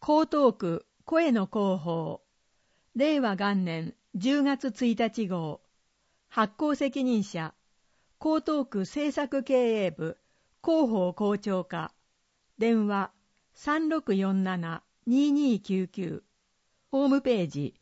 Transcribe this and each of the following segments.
江東区声の広報令和元年10月1日号発行責任者江東区政策経営部広報校長課電話 3647-2299 ホームページ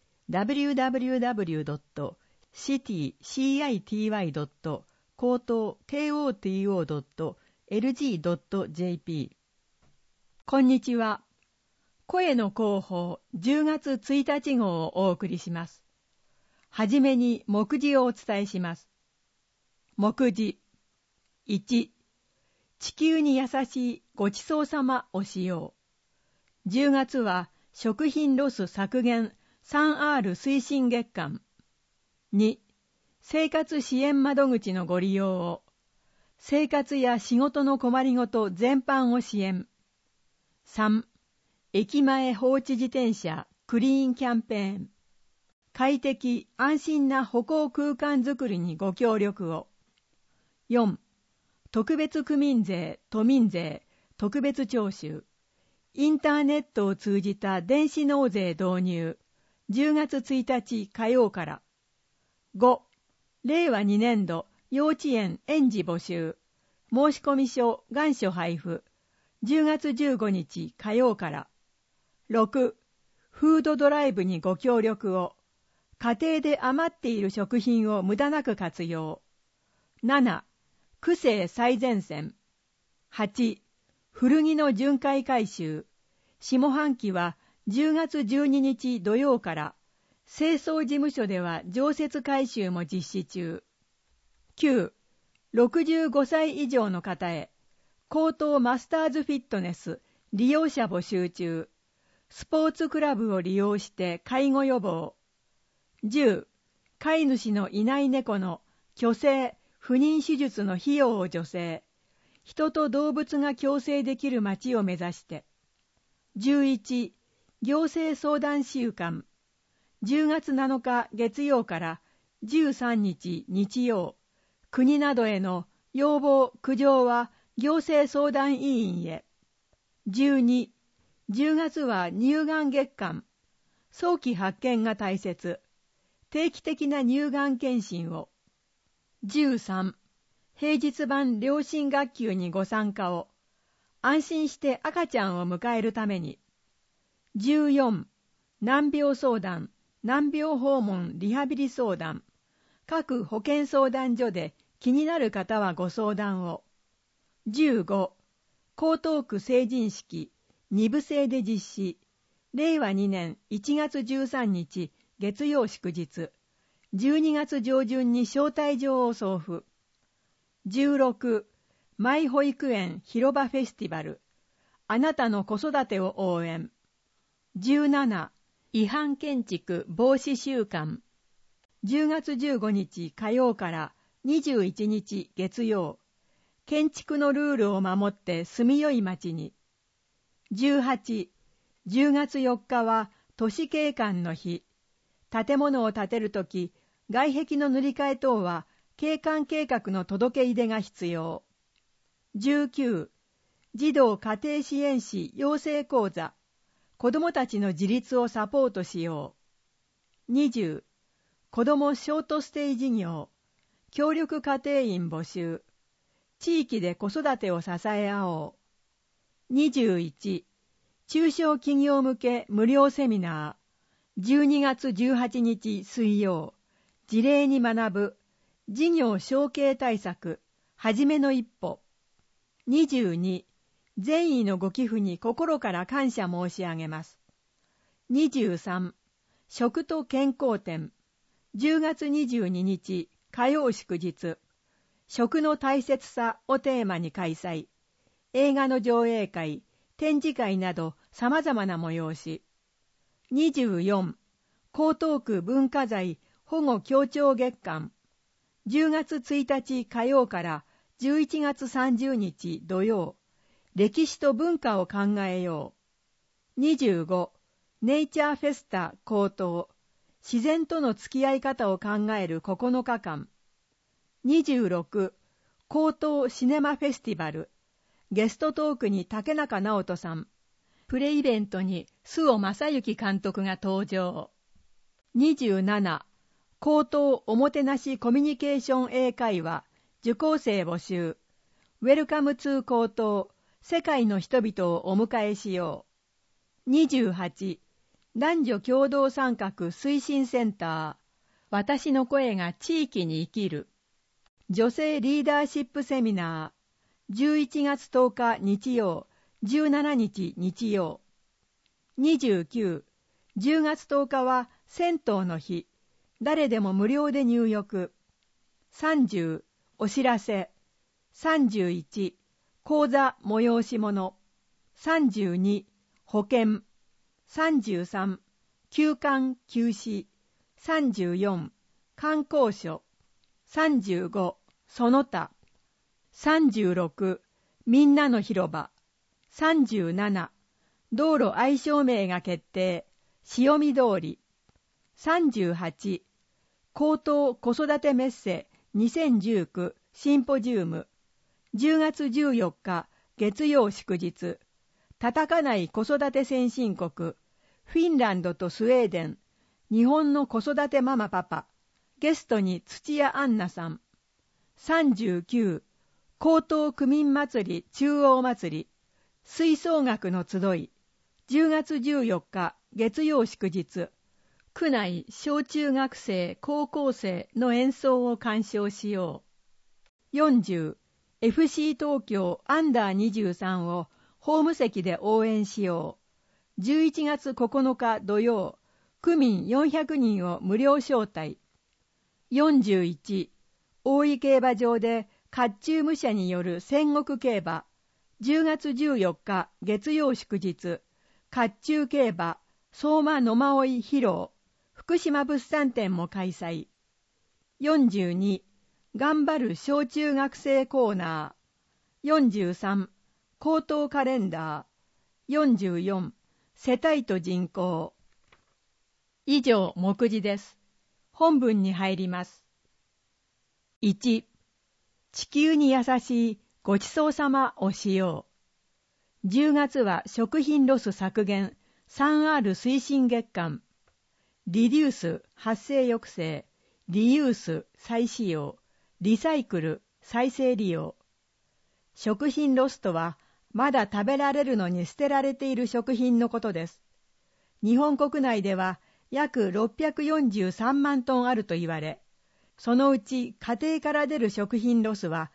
www.cityci.koto.lg.jp こんにちは。声の広報10月1日号をお送りします。はじめに目次をお伝えします。目次1、地球に優しいごちそうさまをしよう。10月は食品ロス削減 3R 推進月間。2、生活支援窓口のご利用を。生活や仕事の困りごと全般を支援。3、駅前放置自転車クリーンキャンペーン。快適安心な歩行空間づくりにご協力を。4、特別区民税、都民税、特別徴収。インターネットを通じた電子納税導入。10月1日火曜から。5、令和2年度幼稚園園児募集。申込書願書配布。10月15日火曜から。6、フードドライブにご協力を。家庭で余っている食品を無駄なく活用。7、区政最前線。8、古着の巡回回収。下半期は10月12日土曜から、清掃事務所では常設回収も実施中。9、65歳以上の方へ、高等マスターズフィットネス利用者募集中。スポーツクラブを利用して介護予防。10、飼い主のいない猫の去勢、不妊手術の費用を助成。人と動物が共生できる街を目指して。11、行政相談週間。10月7日月曜から13日日曜。国などへの要望・苦情は行政相談委員へ。12、10月は乳がん月間。早期発見が大切。定期的な乳がん検診を。13、平日版両親学級にご参加を。安心して赤ちゃんを迎えるために。14、難病相談、難病訪問リハビリ相談。各保健相談所で気になる方はご相談を。15、江東区成人式、2部制で実施。令和2年1月13日月曜祝日。12月上旬に招待状を送付。16、マイ保育園広場フェスティバル。あなたの子育てを応援。17、違反建築防止週間。10月15日火曜から21日月曜。建築のルールを守って住みよい街に。18、10月4日は都市景観の日。建物を建てるとき、外壁の塗り替え等は景観計画の届け出が必要。19、児童家庭支援士養成講座。子どもたちの自立をサポートしよう。20、子どもショートステイ事業。協力家庭員募集。地域で子育てを支え合おう。21、中小企業向け無料セミナー。12月18日水曜。事例に学ぶ。事業承継対策。はじめの一歩。22、善意のご寄付に心から感謝申し上げます。23、食と健康展。10月22日火曜祝日。食の大切さをテーマに開催。映画の上映会、展示会など様々な催し。24、江東区文化財保護協調月間。10月1日火曜から11月30日土曜。歴史と文化を考えよう。25、ネイチャーフェスタ江東。自然との付き合い方を考える9日間。26、江東シネマフェスティバル。ゲストトークに竹中直人さん。 プレイベントに周防正幸監督が登場。27、高等おもてなしコミュニケーション英会話、受講生募集。ウェルカムツー高等、世界の人々をお迎えしよう。28、男女共同参画推進センター。私の声が地域に生きる。女性リーダーシップセミナー。11月10日日曜、17日日曜。29、10月10日は銭湯の日。誰でも無料で入浴。30、お知らせ。31、講座催し物。32、保険。33、休館休止。34、観光所。35、その他。36、みんなの広場。37、道路愛称名が決定。潮見通り。38、高等子育てメッセ2019シンポジウム。10月14日月曜祝日。叩かない子育て先進国。フィンランドとスウェーデン。日本の子育てママパパ。ゲストに土屋アンナさん。39、高等区民祭り中央祭り。吹奏楽の集い。10月14日月曜祝日。区内小中学生高校生の演奏を鑑賞しよう。40、FC 東京アンダー23をホーム席で応援しよう。11月9日土曜、区民400人を無料招待。41、大井競馬場で甲冑武者による戦国競馬。10月14日月曜祝日。甲冑競馬相馬野馬追披露。福島物産展も開催。42、頑張る小中学生コーナー。43、高等カレンダー。44、世帯と人口。以上、目次です。本文に入ります。1、地球に優しいごちそうさまをしよう。10月は食品ロス削減 3R 推進月間。リデュース発生抑制、リユース再使用、リサイクル再生利用。食品ロスとはまだ食べられるのに捨てられている食品のことです。日本国内では約643万トンあると言われ、そのうち家庭から出る食品ロスは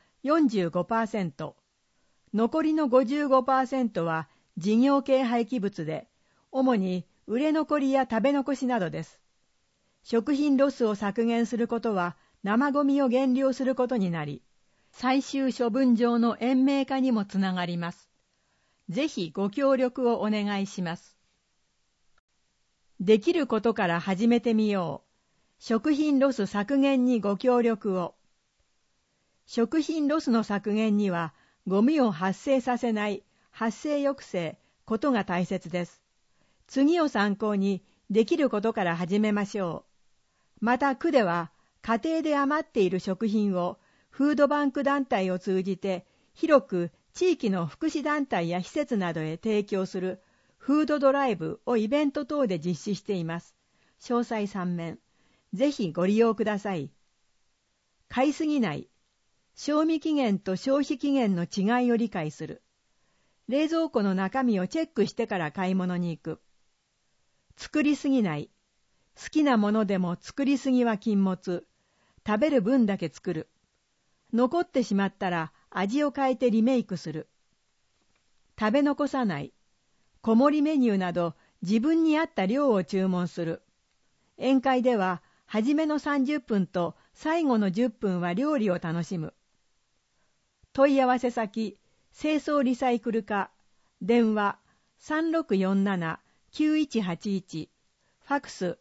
45%、残りの 55% は事業系廃棄物で、主に売れ残りや食べ残しなどです。食品ロスを削減することは生ゴミを減量することになり、最終処分場の延命化にもつながります。ぜひご協力をお願いします。できることから始めてみよう。食品ロス削減にご協力を。食品ロスの削減には、ゴミを発生させない発生抑制ことが大切です。次を参考にできることから始めましょう。また区では家庭で余っている食品をフードバンク団体を通じて広く地域の福祉団体や施設などへ提供するフードドライブをイベント等で実施しています。詳細3面。ぜひご利用ください。買いすぎない。賞味期限と消費期限の違いを理解する。冷蔵庫の中身をチェックしてから買い物に行く。作りすぎない。好きなものでも作りすぎは禁物。食べる分だけ作る。残ってしまったら味を変えてリメイクする。食べ残さない。小盛りメニューなど自分に合った量を注文する。宴会では初めの30分と最後の10分は料理を楽しむ。問い合わせ先、清掃リサイクル課、電話 3647-9181、ファクス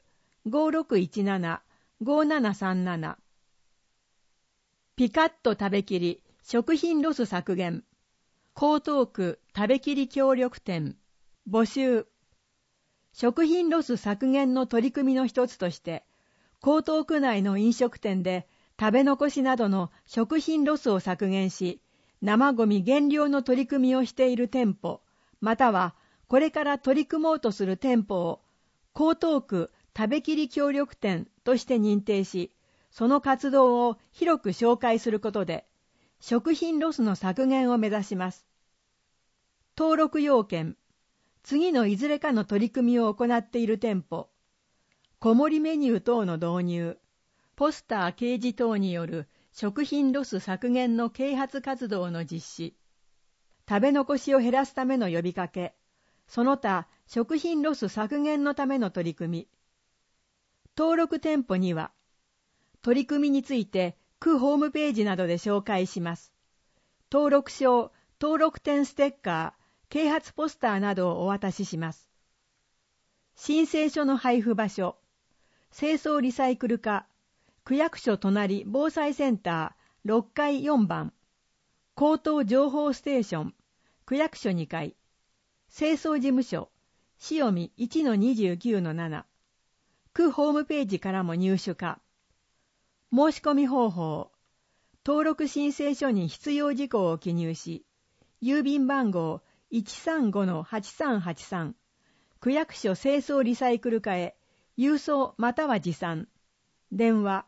5617-5737。ピカッと食べきり食品ロス削減。江東区食べきり協力店募集。食品ロス削減の取り組みの一つとして、江東区内の飲食店で食べ残しなどの食品ロスを削減し、生ゴミ減量の取り組みをしている店舗、またはこれから取り組もうとする店舗を江東区食べ切り協力店として認定し、その活動を広く紹介することで、食品ロスの削減を目指します。登録要件、次のいずれかの取り組みを行っている店舗、小盛メニュー等の導入、ポスター掲示等による食品ロス削減の啓発活動の実施、食べ残しを減らすための呼びかけ、その他食品ロス削減のための取り組み。登録店舗には、取り組みについて区ホームページなどで紹介します。登録証、登録店ステッカー、啓発ポスターなどをお渡しします。申請書の配布場所、清掃リサイクル課、区役所隣防災センター6階4番、江東情報ステーション、区役所2階、清掃事務所、塩見 1-29-7、区ホームページからも入手可。申し込み方法、登録申請書に必要事項を記入し、郵便番号 135-8383、区役所清掃リサイクル課へ郵送または持参。電話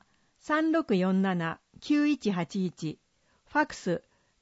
3647-9181、ファクス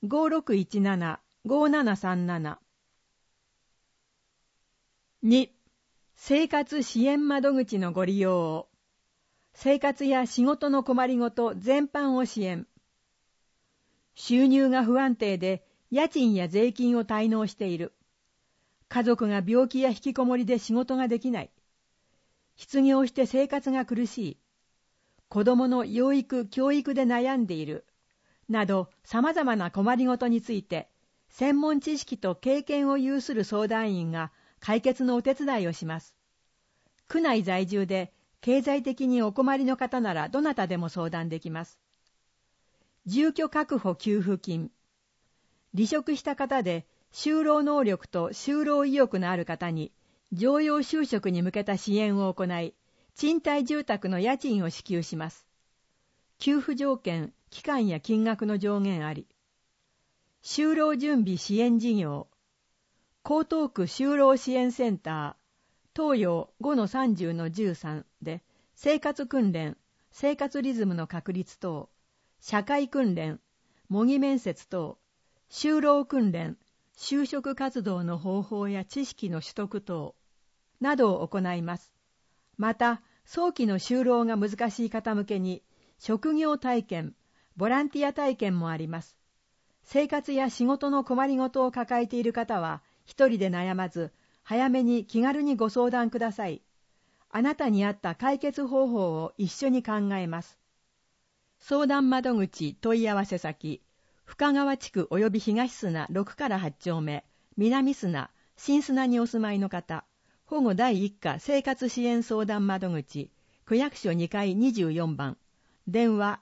5617-5737。2、生活支援窓口のご利用を。生活や仕事の困りごと全般を支援。収入が不安定で家賃や税金を滞納している。家族が病気や引きこもりで仕事ができない。失業して生活が苦しい。子供の養育・教育で悩んでいる。など様々な困りごとについて、専門知識と経験を有する相談員が解決のお手伝いをします。区内在住で経済的にお困りの方ならどなたでも相談できます。住居確保給付金。離職した方で就労能力と就労意欲のある方に常用就職に向けた支援を行い、賃貸住宅の家賃を支給します。給付条件、期間や金額の上限あり。就労準備支援事業。江東区就労支援センター、東洋 5-30-13 で生活訓練、生活リズムの確立等、社会訓練、模擬面接等、就労訓練、就職活動の方法や知識の取得等などを行います。また、早期の就労が難しい方向けに職業体験、ボランティア体験もあります。生活や仕事の困りごとを抱えている方は一人で悩まず、早めに気軽にご相談ください。あなたに合った解決方法を一緒に考えます。相談窓口問い合わせ先、深川地区及び東砂6から8丁目、南砂、新砂にお住まいの方、保護第1課生活支援相談窓口、区役所2階24番、電話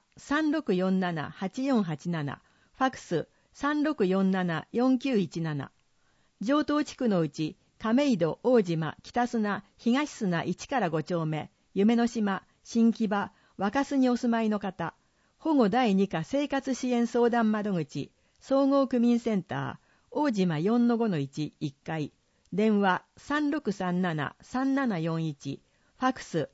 3647-8487、ファクス 3647-4917。城東地区のうち、亀戸、大島、北砂、東砂1から5丁目、夢の島、新木場、若洲にお住まいの方、保護第2課生活支援相談窓口、総合区民センター、大島 4-5-1、1階、電話 3637-3741、ファクス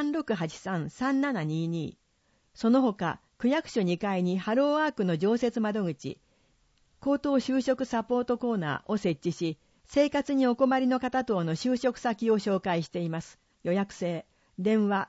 3683-3722。その他、区役所2階にハローワークの常設窓口、高等就職サポートコーナーを設置し、生活にお困りの方等の就職先を紹介しています。予約制。電話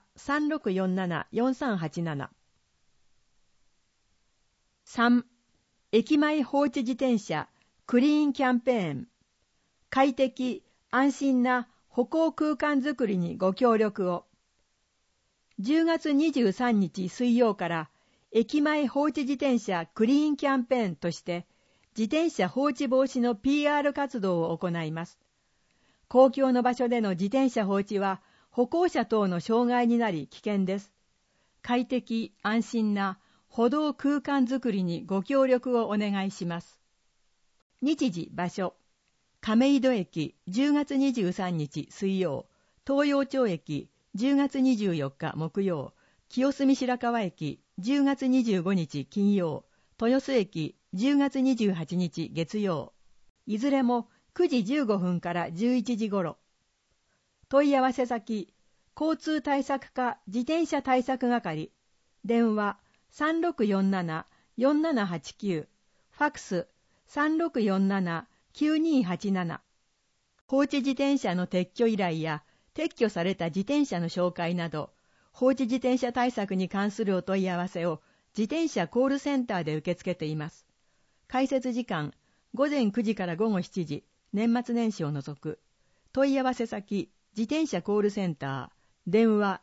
3647-4387。3. 駅前放置自転車クリーンキャンペーン。快適、安心な歩行空間づくりにご協力を。10月23日水曜から駅前放置自転車クリーンキャンペーンとして自転車放置防止の PR 活動を行います。公共の場所での自転車放置は歩行者等の障害になり危険です。快適、安心な歩道空間づくりにご協力をお願いします。日時、場所。亀戸駅10月23日水曜、東陽町駅10月24日木曜、清澄白河駅10月25日金曜、豊洲駅10月28日月曜。いずれも 9時15分から11時ごろ。問い合わせ先、交通対策課自転車対策係、電話3647-4789、ファクス3647-9287。放置自転車の撤去依頼や撤去された自転車の紹介など、放置自転車対策に関するお問い合わせを自転車コールセンターで受け付けています。開設時間、午前9時から午後7時、年末年始を除く。問い合わせ先、自転車コールセンター、電話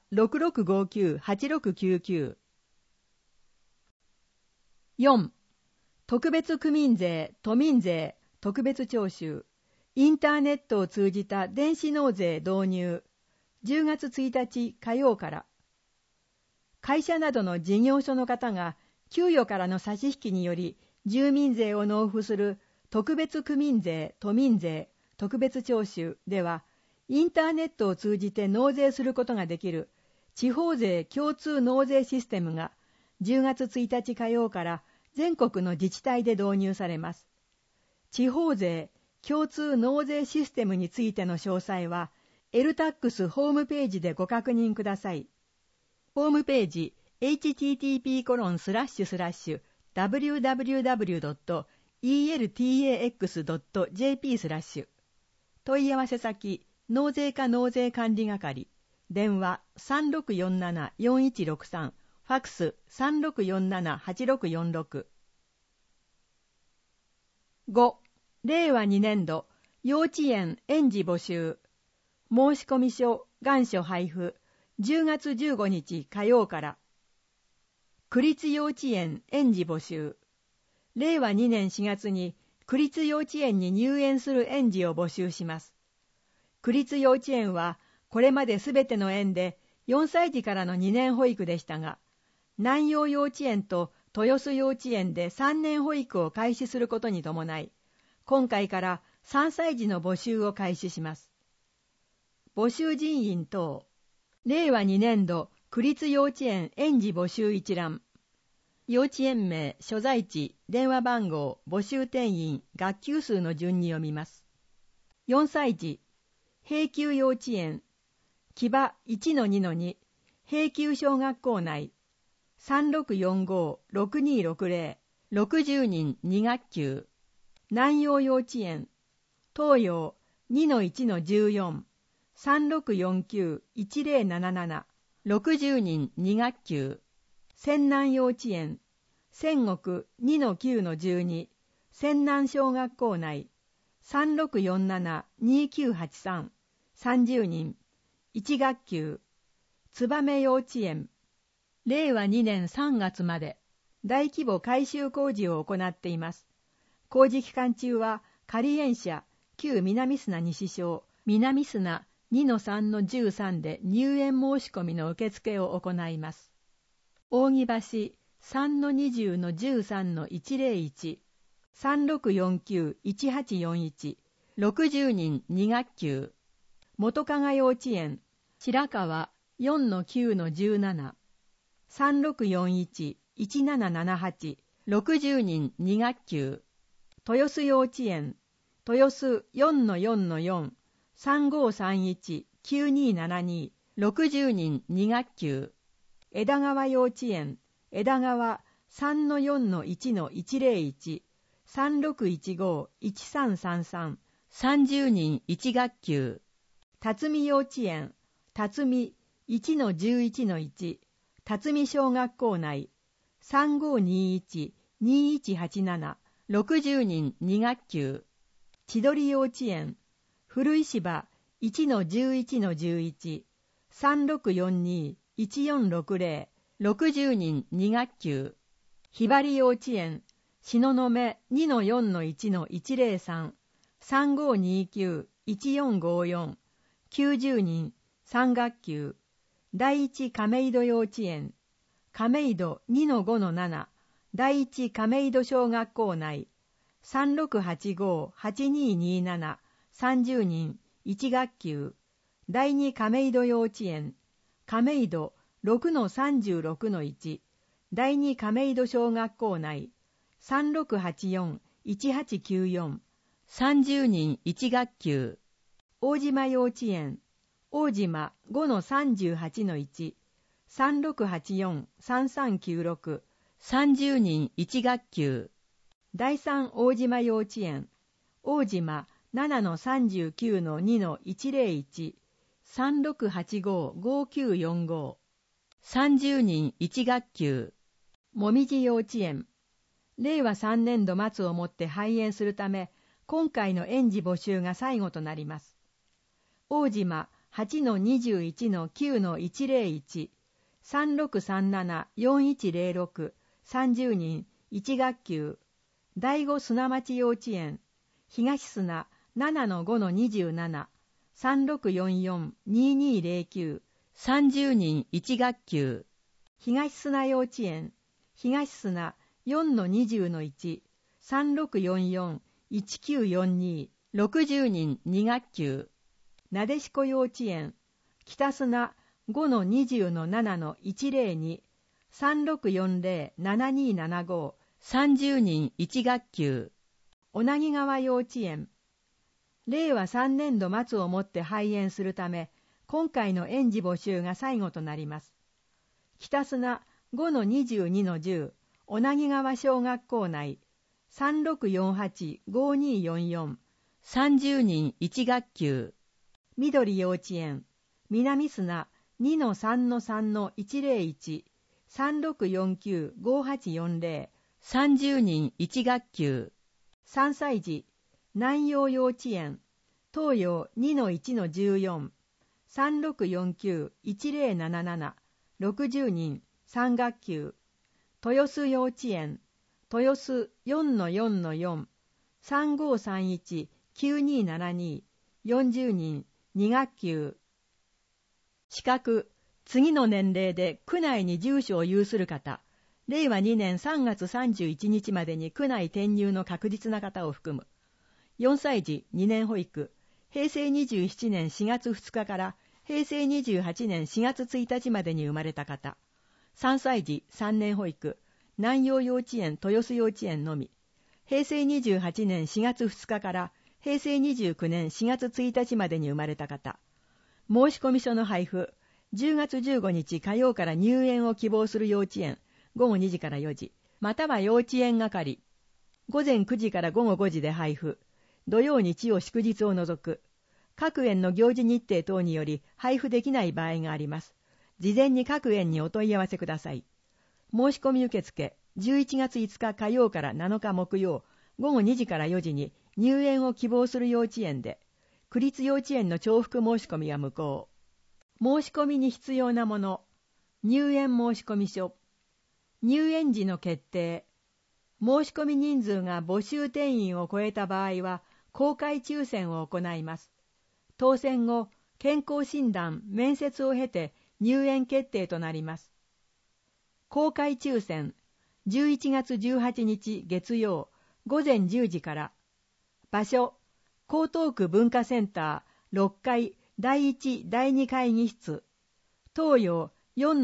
6659-8699。4. 特別区民税、都民税、特別徴収。インターネットを通じた電子納税導入。10月1日火曜から。会社などの事業所の方が給与からの差し引きにより住民税を納付する特別区民税、都民税、特別徴収では、インターネットを通じて納税することができる地方税共通納税システムが10月1日火曜から全国の自治体で導入されます。地方税共通納税システムについての詳細は、LTAX ホームページでご確認ください。ホームページ http://www.eltax.jp/ 問い合わせ先納税課納税管理係、電話3647-4163、ファクス3647-8646。5. 令和2年度幼稚園園児募集。申込書願書配布。10月15日火曜から。区立幼稚園園児募集。令和2年4月に区立幼稚園に入園する園児を募集します。区立幼稚園はこれまですべての園で4歳児からの2年保育でしたが、南陽幼稚園と豊洲幼稚園で3年保育を開始することに伴い、今回から3歳児の募集を開始します。募集人員等。令和2年度区立幼稚園園児募集一覧。幼稚園名、所在地、電話番号、募集定員、学級数の順に読みます。4歳児、平丘幼稚園、木場 1-2-2、平丘小学校内、3645-6260、60人2学級。南陽幼稚園、東洋 2-1-14、3649-1077、60人2学級。仙南幼稚園、仙国 2-9-12、仙南小学校内、3647-2983、30人、1学級。燕幼稚園、令和2年3月まで大規模改修工事を行っています。工事期間中は仮園舎、旧南砂西小、南砂 2-3-13 で入園申し込みの受付を行います。扇橋 3-20-13-101、3649-1841、60人2学級。元加賀幼稚園、白川 4-9-17、3641-1778、60人2学級。豊洲幼稚園、豊洲 4-4-4、3531-9272、60人2学級。枝川幼稚園、枝川 3-4-1-101、3615-1333、30人1学級。辰巳幼稚園、辰巳 1-11-1、辰巳小学校内、3521-2187、60人2学級。千鳥幼稚園、古石場 1-11-11、3642-1460、60人2学級。ひばり幼稚園、東雲 2-4-1-103、3529-1454、90人3学級。第一亀戸幼稚園、亀戸 2-5-7、第一亀戸小学校内、3685-8227、30人1学級。第二亀戸幼稚園、亀戸 6-36-1、第二亀戸小学校内、3684-1894、 30人1学級。大島幼稚園、大島 5-38-1、3684-3396、30人1学級。第三大島幼稚園、大島 7-39-2-101、3685-5945、30人1学級。もみじ幼稚園、令和3年度末をもって廃園するため、今回の園児募集が最後となります。大島 8-21-9-101、3637-4106、30人1学級。第五砂町幼稚園、東砂 7-5-27、3644-2209、30人1学級。東砂幼稚園、東砂 4-20-1、3644-1942、60人2学級。なでしこ幼稚園、北砂 5-20-7-102、3640-7275、30人1学級。小名木川幼稚園、令和3年度末をもって廃園するため、今回の園児募集が最後となります。北砂 5-22-10、小名木川小学校内、3648-5244、30人1学級。緑幼稚園、南砂 2-3-3-101、3649-5840、30人1学級。3歳児、南陽幼稚園、東洋 2-1-14、3649-1077、60人3学級。豊洲幼稚園、豊洲 4-4-4、3531-9272、40人2学級。資格、次の年齢で区内に住所を有する方、令和2年3月31日までに区内転入の確実な方を含む。4歳児2年保育、平成27年4月2日から平成28年4月1日までに生まれた方。3歳児3年保育、南陽幼稚園豊洲幼稚園のみ。平成28年4月2日から平成29年4月1日までに生まれた方。申込書の配布、10月15日火曜から入園を希望する幼稚園、午後2時から4時、または幼稚園係、午前9時から午後5時で配布、土曜日曜祝日を除く、各園の行事日程等により配布できない場合があります。事前に各園にお問い合わせください。申し込み受付、11月5日火曜から7日木曜、午後2時から4時に入園を希望する幼稚園で、区立幼稚園の重複申し込みは無効。申し込みに必要なもの、入園申込書、入園時の決定、申し込み人数が募集定員を超えた場合は、公開抽選を行います。当選後、健康診断、面接を経て入園決定となります。公開抽選、11月18日月曜、午前10時から。場所、江東区文化センター6階第1第2会議室、東洋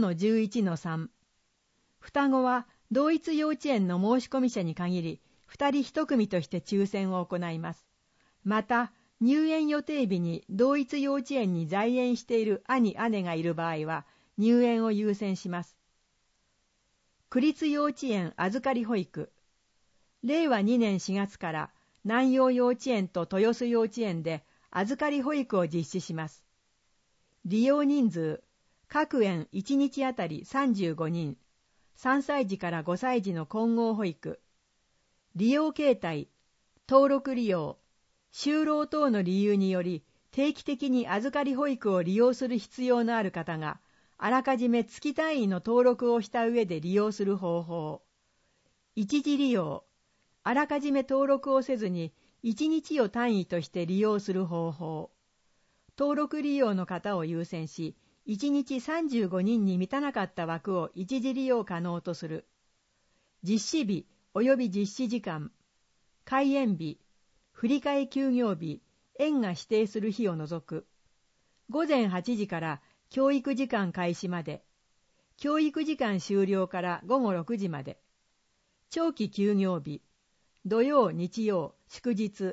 4-11-3。双子は同一幼稚園の申込者に限り、2人1組として抽選を行います。また、入園予定日に同一幼稚園に在園している兄・姉がいる場合は、入園を優先します。区立幼稚園預かり保育。令和2年4月から南陽幼稚園と豊洲幼稚園で預かり保育を実施します。利用人数、各園1日あたり35人、3歳児から5歳児の混合保育。利用形態、登録利用、就労等の理由により定期的に預かり保育を利用する必要のある方が、あらかじめ月単位の登録をした上で利用する方法。一時利用、あらかじめ登録をせずに1日を単位として利用する方法。登録利用の方を優先し、1日35人に満たなかった枠を一時利用可能とする。実施日及び実施時間、開園日、振り替え休業日、園が指定する日を除く。午前8時から教育時間開始まで、教育時間終了から午後6時まで。長期休業日、土曜、日曜、祝日、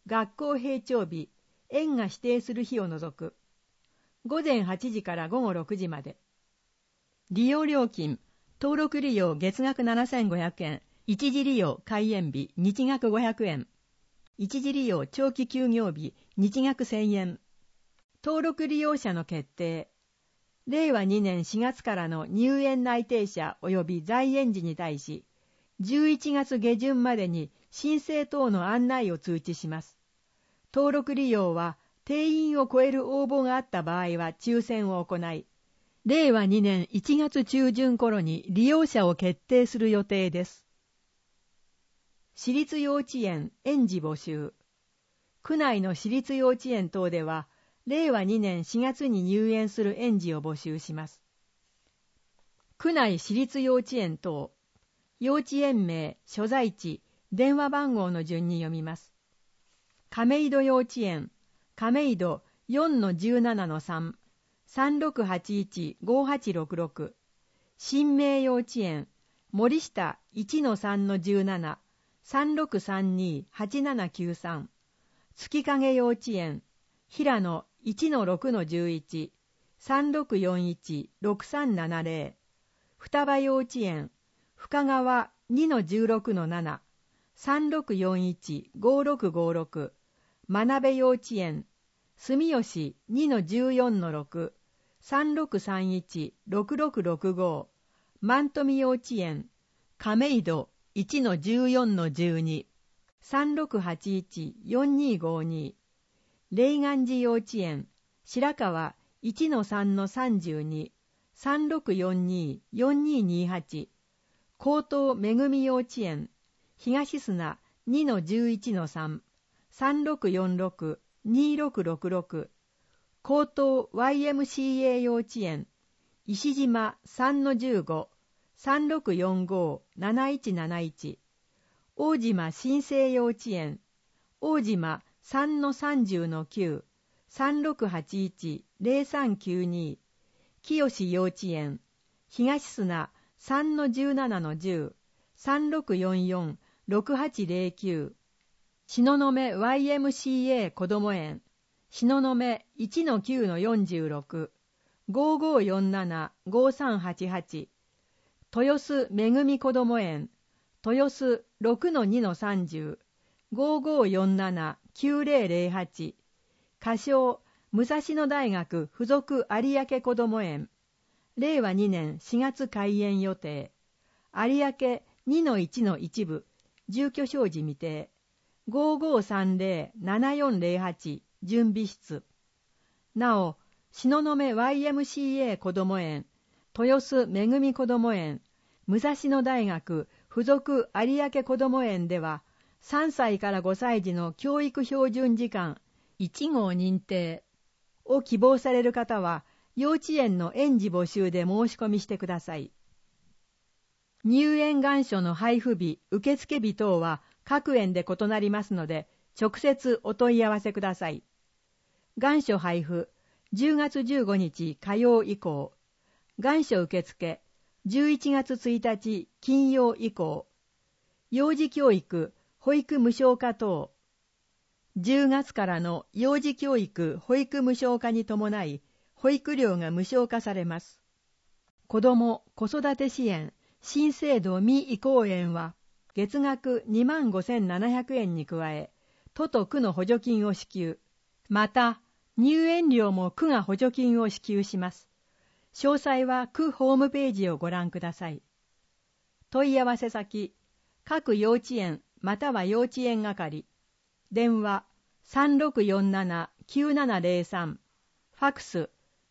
学校閉庁日、園が指定する日を除く。午前8時から午後6時まで。利用料金、登録利用月額7500円、一時利用開園日日額500円。一時利用長期休業日日額1000円。登録利用者の決定。令和2年4月からの入園内定者及び在園児に対し、11月下旬までに申請等の案内を通知します。登録利用は定員を超える応募があった場合は抽選を行い、令和2年1月中旬頃に利用者を決定する予定です。私立幼稚園園児募集。区内の私立幼稚園等では、令和2年4月に入園する園児を募集します。区内私立幼稚園等、幼稚園名、所在地、電話番号の順に読みます。亀戸幼稚園、亀戸 4-17-3、3681-5866。新明幼稚園、森下 1-3-17、3632-8793。月影幼稚園、平野 1-6-11、3641-6370。双葉幼稚園、深川 2-16-7、3641-5656。真鍋幼稚園、住吉 2-14-6、3631-6665。万富幼稚園、亀戸 1-14-12、3681-4252。霊岸寺幼稚園、白川 1-3-32、3642-4228。高等めぐみ幼稚園、東砂 2-11-3、3646-2666。高等 YMCA 幼稚園、石島 3-15、3645-7171。大島新生幼稚園、大島 3-30-9、3681-0392。清幼稚園、東砂 3-17-10、3644-6809。東雲 YMCA 子ども園、東雲 1-9-46、5547-5388。豊洲めぐみ子ども園、豊洲 6-2-30、5547-9008。仮称武蔵野大学附属有明子ども園、令和2年4月開園予定。有明 2-1 部、住居証示未定。5530-7408、準備室。なお、東雲 YMCA 子ども園、豊洲めぐみ子ども園、武蔵野大学附属有明子ども園では、3歳から5歳児の教育標準時間1号認定を希望される方は、幼稚園の園児募集で申し込みしてください。入園願書の配布日、受付日等は各園で異なりますので、直接お問い合わせください。願書配布、10月15日火曜以降。願書受付、11月1日金曜以降。幼児教育、保育無償化等。10月からの幼児教育、保育無償化に伴い、保育料が無償化されます。子ども・子育て支援、新制度未移行園は、月額25,700円に加え、都と区の補助金を支給。また、入園料も区が補助金を支給します。詳細は区ホームページをご覧ください。問い合わせ先、各幼稚園または幼稚園係。電話 3647-9703。ファクス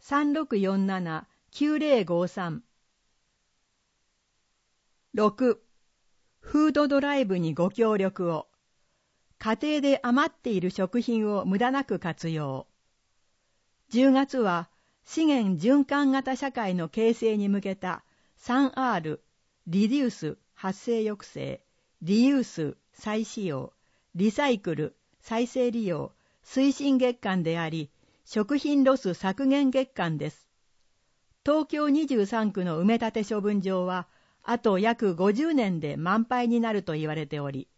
3647-9053。6. フードドライブにご協力を。家庭で余っている食品を無駄なく活用。10月は資源循環型社会の形成に向けた 3R、リデュース、発生抑制、リユース、再使用、リサイクル、再生利用、推進月間であり、食品ロス削減月間です。東京23区の埋め立て処分場は、あと約50年で満杯になると言われており、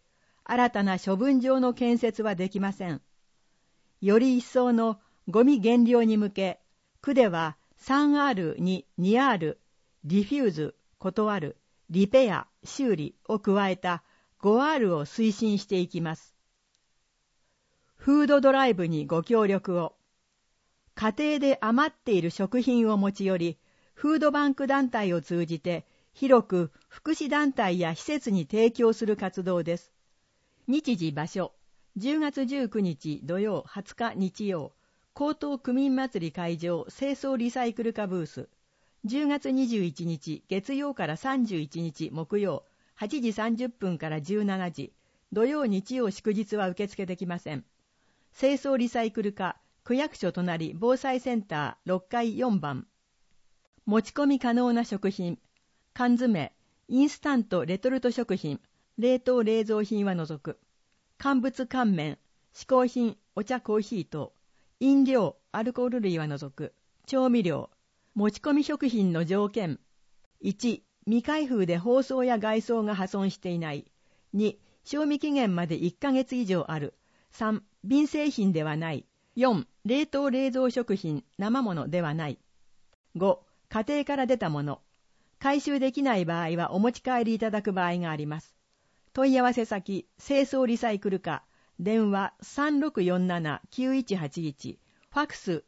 新たな処分場の建設はできません。より一層のゴミ減量に向け、区では 3R に 2R、リフューズ、断る、リペア、修理を加えた 5R を推進していきます。フードドライブにご協力を。家庭で余っている食品を持ち寄り、フードバンク団体を通じて、広く福祉団体や施設に提供する活動です。日時場所、10月19日土曜20日日曜、江東区民祭り会場清掃リサイクル課ブース、10月21日月曜から31日木曜、8時30分から17時、土曜日曜祝日は受付できません。清掃リサイクル課、区役所隣防災センター6階4番。持ち込み可能な食品、缶詰、インスタントレトルト食品、冷凍冷蔵品は除く。乾物乾麺、嗜好品、お茶コーヒー等、飲料、アルコール類は除く。調味料、持ち込み食品の条件。1、未開封で包装や外装が破損していない。2、賞味期限まで1ヶ月以上ある。3、瓶製品ではない。4、冷凍冷蔵食品、生ものではない。5、家庭から出たもの。回収できない場合はお持ち帰りいただく場合があります。問い合わせ先、清掃リサイクル課、電話 3647-9181、ファクス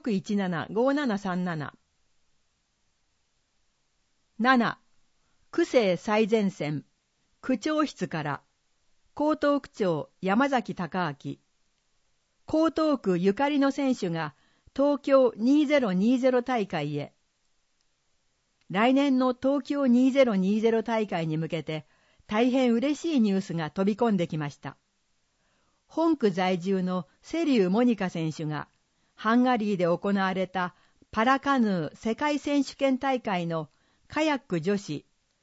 5617-5737。7、区政最前線、区長室から、江東区長山崎隆明。江東区ゆかりの選手が東京2020大会へ。来年の東京2020大会に向けて大変嬉しいニュースが飛び込んできました。本区在住の瀬立モニカ選手がハンガリーで行われたパラカヌー世界選手権大会のカヤック女子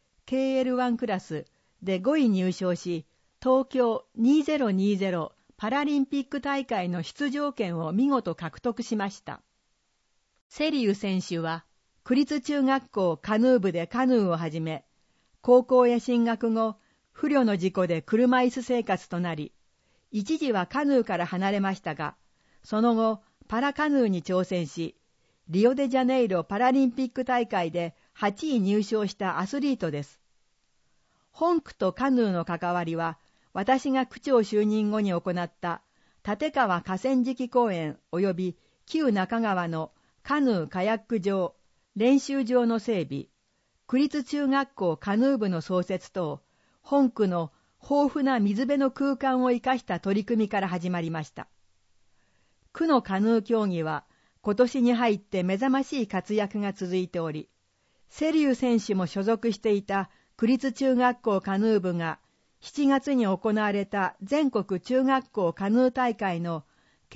KL1 クラスで5位入賞し、東京2020パラリンピック大会の出場権を見事獲得しました。瀬立選手は区立中学校カヌー部でカヌーを始め、高校へ進学後、不慮の事故で車椅子生活となり、一時はカヌーから離れましたが、その後、パラカヌーに挑戦し、リオデジャネイロパラリンピック大会で8位入賞したアスリートです。本区とカヌーの関わりは、私が区長就任後に行った立川河川敷公園及び旧中川のカヌーカヤック場、練習場の整備、区立中学校カヌー部の創設等、本区の豊富な水辺の空間を生かした取り組みから始まりました。区のカヌー競技は今年に入って目覚ましい活躍が続いており、瀬立選手も所属していた区立中学校カヌー部が7月に行われた全国中学校カヌー大会の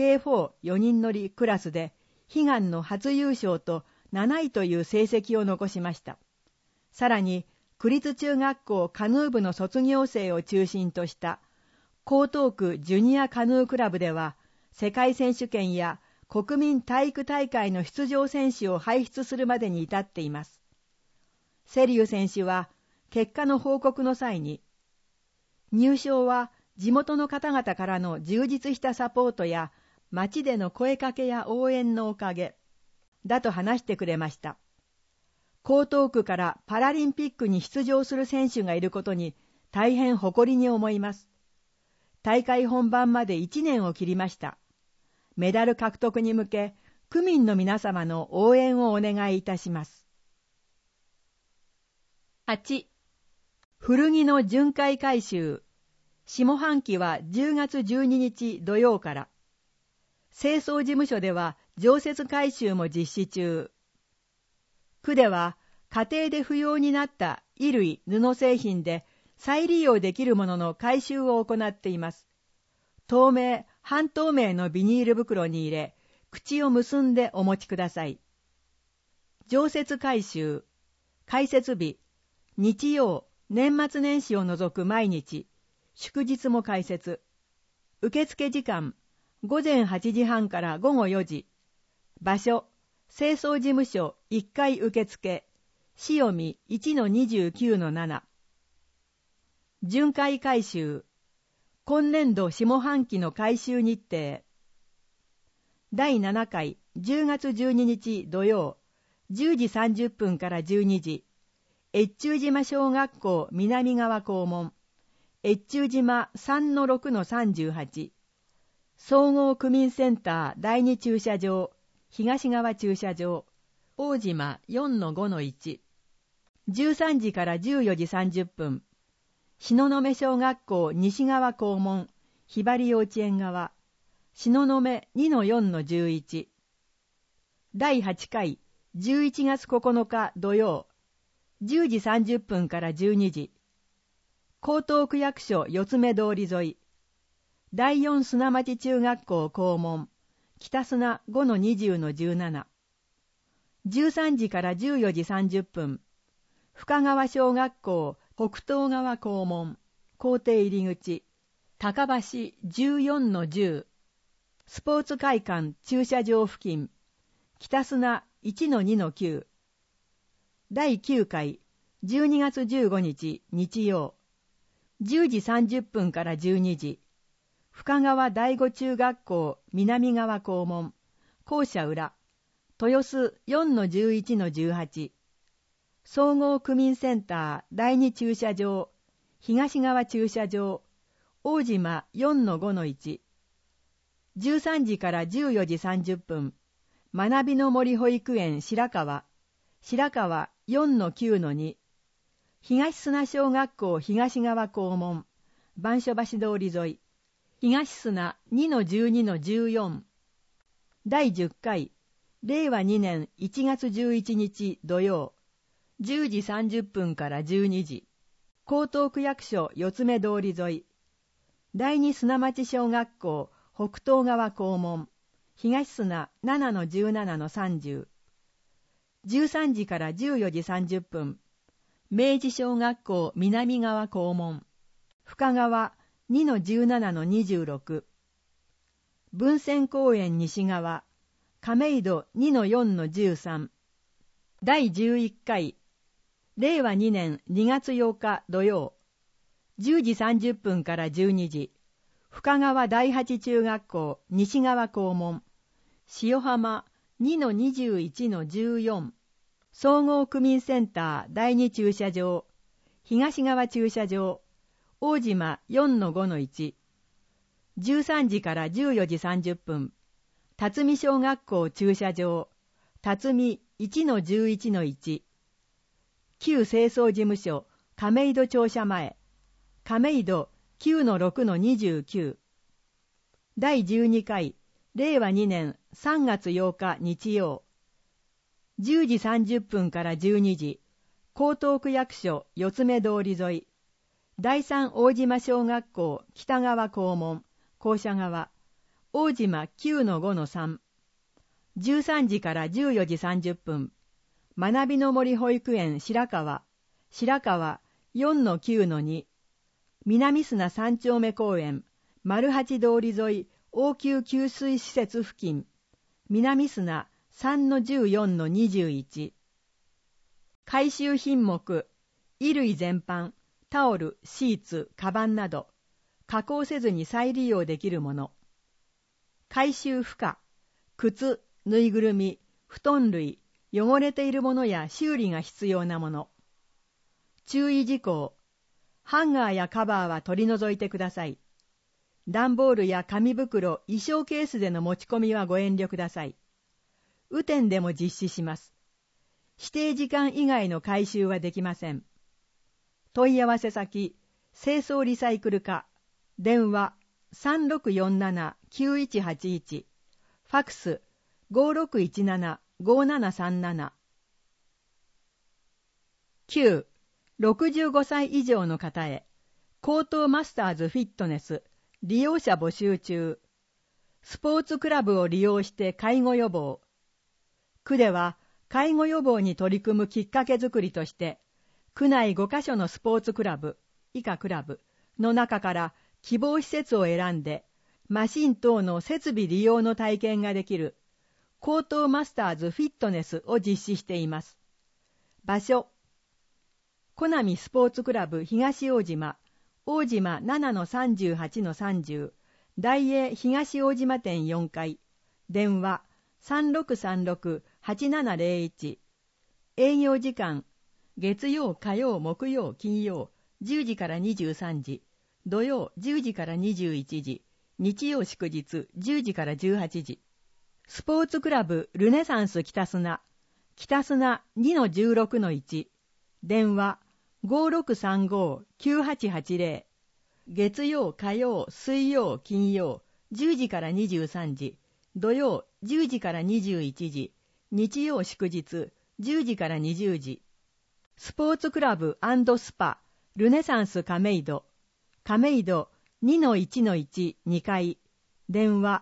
K4 人乗りクラスで悲願の初優勝と7位という成績を残しました。さらに、区立中学校カヌー部の卒業生を中心とした江東区ジュニアカヌークラブでは、世界選手権や国民体育大会の出場選手を輩出するまでに至っています。瀬立選手は、結果の報告の際に、入賞は地元の方々からの充実したサポートや街での声かけや応援のおかげだと話してくれました。江東区からパラリンピックに出場する選手がいることに大変誇りに思います。大会本番まで1年を切りました。メダル獲得に向け、区民の皆様の応援をお願いいたします。8、古着の巡回回収。下半期は10月12日土曜から。清掃事務所では常設回収も実施中。区では家庭で不要になった衣類、布製品で再利用できるものの回収を行っています。透明、半透明のビニール袋に入れ、口を結んでお持ちください。常設回収。開設日。日曜、年末年始を除く毎日。祝日も開設。受付時間。午前8時半から午後4時。場所。清掃事務所1階受付。潮見 1-29-7。巡回回収。 今年度下半期の回収日程。第7回10月12日土曜、10時30分から12時、越中島小学校南側校門、越中島 3-6-38、総合区民センター第2駐車場、東側駐車場、大島 4-5-1、13時から14時30分、東雲小学校西側校門、ひばり幼稚園側、東雲 2-4-11。第8回11月9日土曜、10時30分から12時、江東区役所四つ目通り沿い、第4砂町中学校校門、北砂 5-20-17。13時から14時30分、深川小学校北東側校門、校庭入り口、高橋 14-10。スポーツ会館駐車場付近、北砂 1-2-9。第9回12月15日日曜、10時30分から12時、深川第五中学校南側校門、校舎裏、豊洲 4-11-18。総合区民センター第2駐車場、東側駐車場、大島 4-5-1。13時から14時30分、学びの森保育園白川 4-9-2。東砂小学校東側校門、番所橋通り沿い、東砂 2-12-14。第10回令和2年1月11日土曜、10時30分から12時、江東区役所四つ目通り沿い、第二砂町小学校北東側校門、東砂 7-17-30。13時から14時30分、明治小学校南側校門、深川 2-17-26。文泉公園西側、亀戸 2-4-13。第11回令和2年2月8日土曜、10時30分から12時、深川第八中学校西側校門、塩浜 2-21-14。総合区民センター第2駐車場、東側駐車場、大島 4-5-1。13時から14時30分、辰巳小学校駐車場、辰巳 1-11-1。旧清掃事務所亀戸庁舎前、亀戸 9-6-29。第12回令和2年3月8日日曜、10時30分から12時、江東区役所四つ目通り沿い、第三大島小学校北側校門、校舎側、大島 9-5-3。13時から14時30分、学びの森保育園白川 4-9-2。南砂三丁目公園丸八通り沿い応急給水施設付近、南砂 3-14-21。回収品目、衣類全般、タオル、シーツ、カバンなど、加工せずに再利用できるもの。回収負荷、靴、ぬいぐるみ、布団類、汚れているものや修理が必要なもの。注意事項、ハンガーやカバーは取り除いてください。段ボールや紙袋、衣装ケースでの持ち込みはご遠慮ください。雨天でも実施します。指定時間以外の回収はできません。問い合わせ先、清掃リサイクル課、電話 3647-9181、ファクス 5617-5737。9、65歳以上の方へ、高等マスターズフィットネス、利用者募集中。スポーツクラブを利用して介護予防。区では、介護予防に取り組むきっかけづくりとして、区内5カ所のスポーツクラブ、以下クラブの中から希望施設を選んで、マシン等の設備利用の体験ができる、高等マスターズフィットネスを実施しています。場所、コナミスポーツクラブ東大島、 大島 7-38-30 大英東大島店4階、電話 3636-8701、営業時間月曜火曜木曜金曜10時から23時、土曜10時から21時、日曜祝日10時から18時。スポーツクラブルネサンス北砂 2-16-1、電話 5635-9880、月曜火曜水曜金曜10時から23時、土曜10時から21時、日曜祝日10時から20時。スポーツクラブ&スパルネサンス亀戸 2-1-1 2階、電話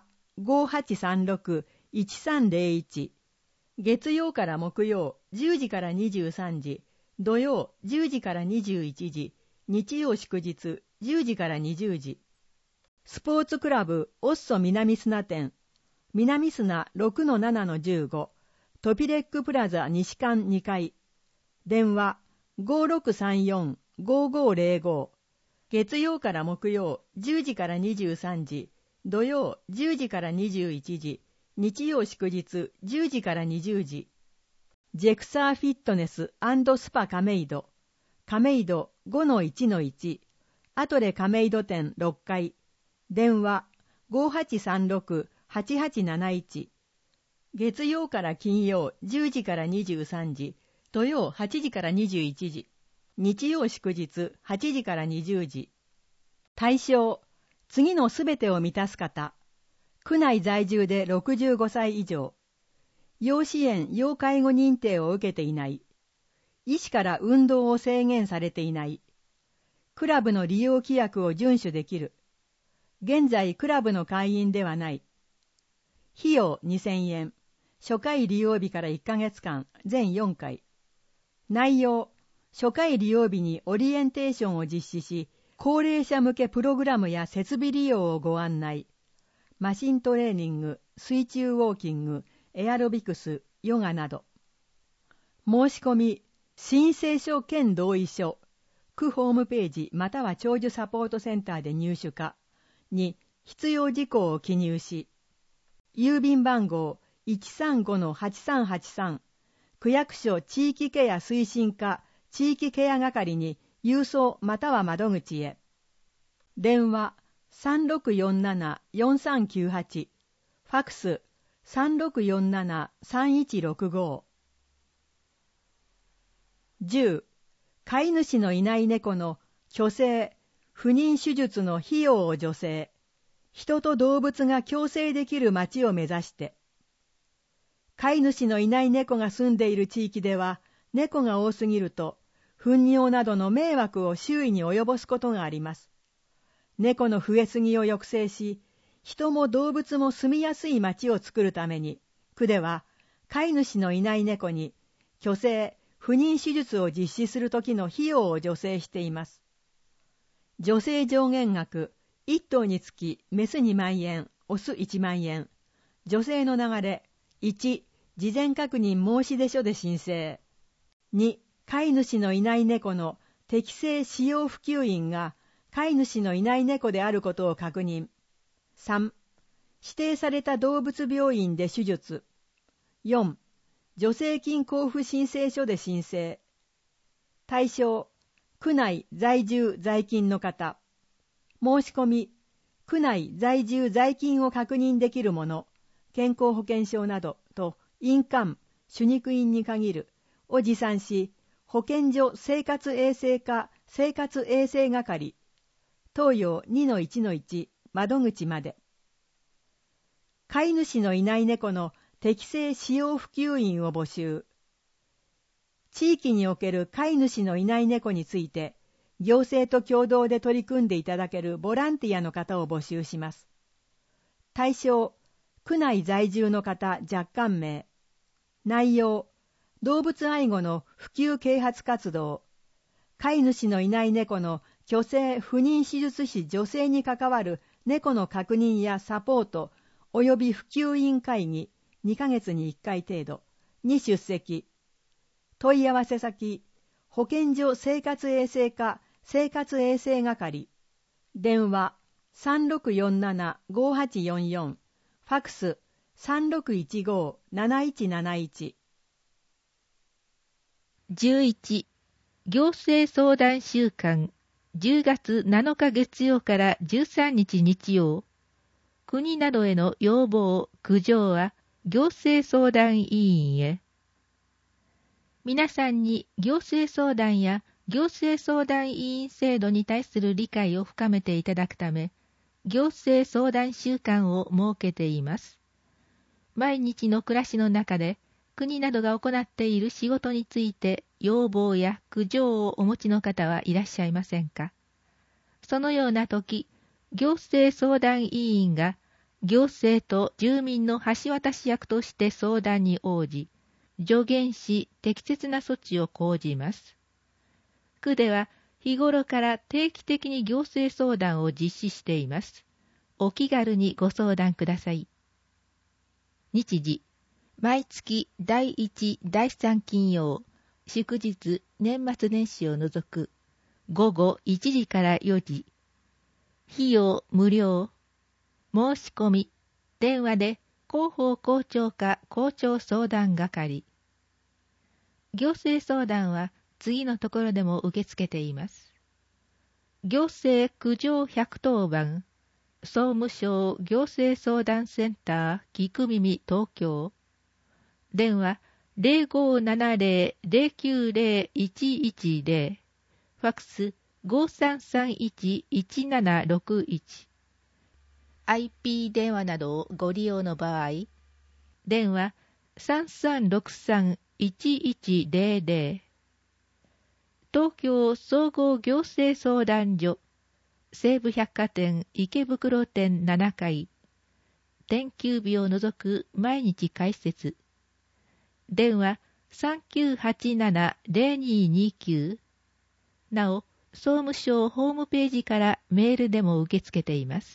5836-1301、月曜から木曜10時から23時、土曜10時から21時、日曜祝日10時から20時。スポーツクラブオッソ南砂店南砂 6-7-15 トピレックプラザ西館2階、電話 5634-5505、月曜から木曜10時から23時、土曜10時から21時、日曜祝日10時から20時。ジェクサーフィットネス&スパ亀戸 5-1-1 アトレ亀戸店6階、電話 5836-8871、月曜から金曜10時から23時、土曜8時から21時、日曜祝日8時から20時。対象、次のすべてを満たす方、区内在住で65歳以上、要支援・要介護認定を受けていない、医師から運動を制限されていない、クラブの利用規約を遵守できる、現在クラブの会員ではない。費用2000円、初回利用日から1ヶ月間、全4回。内容、初回利用日にオリエンテーションを実施し、高齢者向けプログラムや設備利用をご案内。マシントレーニング、水中ウォーキング、エアロビクス、ヨガなど。申し込み、申請書兼同意書、区ホームページまたは長寿サポートセンターで入手かに必要事項を記入し、郵便番号 135-8383 区役所地域ケア推進課地域ケア係に郵送または窓口へ。電話 3647-4398、ファクス 3647-3165。10、飼い主のいない猫の去勢、不妊手術の費用を助成、人と動物が共生できる町を目指して。飼い主のいない猫が住んでいる地域では、猫が多すぎると、糞尿などの迷惑を周囲に及ぼすことがあります。猫の増えすぎを抑制し、人も動物も住みやすい町を作るために、区では飼い主のいない猫に去勢、不妊手術を実施するときの費用を助成しています。助成上限額、1頭につきメス2万円、オス1万円。助成の流れ、1、事前確認申し出書で申請。2、飼い主のいない猫の適正使用普及員が飼い主のいない猫であることを確認。3、指定された動物病院で手術。4、助成金交付申請書で申請。対象、区内在住在勤の方。申し込み、区内在住在勤を確認できるもの、健康保険証などと印鑑、手肉印に限るを持参し、保健所生活衛生課生活衛生係、東洋 2-1-1 窓口まで。飼い主のいない猫の適正使用普及員を募集。地域における飼い主のいない猫について、行政と共同で取り組んでいただけるボランティアの方を募集します。対象、区内在住の方若干名。内容、動物愛護の普及啓発活動、飼い主のいない猫の去勢不妊手術費助成に関わる猫の確認やサポート及び普及委員会議2ヶ月に1回程度に出席。問い合わせ先、保健所生活衛生課生活衛生係電話3647-5844、ファクス3615-7171。 11. 行政相談週間10月7日月曜から13日日曜。国などへの要望・苦情は行政相談委員へ。皆さんに行政相談や行政相談委員制度に対する理解を深めていただくため、行政相談週間を設けています。毎日の暮らしの中で、国などが行っている仕事について要望や苦情をお持ちの方はいらっしゃいませんか？そのような時、行政相談委員が行政と住民の橋渡し役として相談に応じ、助言し適切な措置を講じます。区では日頃から定期的に行政相談を実施しています。お気軽にご相談ください。日時、毎月第1、第3金曜、祝日、年末年始を除く、午後1時から4時。費用無料。申し込み、電話で広報校長課校長相談係。行政相談は次のところでも受け付けています。行政苦情110番、総務省行政相談センター聞く耳東京。電話0570-090-110、ファクス5331-1761。IP 電話などをご利用の場合、電話3363-1100、東京総合行政相談所、西武百貨店池袋店7階、定休日を除く毎日開設。電話3987-0229。なお、総務省ホームページからメールでも受け付けています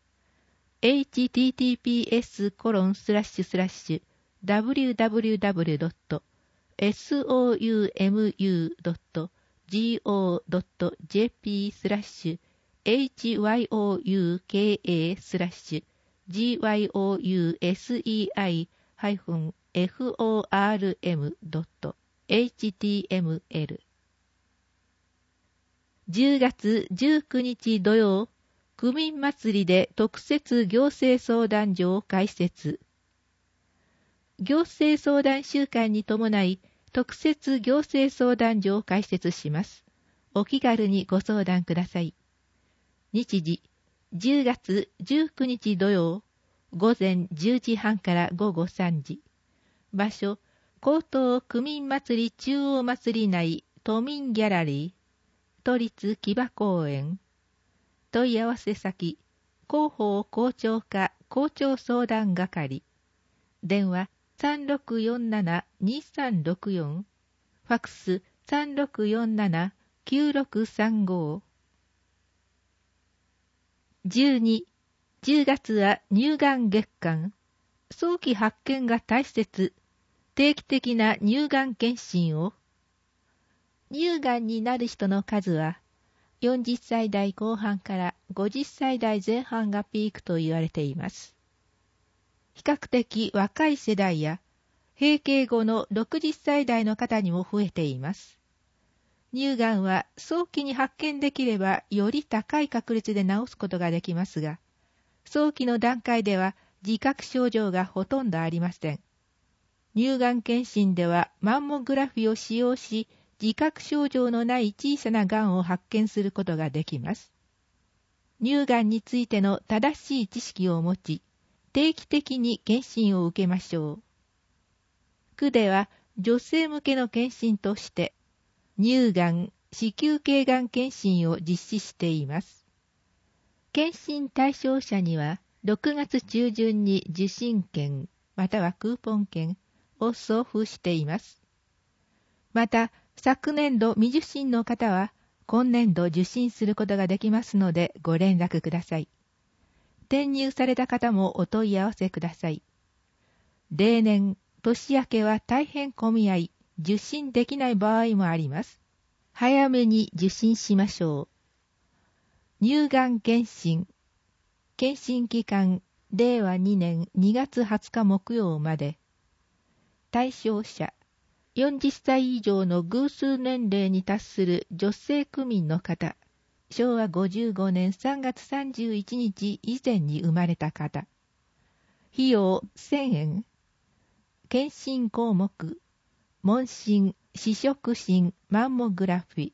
。https://www.syouka-gyouka-forum.html 10月19日土曜、区民祭りで特設行政相談所を開設。行政相談週間に伴い、特設行政相談所を開設します。お気軽にご相談ください。日時、10月19日土曜、午前10時半から午後3時。場所、江東区民祭り中央祭り内都民ギャラリー、都立木場公園。問い合わせ先、広報校長課校長相談係。電話3647-2364。ファクス3647-9635。12、10月は乳がん月間。早期発見が大切。定期的な乳がん検診を。乳がんになる人の数は、40歳代後半から50歳代前半がピークと言われています。比較的若い世代や、閉経後の60歳代の方にも増えています。乳がんは早期に発見できればより高い確率で治すことができますが、早期の段階では自覚症状がほとんどありません。乳がん検診ではマンモグラフィーを使用し、自覚症状のない小さながんを発見することができます。乳がんについての正しい知識を持ち、定期的に検診を受けましょう。区では女性向けの検診として、乳がん、子宮頸がん検診を実施しています。検診対象者には、6月中旬に受診券、またはクーポン券を送付しています。また、昨年度未受診の方は、今年度受診することができますのでご連絡ください。転入された方もお問い合わせください。例年、年明けは大変混み合い、受診できない場合もあります。早めに受診しましょう。 乳がん検診。検診期間、令和2年2月20日木曜まで。対象者、40歳以上の偶数年齢に達する女性区民の方。昭和55年3月31日以前に生まれた方。費用1000円。検診項目、問診、視触診、マンモグラフィ。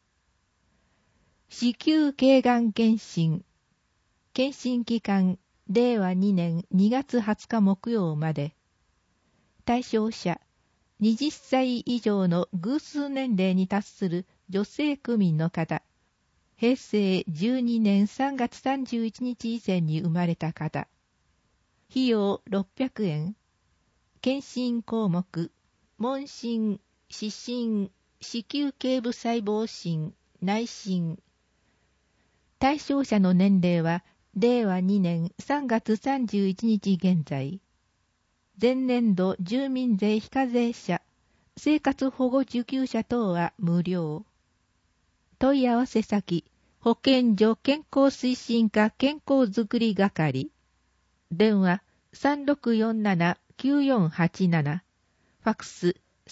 子宮頸がん検診。検診期間、令和2年2月20日木曜まで。対象者、20歳以上の偶数年齢に達する女性区民の方。平成12年3月31日以前に生まれた方。費用600円。検診項目、問診、視診、子宮頸部細胞診、内診。対象者の年齢は、令和2年3月31日現在。前年度住民税非課税者、生活保護受給者等は無料。問い合わせ先、保健所健康推進課健康づくり係。電話3647-9487。ファックス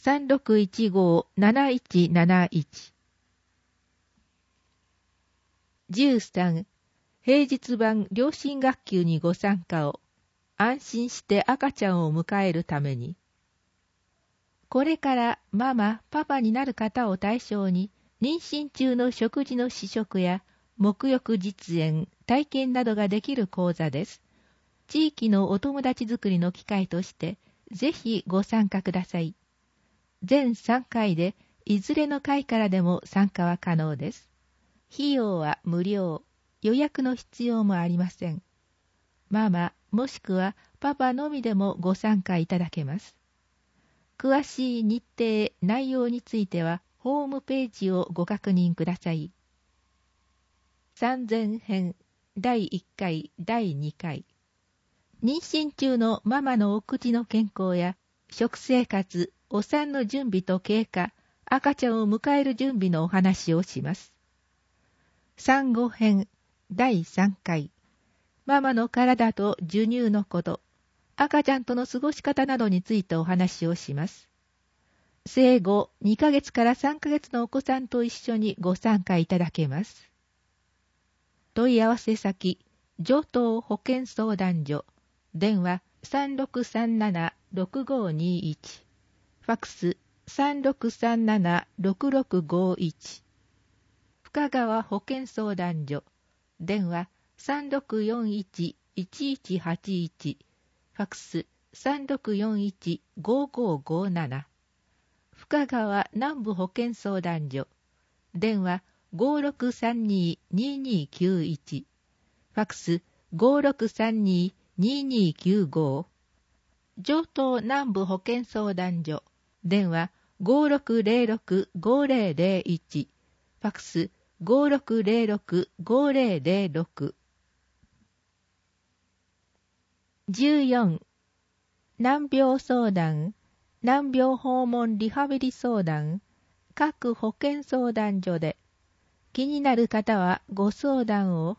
3615-7171。13. 平日版両親学級にご参加を。安心して赤ちゃんを迎えるために。これからママ、パパになる方を対象に、妊娠中の食事の試食や、沐浴実演、体験などができる講座です。地域のお友達作りの機会として、ぜひご参加ください。全3回で、いずれの回からでも参加は可能です。費用は無料。予約の必要もありません。ママ、もしくはパパのみでもご参加いただけます。詳しい日程、内容については、ホームページをご確認ください。3000編、第1回、第2回。妊娠中のママのお口の健康や、食生活、お産の準備と経過、赤ちゃんを迎える準備のお話をします。産後編、第3回。ママの体と授乳のこと、赤ちゃんとの過ごし方などについてお話をします。生後2ヶ月から3ヶ月のお子さんと一緒にご参加いただけます。問い合わせ先、城東保健相談所、電話3637-6521、ファックス3637-6651、深川保健相談所、電話3641-1181、ファックス3641-5557、深川南部保健相談所、電話5632-2291、ファックス5632-2295、城東南部保健相談所、電話5606-5001、ファックス5606-5006。14. 難病相談、難病訪問リハビリ相談、各保健相談所で、気になる方はご相談を。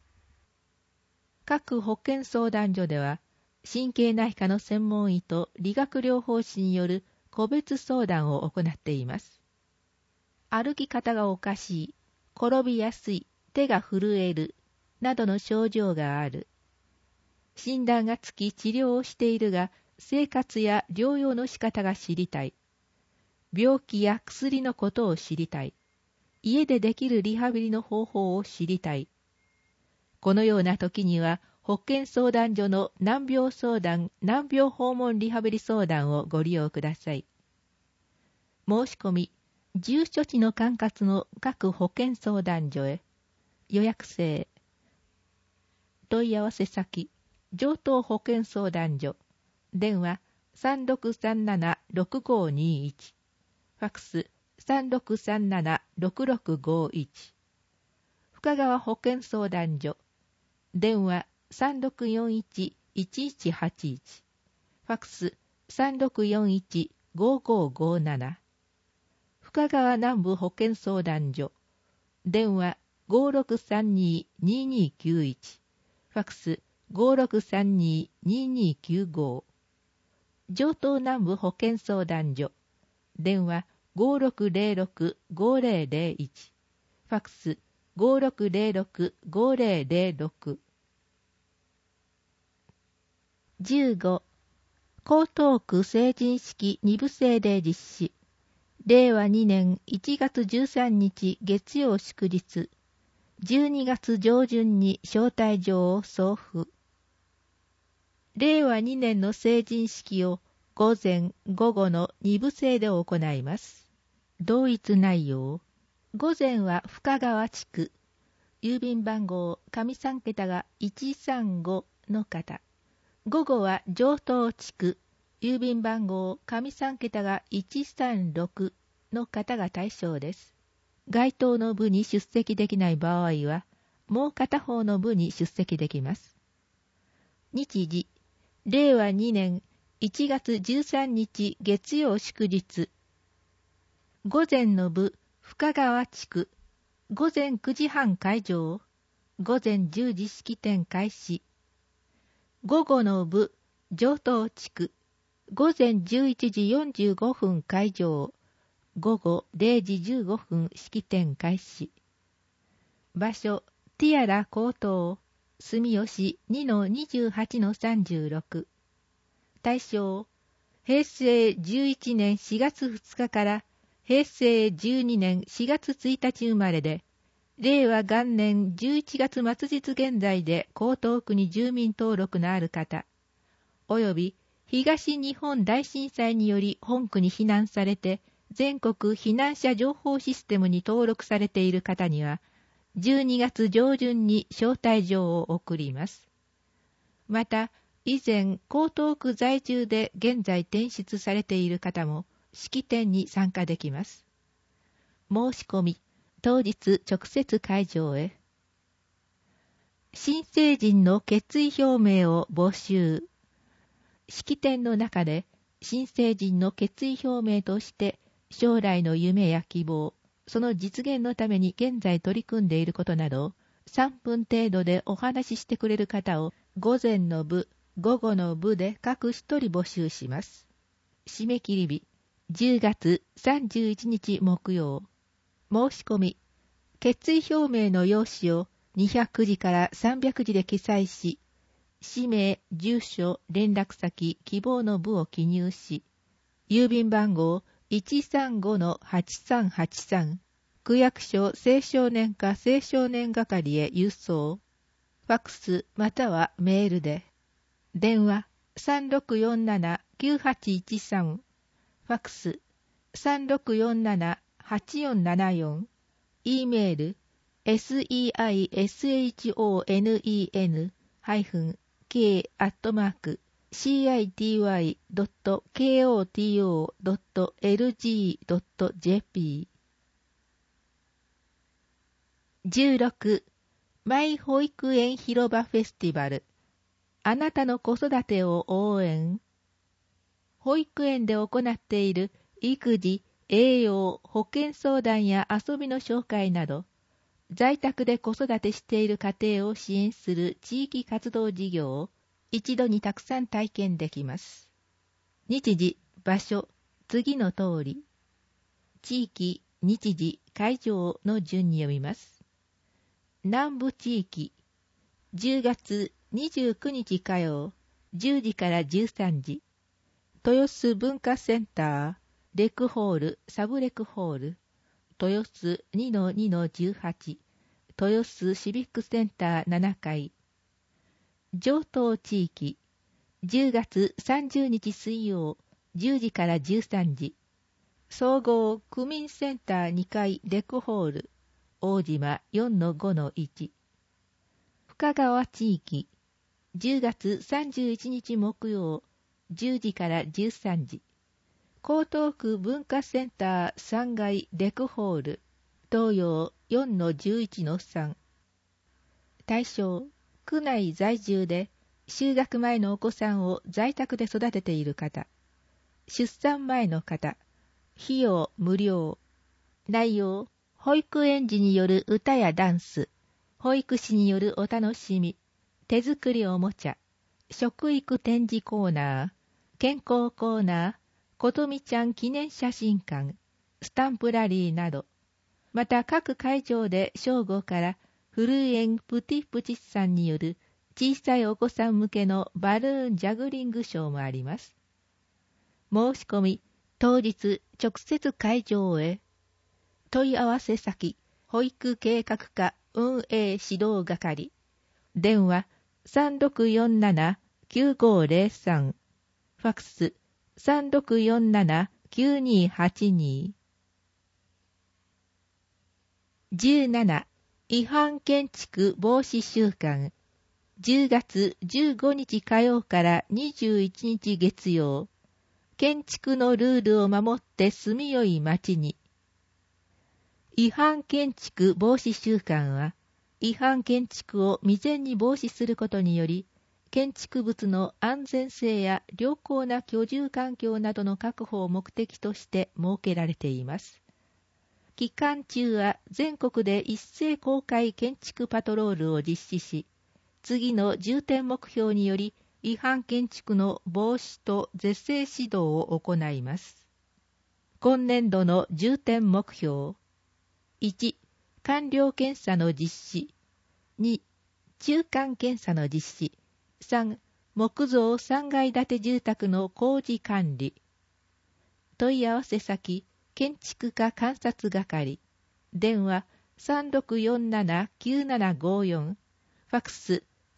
各保健相談所では、神経内科の専門医と理学療法士による個別相談を行っています。歩き方がおかしい、転びやすい、手が震える、などの症状がある。診断がつき治療をしているが、生活や療養の仕方が知りたい。病気や薬のことを知りたい。家でできるリハビリの方法を知りたい。このような時には、保健相談所の難病相談、難病訪問リハビリ相談をご利用ください。申し込み、住所地の管轄の各保健相談所へ。予約制。問い合わせ先、城東保健相談所。電話3637-6521。ファックス3637-6651。深川保健相談所。電話3641-1181。ファックス3641-5557。深川南部保健相談所。電話 5632-2291、ファックス5632-2295。城東南部保健相談所、電話5606-5001、ファックス5606-5006。15、江東区成人式2部制で実施。令和2年1月13日月曜祝日、12月上旬に招待状を送付。令和2年の成人式を午前午後の2部制で行います。同一内容。午前は深川地区、郵便番号上3桁が135の方。午後は城東地区、郵便番号上3桁が136の方が対象です。該当の部に出席できない場合は、もう片方の部に出席できます。日時、令和2年1月13日月曜祝日。午前の部、深川地区、午前9時半開場、午前10時式典開始。午後の部、城東地区、午前11時45分開場、午後0時15分式典開始。場所、ティアラ高等、住吉 2-28-36。対象、平成11年4月2日から平成12年4月1日生まれで、令和元年11月末日現在で江東区に住民登録のある方、および東日本大震災により本区に避難されて、全国避難者情報システムに登録されている方には、12月上旬に招待状を送ります。また、以前、江東区在住で現在転出されている方も、式典に参加できます。申し込み、当日直接会場へ。新成人の決意表明を募集。式典の中で、新成人の決意表明として、将来の夢や希望、その実現のために現在取り組んでいることなどを3分程度でお話ししてくれる方を午前の部、午後の部で各一人募集します。締め切り日、10月31日木曜。申し込み、決意表明の用紙を200字から300字で記載し、氏名、住所、連絡先、希望の部を記入し、郵便番号135-8383、区役所青少年課青少年係へ郵送。ファックスまたはメールで。電話3647-9813。ファックス3647-8474。E メール seishon-k-kity.koto.lg.jp。 16. マイ保育園広場フェスティバル。あなたの子育てを応援。保育園で行っている育児、栄養、保健相談や遊びの紹介など、在宅で子育てしている家庭を支援する地域活動事業を一度にたくさん体験できます。日時、場所、次の通り。地域、日時、会場の順に読みます。南部地域、10月29日火曜、10時から13時。豊洲文化センター、レクホール、サブレクホール。豊洲 2-2-18。豊洲シビックセンター7階。城東地域、10月30日水曜、10時から13時。総合区民センター2階レクホール。大島 4-5-1。深川地域、10月31日木曜、10時から13時。江東区文化センター3階レクホール。東洋 4-11-3。対象、区内在住で就学前のお子さんを在宅で育てている方。出産前の方。費用無料。内容、 保育園児による歌やダンス、保育士によるお楽しみ、手作りおもちゃ、食育展示コーナー、健康コーナー、ことみちゃん記念写真館、スタンプラリーなど、また各会場で正午からフルエンプティプチスさんによる小さいお子さん向けのバルーンジャグリングショーもあります。申し込み、当日直接会場へ。問い合わせ先、保育計画課運営指導係。電話3647-9503。ファックス3647-9282。17. 違反建築防止週間。10月15日火曜から21日月曜。建築のルールを守って住みよい町に。違反建築防止週間は、違反建築を未然に防止することにより、建築物の安全性や良好な居住環境などの確保を目的として設けられています。期間中は全国で一斉公開建築パトロールを実施し、次の重点目標により違反建築の防止と是正指導を行います。今年度の重点目標。1、完了検査の実施。2、中間検査の実施。3、木造3階建て住宅の工事管理。問い合わせ先、建築家観察係。電話3647-9754。ファックス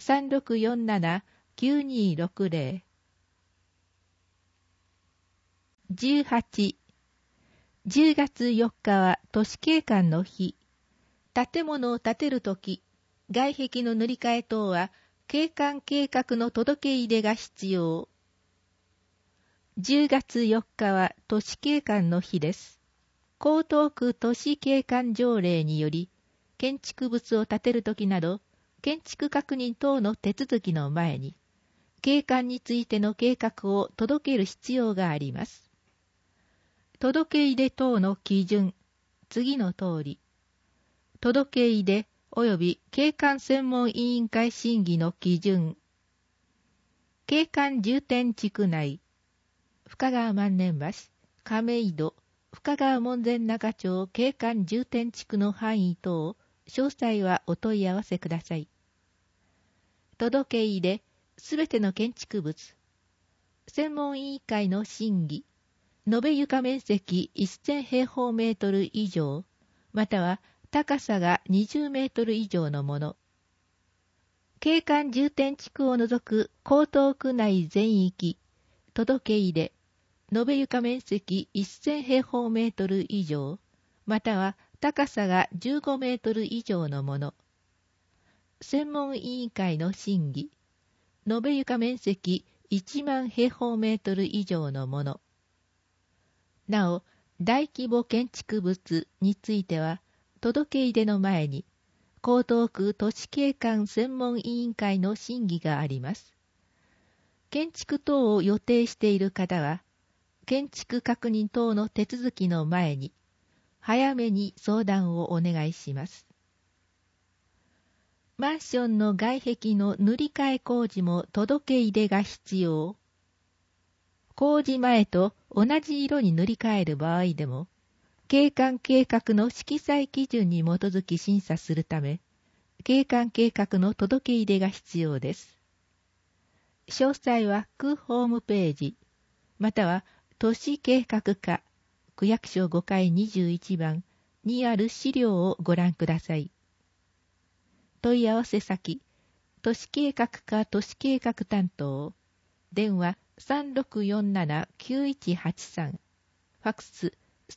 3647-9260。18. 10月4日は都市景観の日。建物を建てるとき、外壁の塗り替え等は景観計画の届け入れが必要。10月4日は都市景観の日です。江東区都市景観条例により、建築物を建てるときなど、建築確認等の手続きの前に、景観についての計画を届ける必要があります。届け入れ等の基準、次の通り。届け入れ及び景観専門委員会審議の基準。景観重点地区内、深川万年橋、亀戸、深川門前仲町景観重点地区の範囲等、詳細はお問い合わせください。届け入れ、すべての建築物。専門委員会の審議。延べ床面積1000平方メートル以上、または高さが20メートル以上のもの。景観重点地区を除く江東区内全域、届け入れ、延べ床面積1000平方メートル以上、または高さが15メートル以上のもの。専門委員会の審議、延べ床面積1万平方メートル以上のもの。なお、大規模建築物については、届け入れの前に、江東区都市景観専門委員会の審議があります。建築等を予定している方は、建築確認等の手続きの前に、早めに相談をお願いします。マンションの外壁の塗り替え工事も届け入れが必要。工事前と同じ色に塗り替える場合でも、景観計画の色彩基準に基づき審査するため、景観計画の届け入れが必要です。詳細は区ホームページ、または都市計画課、区役所5階21番にある資料をご覧ください。問い合わせ先、都市計画課都市計画担当、電話3647-9183、ファックス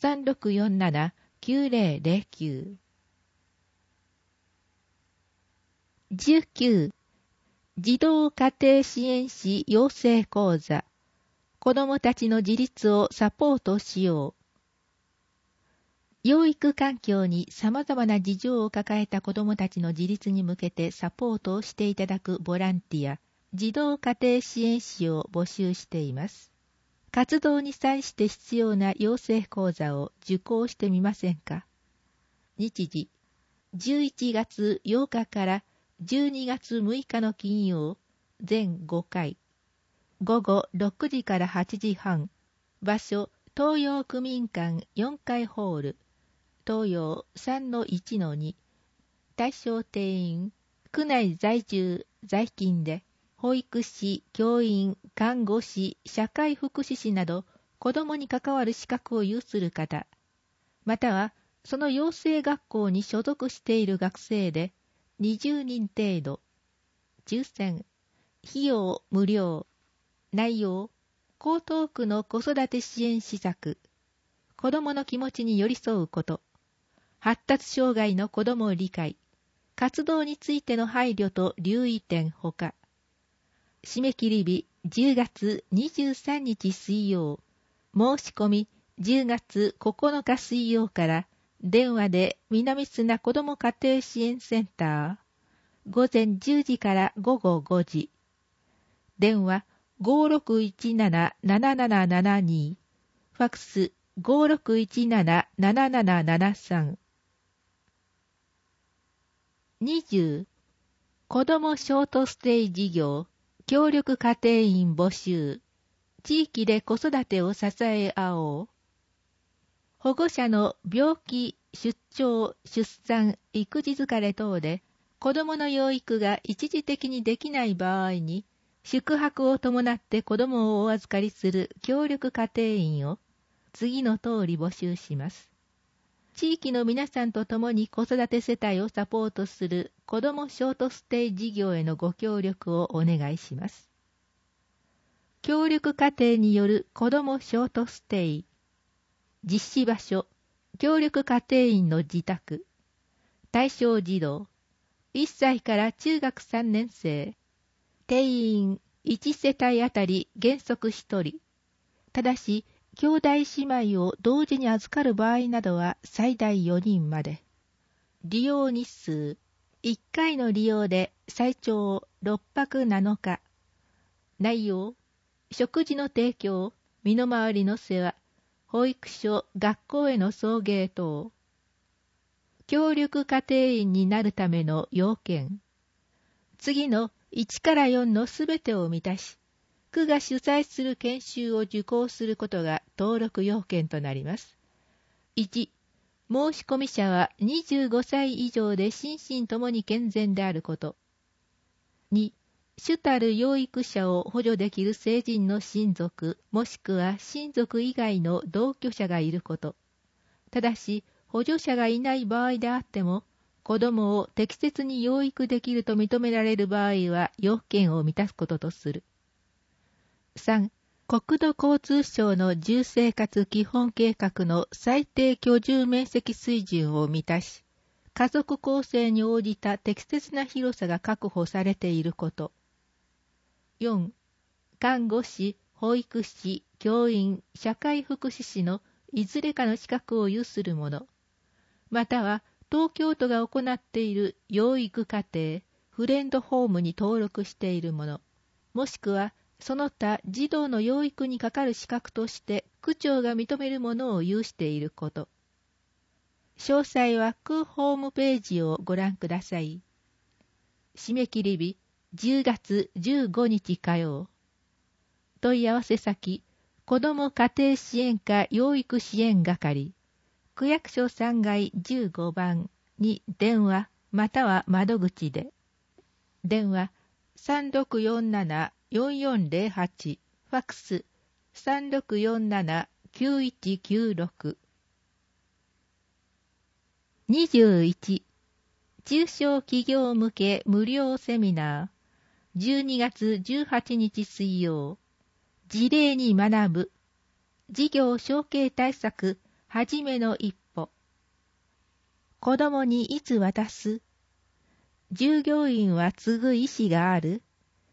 3647-9009。19. 児童家庭支援士養成講座。子どもたちの自立をサポートしよう。養育環境に様々な事情を抱えた子どもたちの自立に向けてサポートをしていただくボランティア、児童家庭支援士を募集しています。活動に際して必要な養成講座を受講してみませんか。 日時、11月8日から12月6日の金曜、全5回。午後6時から8時半。場所、東洋区民館4階ホール。東洋 3-1-2。対象定員、区内在住、在勤で、保育士、教員、看護師、社会福祉士など、子供に関わる資格を有する方、または、その養成学校に所属している学生で、20人程度。抽選。費用無料。内容。江東区の子育て支援施策。子供の気持ちに寄り添うこと。発達障害の子供理解。活動についての配慮と留意点ほか。締め切り日10月23日水曜。申し込み10月9日水曜から電話で南砂子ども家庭支援センター午前10時から午後5時電話 5617-7772 ファックス 5617-7773 20子どもショートステイ事業協力家庭員募集地域で子育てを支え合おう。保護者の病気、出張、出産、育児疲れ等で子供の養育が一時的にできない場合に宿泊を伴って子供をお預かりする協力家庭員を次の通り募集します。地域の皆さんと共に子育て世帯をサポートする子どもショートステイ事業へのご協力をお願いします。協力家庭による子どもショートステイ。実施場所、協力家庭員の自宅。対象児童、1歳から中学3年生。定員1世帯あたり原則1人。ただし、兄弟姉妹を同時に預かる場合などは最大4人まで。利用日数、1回の利用で最長6泊7日。内容、食事の提供、身の回りの世話、保育所、学校への送迎等。協力家庭員になるための要件。次の1から4のすべてを満たし、区が主催する研修を受講することが登録要件となります。1、申し込み者は25歳以上で心身ともに健全であること。2、主たる養育者を補助できる成人の親族、もしくは親族以外の同居者がいること。ただし、補助者がいない場合であっても、子供を適切に養育できると認められる場合は要件を満たすこととする。3、国土交通省の住生活基本計画の最低居住面積水準を満たし、家族構成に応じた適切な広さが確保されていること。4、看護師、保育士、教員、社会福祉士のいずれかの資格を有する者、または東京都が行っている養育家庭、フレンドホームに登録している者、もしくはその他児童の養育にかかる資格として区長が認めるものを有していること。詳細は区ホームページをご覧ください。締め切り日10月15日火曜。問い合わせ先、子ども家庭支援課養育支援係、区役所3階15番に電話または窓口で。電話3647-4408、ファックス3647-9196。21、中小企業向け無料セミナー。12月18日水曜。事例に学ぶ。事業承継対策、はじめの一歩。子供にいつ渡す？従業員は継ぐ意思がある？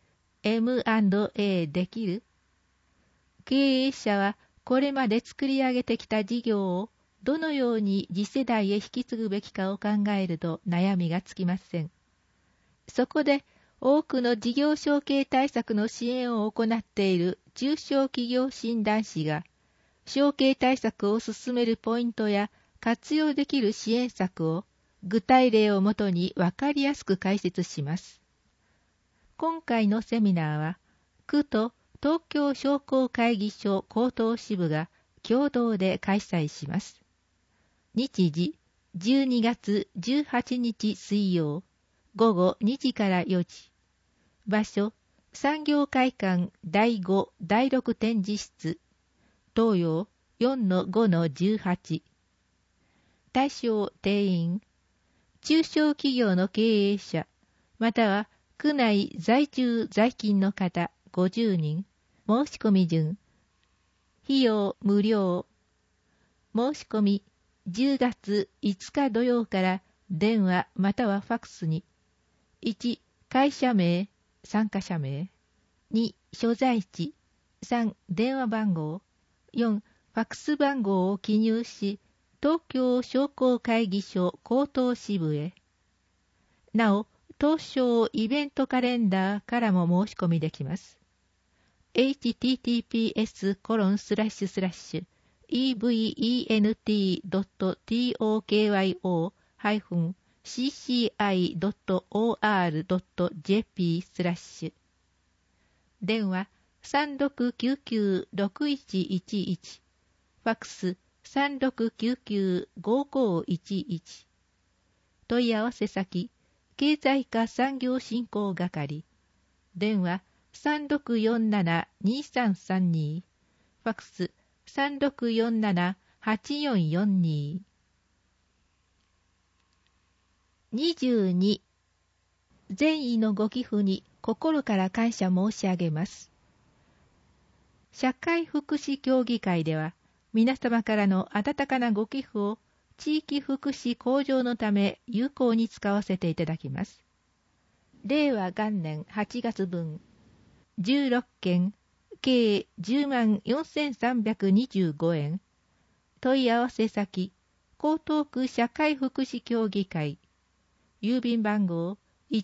M&A できる？経営者はこれまで作り上げてきた事業をどのように次世代へ引き継ぐべきかを考えると悩みがつきません。そこで多くの事業承継対策の支援を行っている中小企業診断士が承継対策を進めるポイントや活用できる支援策を具体例をもとにわかりやすく解説します。今回のセミナーは、区と東京商工会議所高等支部が共同で開催します。日時、12月18日水曜、午後2時から4時。場所、産業会館第5、第6展示室、東洋 4-5-18。対象定員、中小企業の経営者、または区内在住在勤の方50人。申し込み順。費用無料。申し込み10月5日土曜から電話またはファックスに。1、会社名、参加者名。2、所在地。3、電話番号。4、ファックス番号を記入し、東京商工会議所高等支部へ。なお、当省イベントカレンダーからも申し込みできます。https://event-tokyo-cci.or.jp/ 電話3699-6111ファックス3699-5511問い合わせ先経済課産業振興係電話3647-2332ファックス3647-8442 22善意のご寄付に心から感謝申し上げます。社会福祉協議会では皆様からの温かなご寄付を地域福祉向上のため有効に使わせていただきます。令和元年8月分16件計104,4325円問い合わせ先江東区社会福祉協議会郵便番号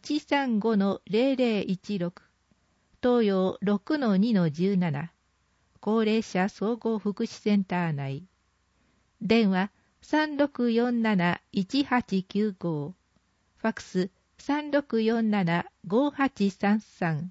135-0016 東洋 6-2-17 高齢者総合福祉センター内電話3647-1895ファックス3647-5833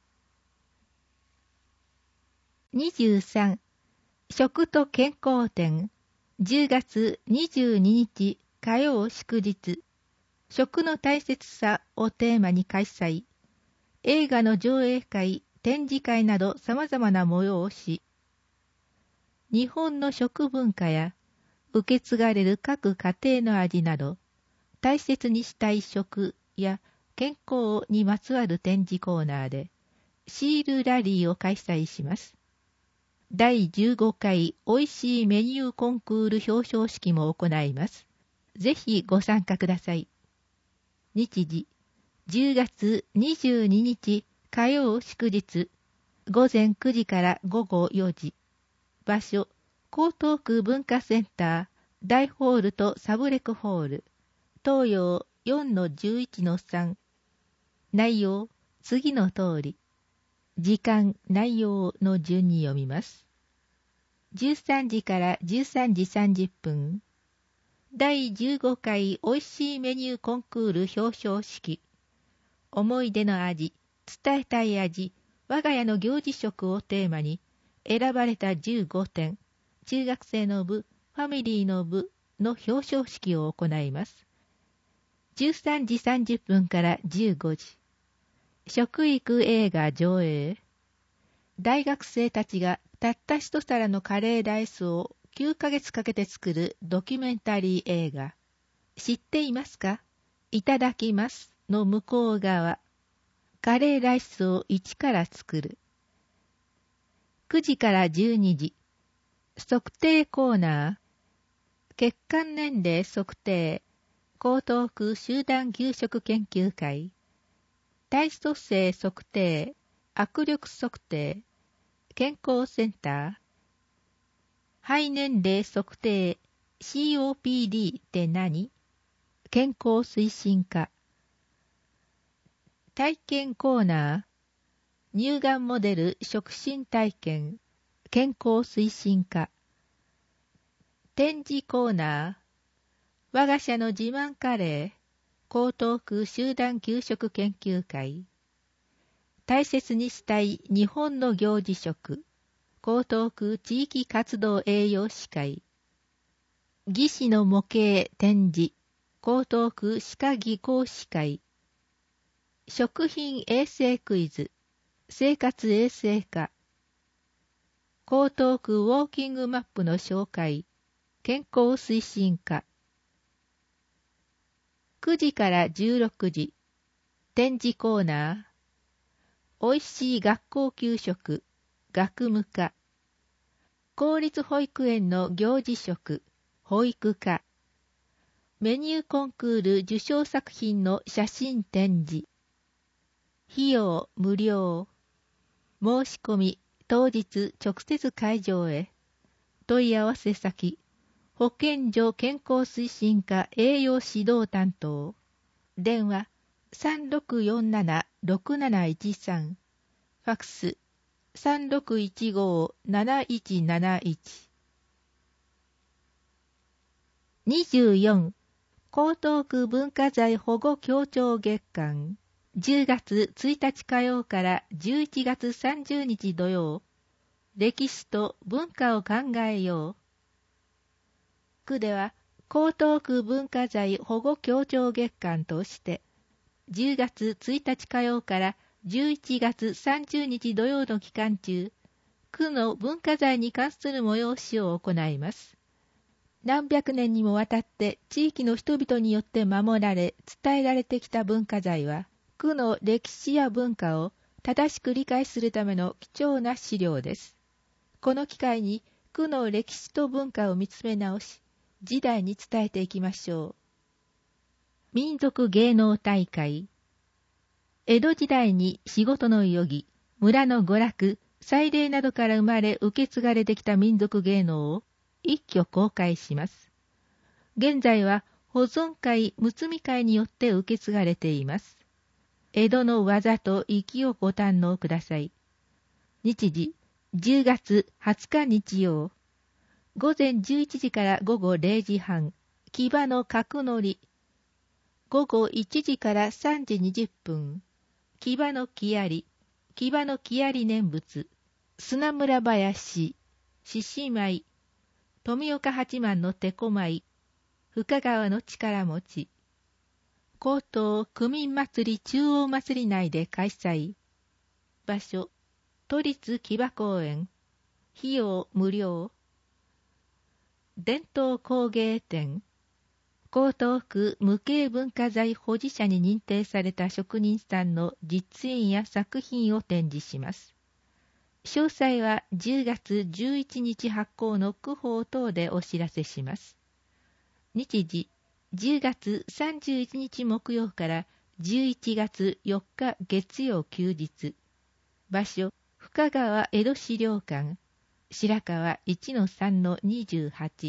23食と健康展10月22日火曜祝日食の大切さをテーマに開催映画の上映会展示会など様々な催し日本の食文化や受け継がれる各家庭の味など大切にしたい食や健康にまつわる展示コーナーでシールラリーを開催します。第15回おいしいメニューコンクール表彰式も行います。ぜひご参加ください。日時10月22日火曜祝日午前9時から午後4時場所江東区文化センター大ホールとサブレクホール東洋 4-11-3 内容次の通り時間内容の順に読みます13時から13時30分第15回おいしいメニューコンクール表彰式思い出の味伝えたい味我が家の行事食をテーマに選ばれた15点中学生の部ファミリーの部の表彰式を行います13時30分から15時食育映画上映大学生たちがたった一皿のカレーライスを9ヶ月かけて作るドキュメンタリー映画知っていますかいただきますの向こう側カレーライスを一から作る9時から12時測定コーナー血管年齢測定江東区集団給食研究会体組成測定握力測定健康センター肺年齢測定 COPD って何健康推進課体験コーナー乳がんモデル触診体験健康推進課展示コーナ我が社の自慢カレー、江東区集団給食研究会。大切にしたい日本の行事食、江東区地域活動栄養士会。技師の模型展示、江東区歯科技工士会。食品衛生クイズ、生活衛生課。江東区ウォーキングマップの紹介、健康推進課。9時から16時、展示コーナー。おいしい学校給食、学務課。公立保育園の行事食、保育課。メニューコンクール受賞作品の写真展示。費用無料。申し込み当日直接会場へ。問い合わせ先、保健所健康推進課栄養指導担当。電話3647-6713。ファクス3615-7171。24. 江東区文化財保護協調月間。10月1日火曜から11月30日土曜。歴史と文化を考えよう。区では、江東区文化財保護協調月間として、10月1日火曜から11月30日土曜の期間中、区の文化財に関する催しを行います。何百年にもわたって地域の人々によって守られ、伝えられてきた文化財は、区の歴史や文化を正しく理解するための貴重な資料です。この機会に区の歴史と文化を見つめ直し、時代に伝えていきましょう。民族芸能大会。江戸時代に仕事の余儀、村の娯楽、祭礼などから生まれ受け継がれてきた民族芸能を一挙公開します。現在は保存会、睦み会によって受け継がれています。江戸の技と粋をご堪能ください。日時、10月20日日曜。午前11時から午後0時半、木場の角乗り。午後1時から3時20分、木場の木遣り念仏、砂村林、獅子舞、富岡八幡の手こ舞、深川の力持ち。江東区民祭り中央祭り内で開催。場所、都立木場公園。費用無料。伝統工芸展。江東区無形文化財保持者に認定された職人さんの実演や作品を展示します。詳細は10月11日発行の区報等でお知らせします。日時、10月31日木曜から11月4日月曜休日。場所、深川江戸資料館。白川 1-3-28。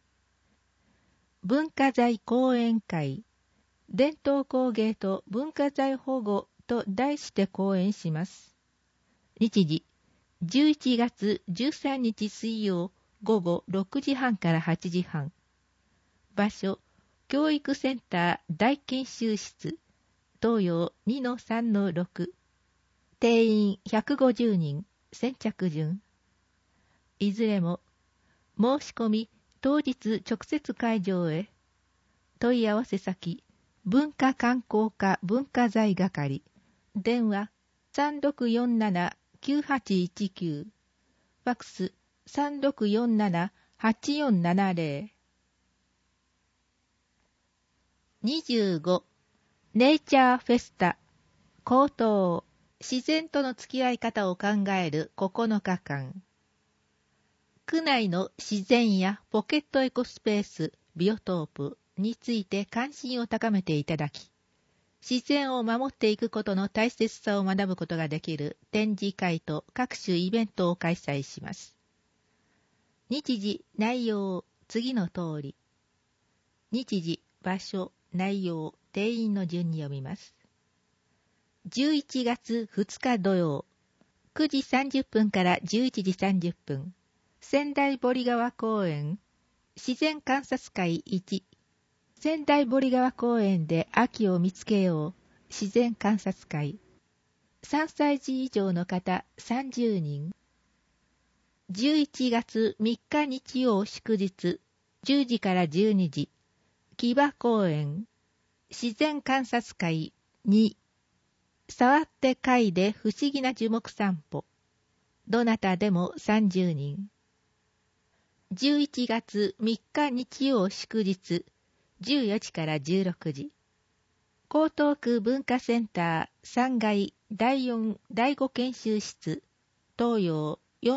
文化財講演会。伝統工芸と文化財保護と題して講演します。日時、11月13日水曜午後6時半から8時半。場所、教育センター大研修室。東洋 2-3-6。定員150人。先着順。いずれも、申し込み、当日直接会場へ。問い合わせ先、文化観光課文化財係。電話、3647-9819。ファクス、3647-8470。25. ネイチャーフェスタ。江東。自然との付き合い方を考える9日間。区内の自然やポケットエコスペース、ビオトープについて関心を高めていただき、自然を守っていくことの大切さを学ぶことができる展示会と各種イベントを開催します。日時、内容、次の通り。日時、場所、内容、定員の順に読みます。11月2日土曜、9時30分から11時30分、仙台堀川公園、自然観察会1、 仙台堀川公園で秋を見つけよう自然観察会。3歳児以上の方30人。11月3日日曜祝日10時から12時、木場公園自然観察会2、触って嗅いで不思議な樹木散歩。どなたでも30人。11月3日日曜祝日14時から16時、江東区文化センター3階第4第5研修室東洋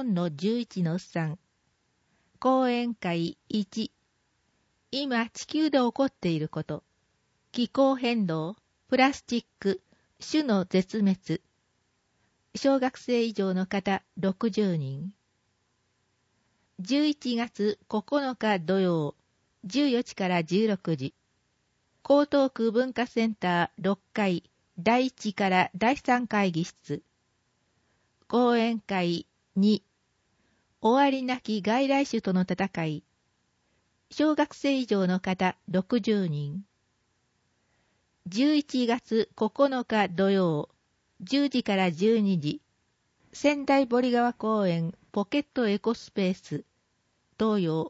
4-11-3、講演会1、今地球で起こっていること、気候変動、プラスチック、種の絶滅。小学生以上の方60人。11月9日土曜14時から16時、江東区文化センター6階第1から第3会議室。講演会2、終わりなき外来種との戦い。小学生以上の方60人。11月9日土曜10時から12時、仙台堀川公園ポケットエコスペース東洋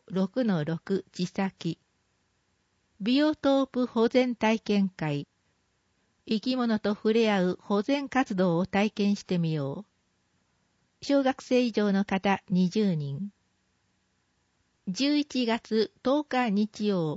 6-6 地先、ビオトープ保全体験会。生き物と触れ合う保全活動を体験してみよう。小学生以上の方20人。11月10日日曜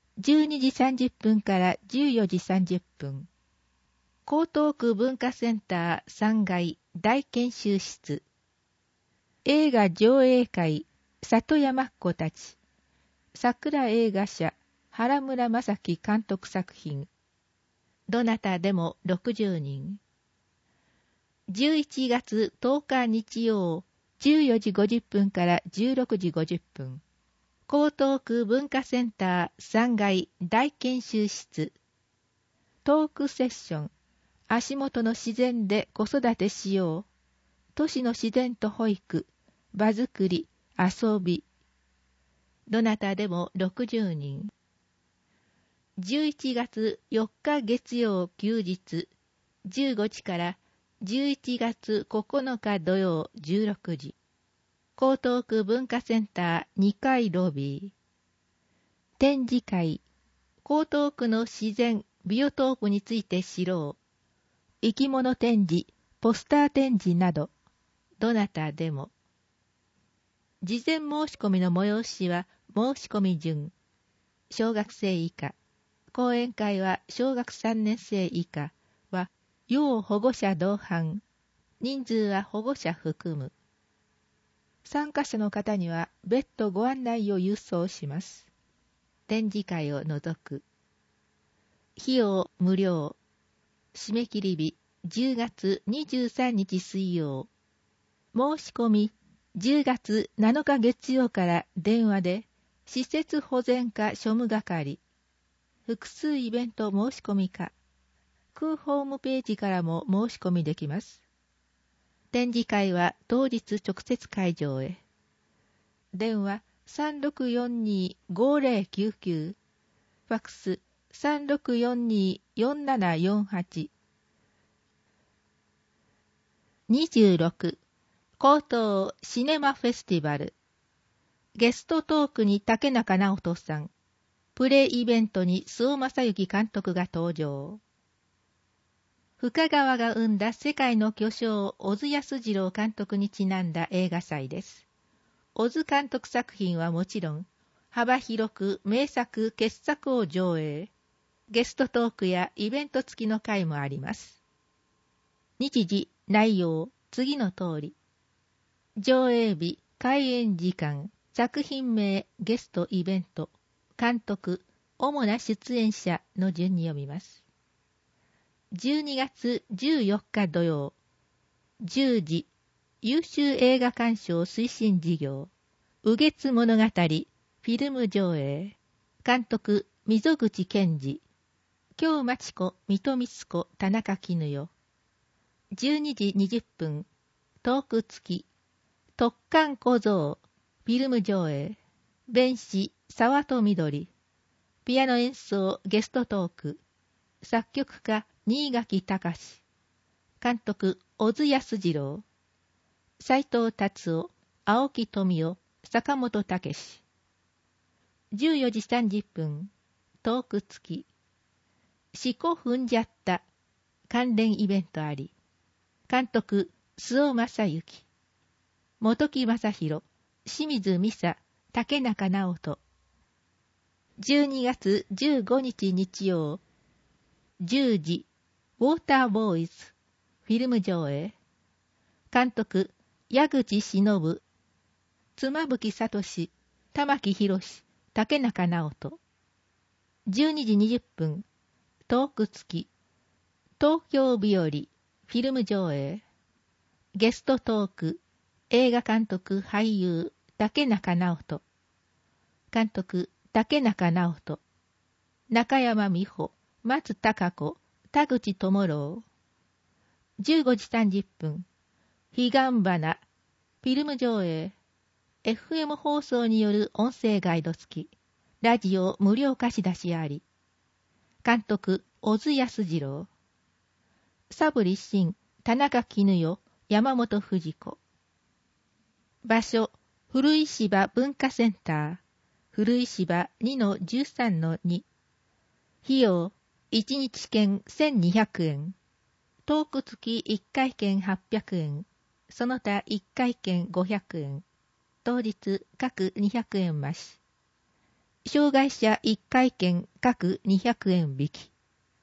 12時30分から14時30分、江東区文化センター3階大研修室。映画上映会里山っ子たち。桜映画社原村正樹監督作品。どなたでも60人。11月10日日曜14時50分から16時50分、江東区文化センター3階大研修室。トークセッション。足元の自然で子育てしよう。都市の自然と保育、場づくり、遊び。どなたでも60人。11月4日月曜休日15時から11月9日土曜16時、江東区文化センター2階ロビー。展示会。江東区の自然ビオトープについて知ろう。生き物展示、ポスター展示など。どなたでも。事前申し込みの催しは申し込み順。小学生以下。講演会は小学3年生以下は要保護者同伴。人数は保護者含む。参加者の方には別途ご案内を郵送します。展示会を除く。費用無料。締め切り日10月23日水曜。申し込み10月7日月曜から電話で施設保全課庶務係。複数イベント申し込み課。区ホームページからも申し込みできます。展示会は当日直接会場へ。電話3642-5099。ファックス3642-4748。26、江東シネマフェスティバル。ゲストトークに竹中直人さん。プレイイベントに周防正幸監督が登場。深川が生んだ世界の巨匠小津安二郎監督にちなんだ映画祭です。小津監督作品はもちろん、幅広く名作傑作を上映。ゲストトークやイベント付きの会もあります。日時、内容、次の通り。上映日、開演時間、作品名、ゲストイベント、監督、主な出演者の順に読みます。12月14日土曜、10時、優秀映画鑑賞推進事業、雨月物語、フィルム上映、監督、溝口健二、京町子、水戸光子、田中絹代。12時20分、トーク付き、特艦小僧、フィルム上映、弁士、沢戸緑、 ピアノ演奏ゲストトーク、作曲家新垣隆、監督小津安二郎、斉藤達夫、青木富夫、坂本武史。14時30分、トーク付き。四股踏んじゃった関連イベントあり。監督周防正幸、本木正宏、清水美沙、竹中直人。12月15日日曜、10時、ウォーターボーイズ、フィルム上映。監督、矢口忍、妻夫木聡、玉木宏、竹中直人。12時20分、トーク付き。東京日和、フィルム上映。ゲストトーク、映画監督俳優、竹中直人。監督、竹中直人。中山美穂、松たか子、田口智郎。15時30分、彼岸花、フィルム上映。FM 放送による音声ガイド付き。ラジオ無料貸し出しあり。監督、小津安二郎。サブリシン、田中絹代、山本藤子。場所、古い芝文化センター。古い芝 2-13-2。費用、1日券1200円。トーク付き1回券800円。その他1回券500円。当日各200円増し。障害者1回券各200円引き。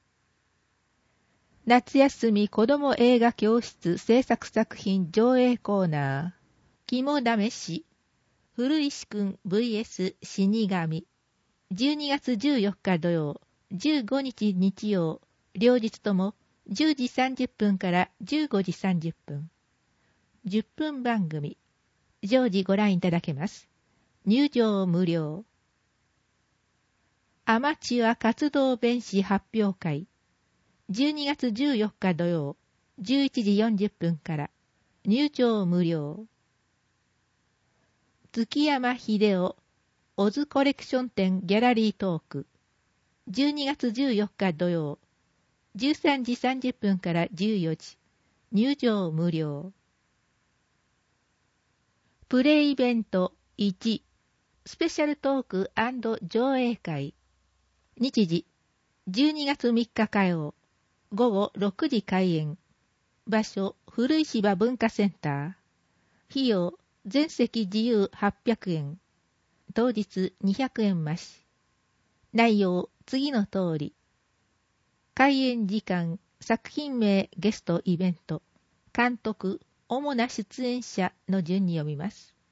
夏休み子ども映画教室制作作品上映コーナー。肝試し。古石くん vs 死神。12月14日土曜、15日日曜、両日とも10時30分から15時30分。10分番組。常時ご覧いただけます。入場無料。アマチュア活動弁士発表会。12月14日土曜、11時40分から。入場無料。月山秀夫、オズコレクション展ギャラリートーク。12月14日土曜、13時30分から14時。入場無料。プレイベント1、スペシャルトーク&上映会。日時、12月3日火曜、午後6時開演。場所、古い芝文化センター。費用、全席自由800円。当日200円増し。内容、次の通り。開演時間、作品名、ゲストイベント、監督、主な出演者の順に読みます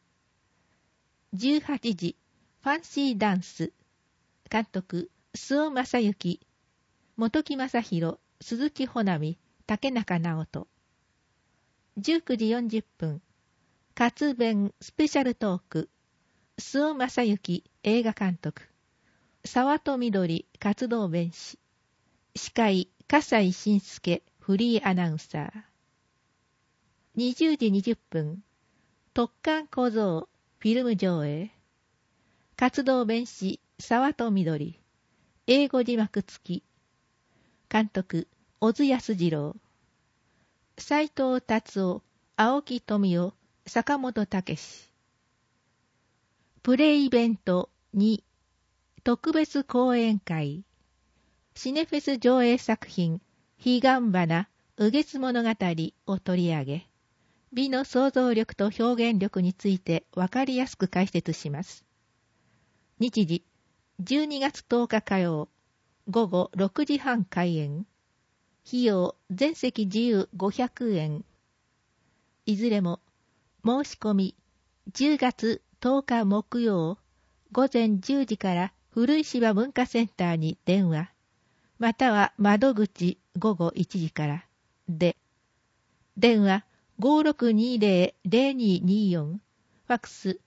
。18時、ファンシーダンス。監督、周防正幸、本木正宏、鈴木穂波、竹中直人。19時40分、活弁スペシャルトーク。周防正幸、映画監督。沢戸みどり、活動弁士。司会、笠井信介、フリーアナウンサー。20時20分、特艦小僧、フィルム上映。活動弁士、沢戸みどり。英語字幕付き。監督、小津安二郎。斉藤達夫、青木富夫、坂本武史。プレイベント2、特別講演会。シネフェス上映作品、彼岸花、雨月物語を取り上げ、美の想像力と表現力についてわかりやすく解説します。日時、12月10日火曜、午後6時半開演。費用、全席自由500円。いずれも、申し込み、10月10日木曜、午前10時から古い芝文化センターに電話、または窓口午後1時からで、電話5620-0224、ファックス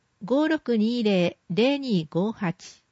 5620-0258。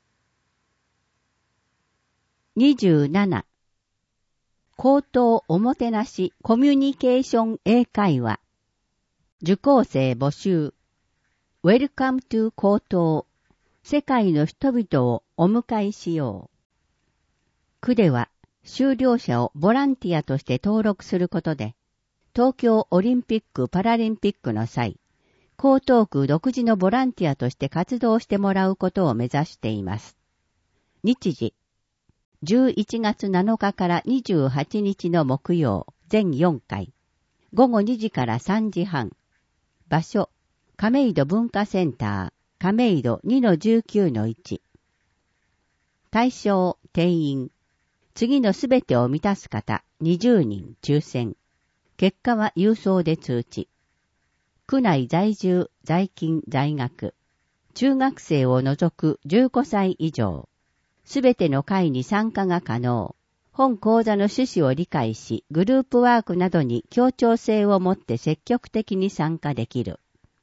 27、口頭おもてなしコミュニケーション英会話。受講生募集。Welcome to 口頭。 世界の人々をお迎えしよう。区では、修了者をボランティアとして登録することで、東京オリンピック・パラリンピックの際、江東区独自のボランティアとして活動してもらうことを目指しています。日時、11月7日から28日の木曜、全4回、午後2時から3時半。場所、亀戸文化センター、亀戸 2-19-1。対象、定員。次のすべてを満たす方、20人抽選。結果は郵送で通知。区内在住、在勤、在学。中学生を除く15歳以上。すべての会に参加が可能。本講座の趣旨を理解し、グループワークなどに協調性を持って積極的に参加できる。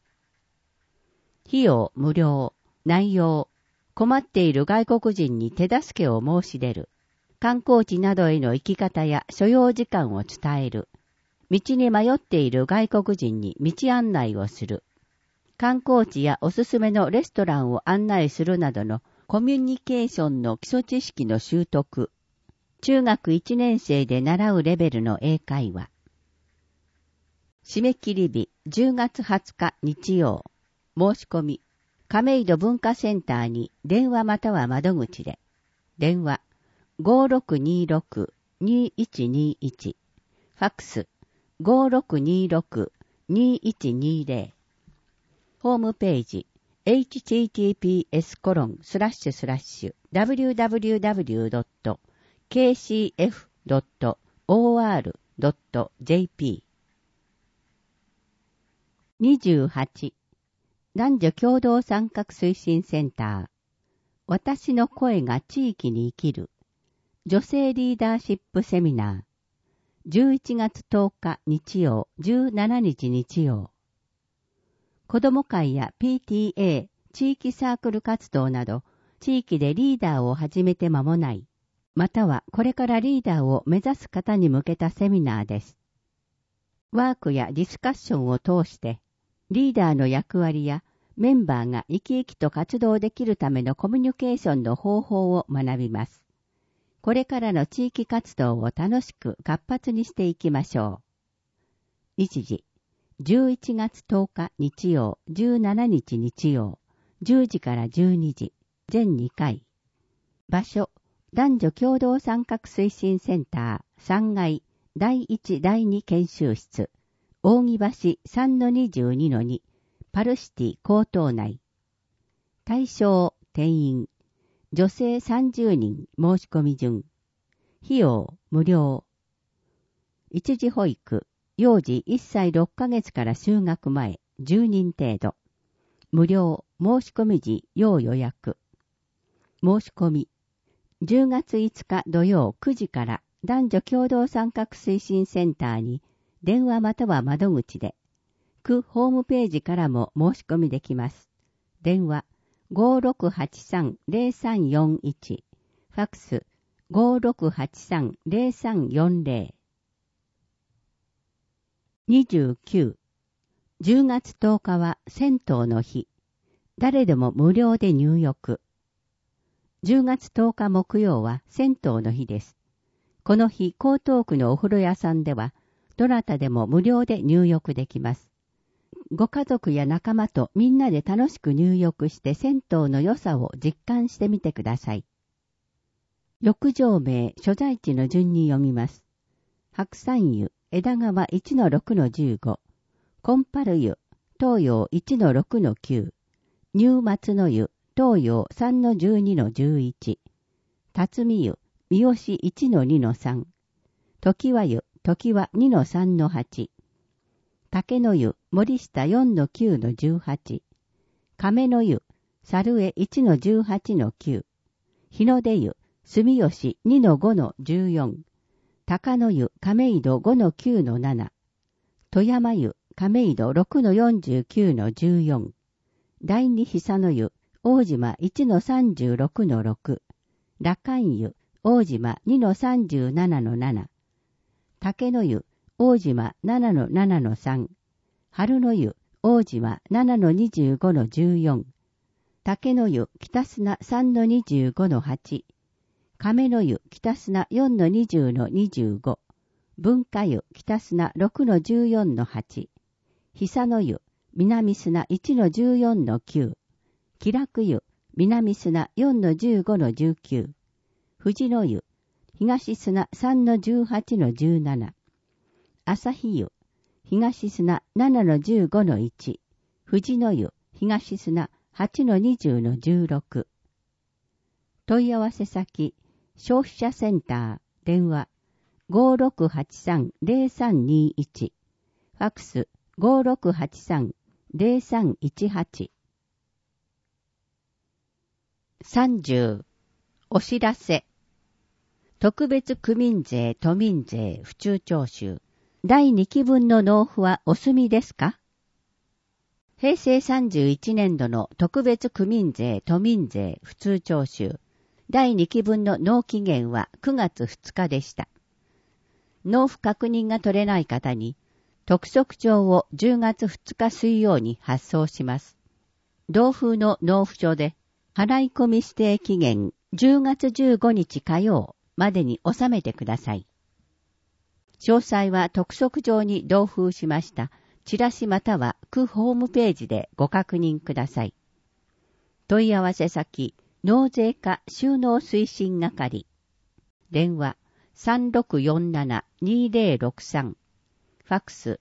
費用無料。内容。困っている外国人に手助けを申し出る。観光地などへの行き方や所要時間を伝える。道に迷っている外国人に道案内をする。観光地やおすすめのレストランを案内するなどのコミュニケーションの基礎知識の習得。中学1年生で習うレベルの英会話。締め切り日10月20日日曜。申し込み。亀戸文化センターに電話または窓口で。電話 5626-2121。ファックス 5626-2120。ホームページ https://www.kcf.or.jp 28. 男女共同参画推進センター。私の声が地域に生きる。女性リーダーシップセミナー。11月10日日曜、17日日曜。子ども会や PTA、地域サークル活動など、地域でリーダーを始めて間もない。またはこれからリーダーを目指す方に向けたセミナーです。ワークやディスカッションを通して、リーダーの役割やメンバーが生き生きと活動できるためのコミュニケーションの方法を学びます。これからの地域活動を楽しく活発にしていきましょう。日時、11月10日日曜、17日日曜、10時から12時、全2回。場所、男女共同参画推進センター3階第1第2研修室、扇橋 3-22-2、パルシティ高等内。対象、定員。女性30人申し込み順。費用、無料。一時保育、幼児1歳6ヶ月から就学前、10人程度。無料、申し込み時、要予約。申し込み。10月5日土曜9時から男女共同参画推進センターに電話または窓口で、区ホームページからも申し込みできます。電話 5683-0341。ファックス 5683-0340。29. 10月10日は銭湯の日。誰でも無料で入浴。10月10日木曜は銭湯の日です。この日、江東区のお風呂屋さんでは、どなたでも無料で入浴できます。ご家族や仲間とみんなで楽しく入浴して銭湯の良さを実感してみてください。浴場名、所在地の順に読みます。白山湯、枝川 1-6-15、コンパル湯、東洋 1-6-9、乳松の湯、東洋 3-12-11、辰巳湯、三好 1-2-3、時和湯、時和 2-3-8、竹の湯、森下 4-9-18、亀の湯、猿江 1-18-9、日の出湯、住吉 2-5-14、高野湯、亀戸 5-9-7、富山湯、亀戸 6-49-14、第二久野湯、大島 1-36-6、羅漢湯、大島 2-37-7、竹の湯、大島 7-7-3、春の湯、大島 7-25-14、 竹の湯北砂 3-25-8、亀の湯北砂 4-20-25、文化湯北砂 6-14-8、久の湯南砂 1-14-9、気楽湯南砂 4-15-19、富士の湯東砂 3-18-17、朝日湯東砂 7-15-1、富士の湯東砂 8-20-16。問い合わせ先、消費者センター、電話、5683-0321、ファックス、5683-0318。30、お知らせ。特別区民税、都民税、府中徴収。第2期分の納付はお済みですか？平成31年度の特別区民税、都民税、府中徴収。第2期分の納期限は9月2日でした。納付確認が取れない方に、督促状を10月2日水曜に発送します。同封の納付書で、払い込み指定期限10月15日火曜までに納めてください。詳細は督促状に同封しましたチラシまたは区ホームページでご確認ください。問い合わせ先、納税課収納推進係。電話3647-2063。ファックス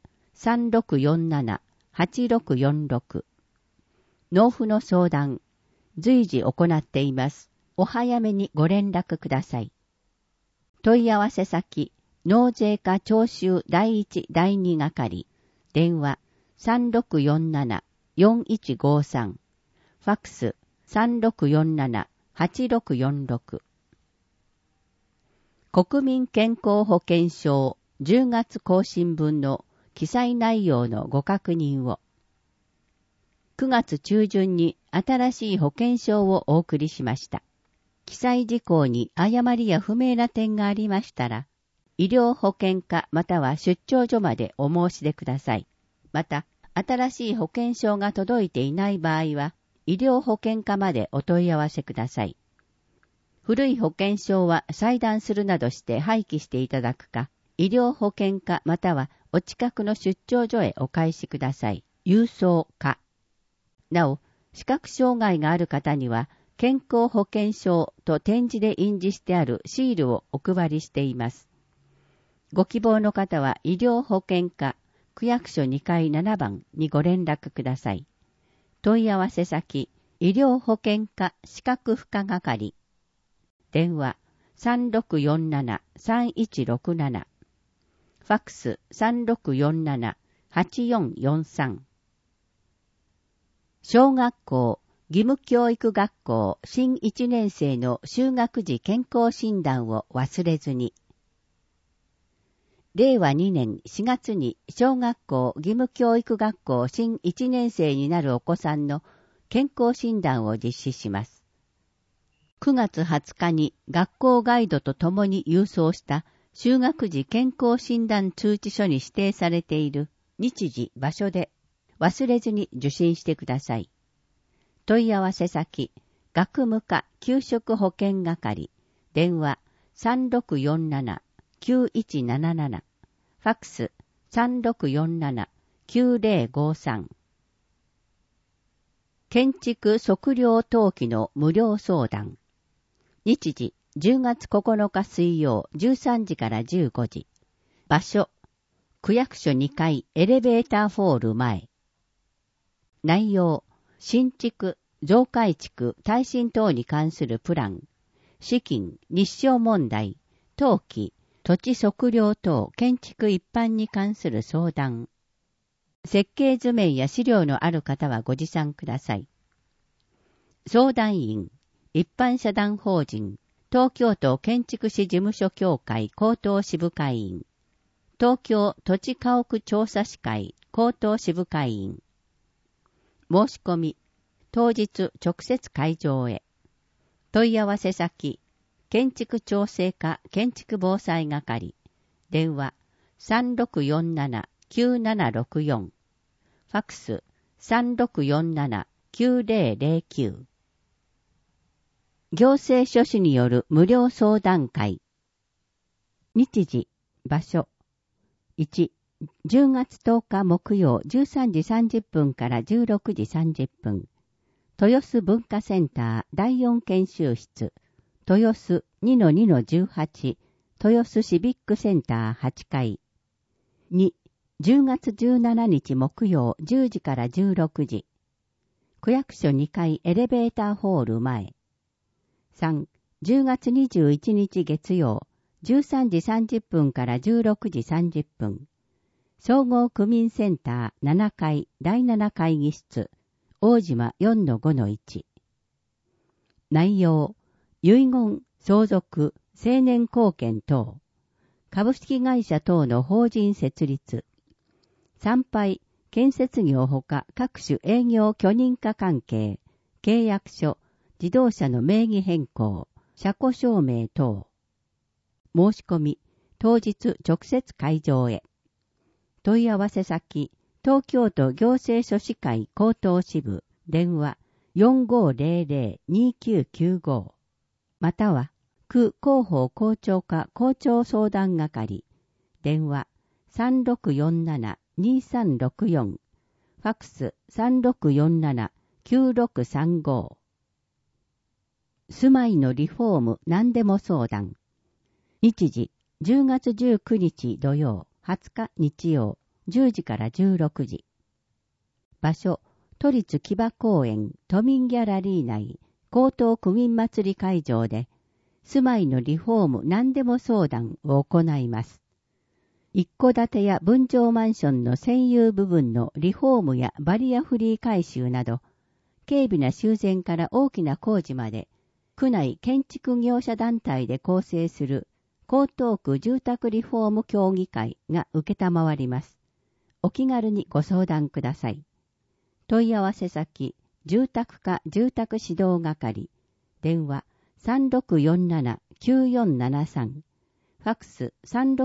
3647-8646。納付の相談、随時行っています。お早めにご連絡ください。問い合わせ先、納税課徴収第1第2係。電話3647-4153。ファックス3647-8646。国民健康保険証10月更新分の記載内容のご確認を。9月中旬に新しい保険証をお送りしました。記載事項に誤りや不明な点がありましたら、医療保険課または出張所までお申し出ください。また、新しい保険証が届いていない場合は、医療保険課までお問い合わせください。古い保険証は裁断するなどして廃棄していただくか、医療保険課またはお近くの出張所へお返しください。郵送課。なお、視覚障害がある方には、健康保険証と点字で印字してあるシールをお配りしています。ご希望の方は医療保険課区役所2階7番にご連絡ください。問い合わせ先、医療保険課資格付加係。電話3647-3167。ファックス3647-8443。小学校義務教育学校新1年生の就学時健康診断を忘れずに。令和2年4月に小学校義務教育学校新1年生になるお子さんの健康診断を実施します。9月20日に学校ガイドとともに郵送した就学時健康診断通知書に指定されている日時、場所で忘れずに受診してください。問い合わせ先、学務課給食保健係、電話3647-9177、ファックス3647-9053。建築測量登記の無料相談。日時、10月9日水曜13時から15時。場所、区役所2階エレベーターホール前。内容、新築、増改築、耐震等に関するプラン、資金、日照問題、登記、土地測量等建築一般に関する相談。設計図面や資料のある方はご持参ください。相談員、一般社団法人、東京都建築士事務所協会高等支部会員、東京土地家屋調査士会高等支部会員。申し込み、当日直接会場へ。問い合わせ先、建築調整課建築防災係。電話3647-9764。ファックス3647-9009。 行政書士による無料相談会。日時、場所。1、10月10日木曜13時30分から16時30分。豊洲文化センター第4研修室。豊洲 2-2-18。豊洲シビックセンター8階。2、10月17日木曜10時から16時。区役所2階エレベーターホール前。3、10月21日月曜13時30分から16時30分。総合区民センター7階第7会議室。大島 4-5-1。内容、遺言、相続、青年貢献等。株式会社等の法人設立。参拝、建設業ほか各種営業許認可関係、契約書、自動車の名義変更、車庫証明等。申し込み、当日直接会場へ。問い合わせ先、東京都行政書士会高等支部、電話 4500-2995。または、区広報校長課校長相談係、電話 3647-2364。ファックス 3647-9635。住まいのリフォーム何でも相談。日時、10月19日土曜、20日日曜、10時から16時。場所、都立木場公園都民ギャラリー内、江東区民祭り会場で、住まいのリフォーム何でも相談を行います。一戸建てや分譲マンションの占有部分のリフォームやバリアフリー改修など、軽微な修繕から大きな工事まで、区内建築業者団体で構成する江東区住宅リフォーム協議会が受けたまわります。お気軽にご相談ください。問い合わせ先、住宅課住宅指導係、電話 3647-9473、ファックス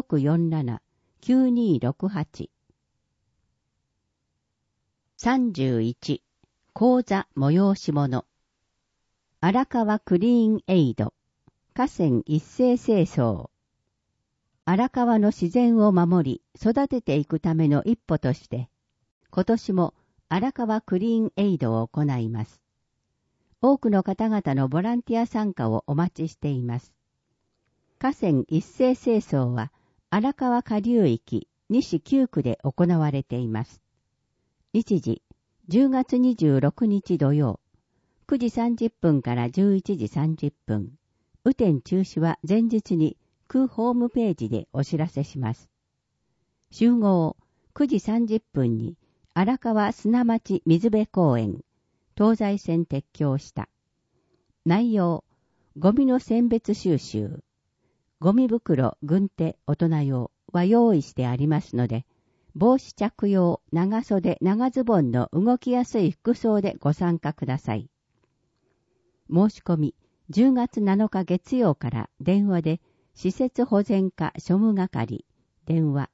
3647-9268。31、講座催し物。荒川クリーンエイド、河川一斉清掃。荒川の自然を守り、育てていくための一歩として、今年も荒川クリーンエイドを行います。多くの方々のボランティア参加をお待ちしています。河川一斉清掃は荒川下流域西9区で行われています。日時、10月26日土曜、9時30分から11時30分。雨天中止は前日に区ホームページでお知らせします。集合、9時30分に荒川砂町水辺公園、東西線撤去した。内容、ゴミの選別収集。ゴミ袋、軍手、大人用は用意してありますので、帽子着用、長袖、長ズボンの動きやすい服装でご参加ください。申し込み、10月7日月曜から電話で、施設保全課庶務係、電話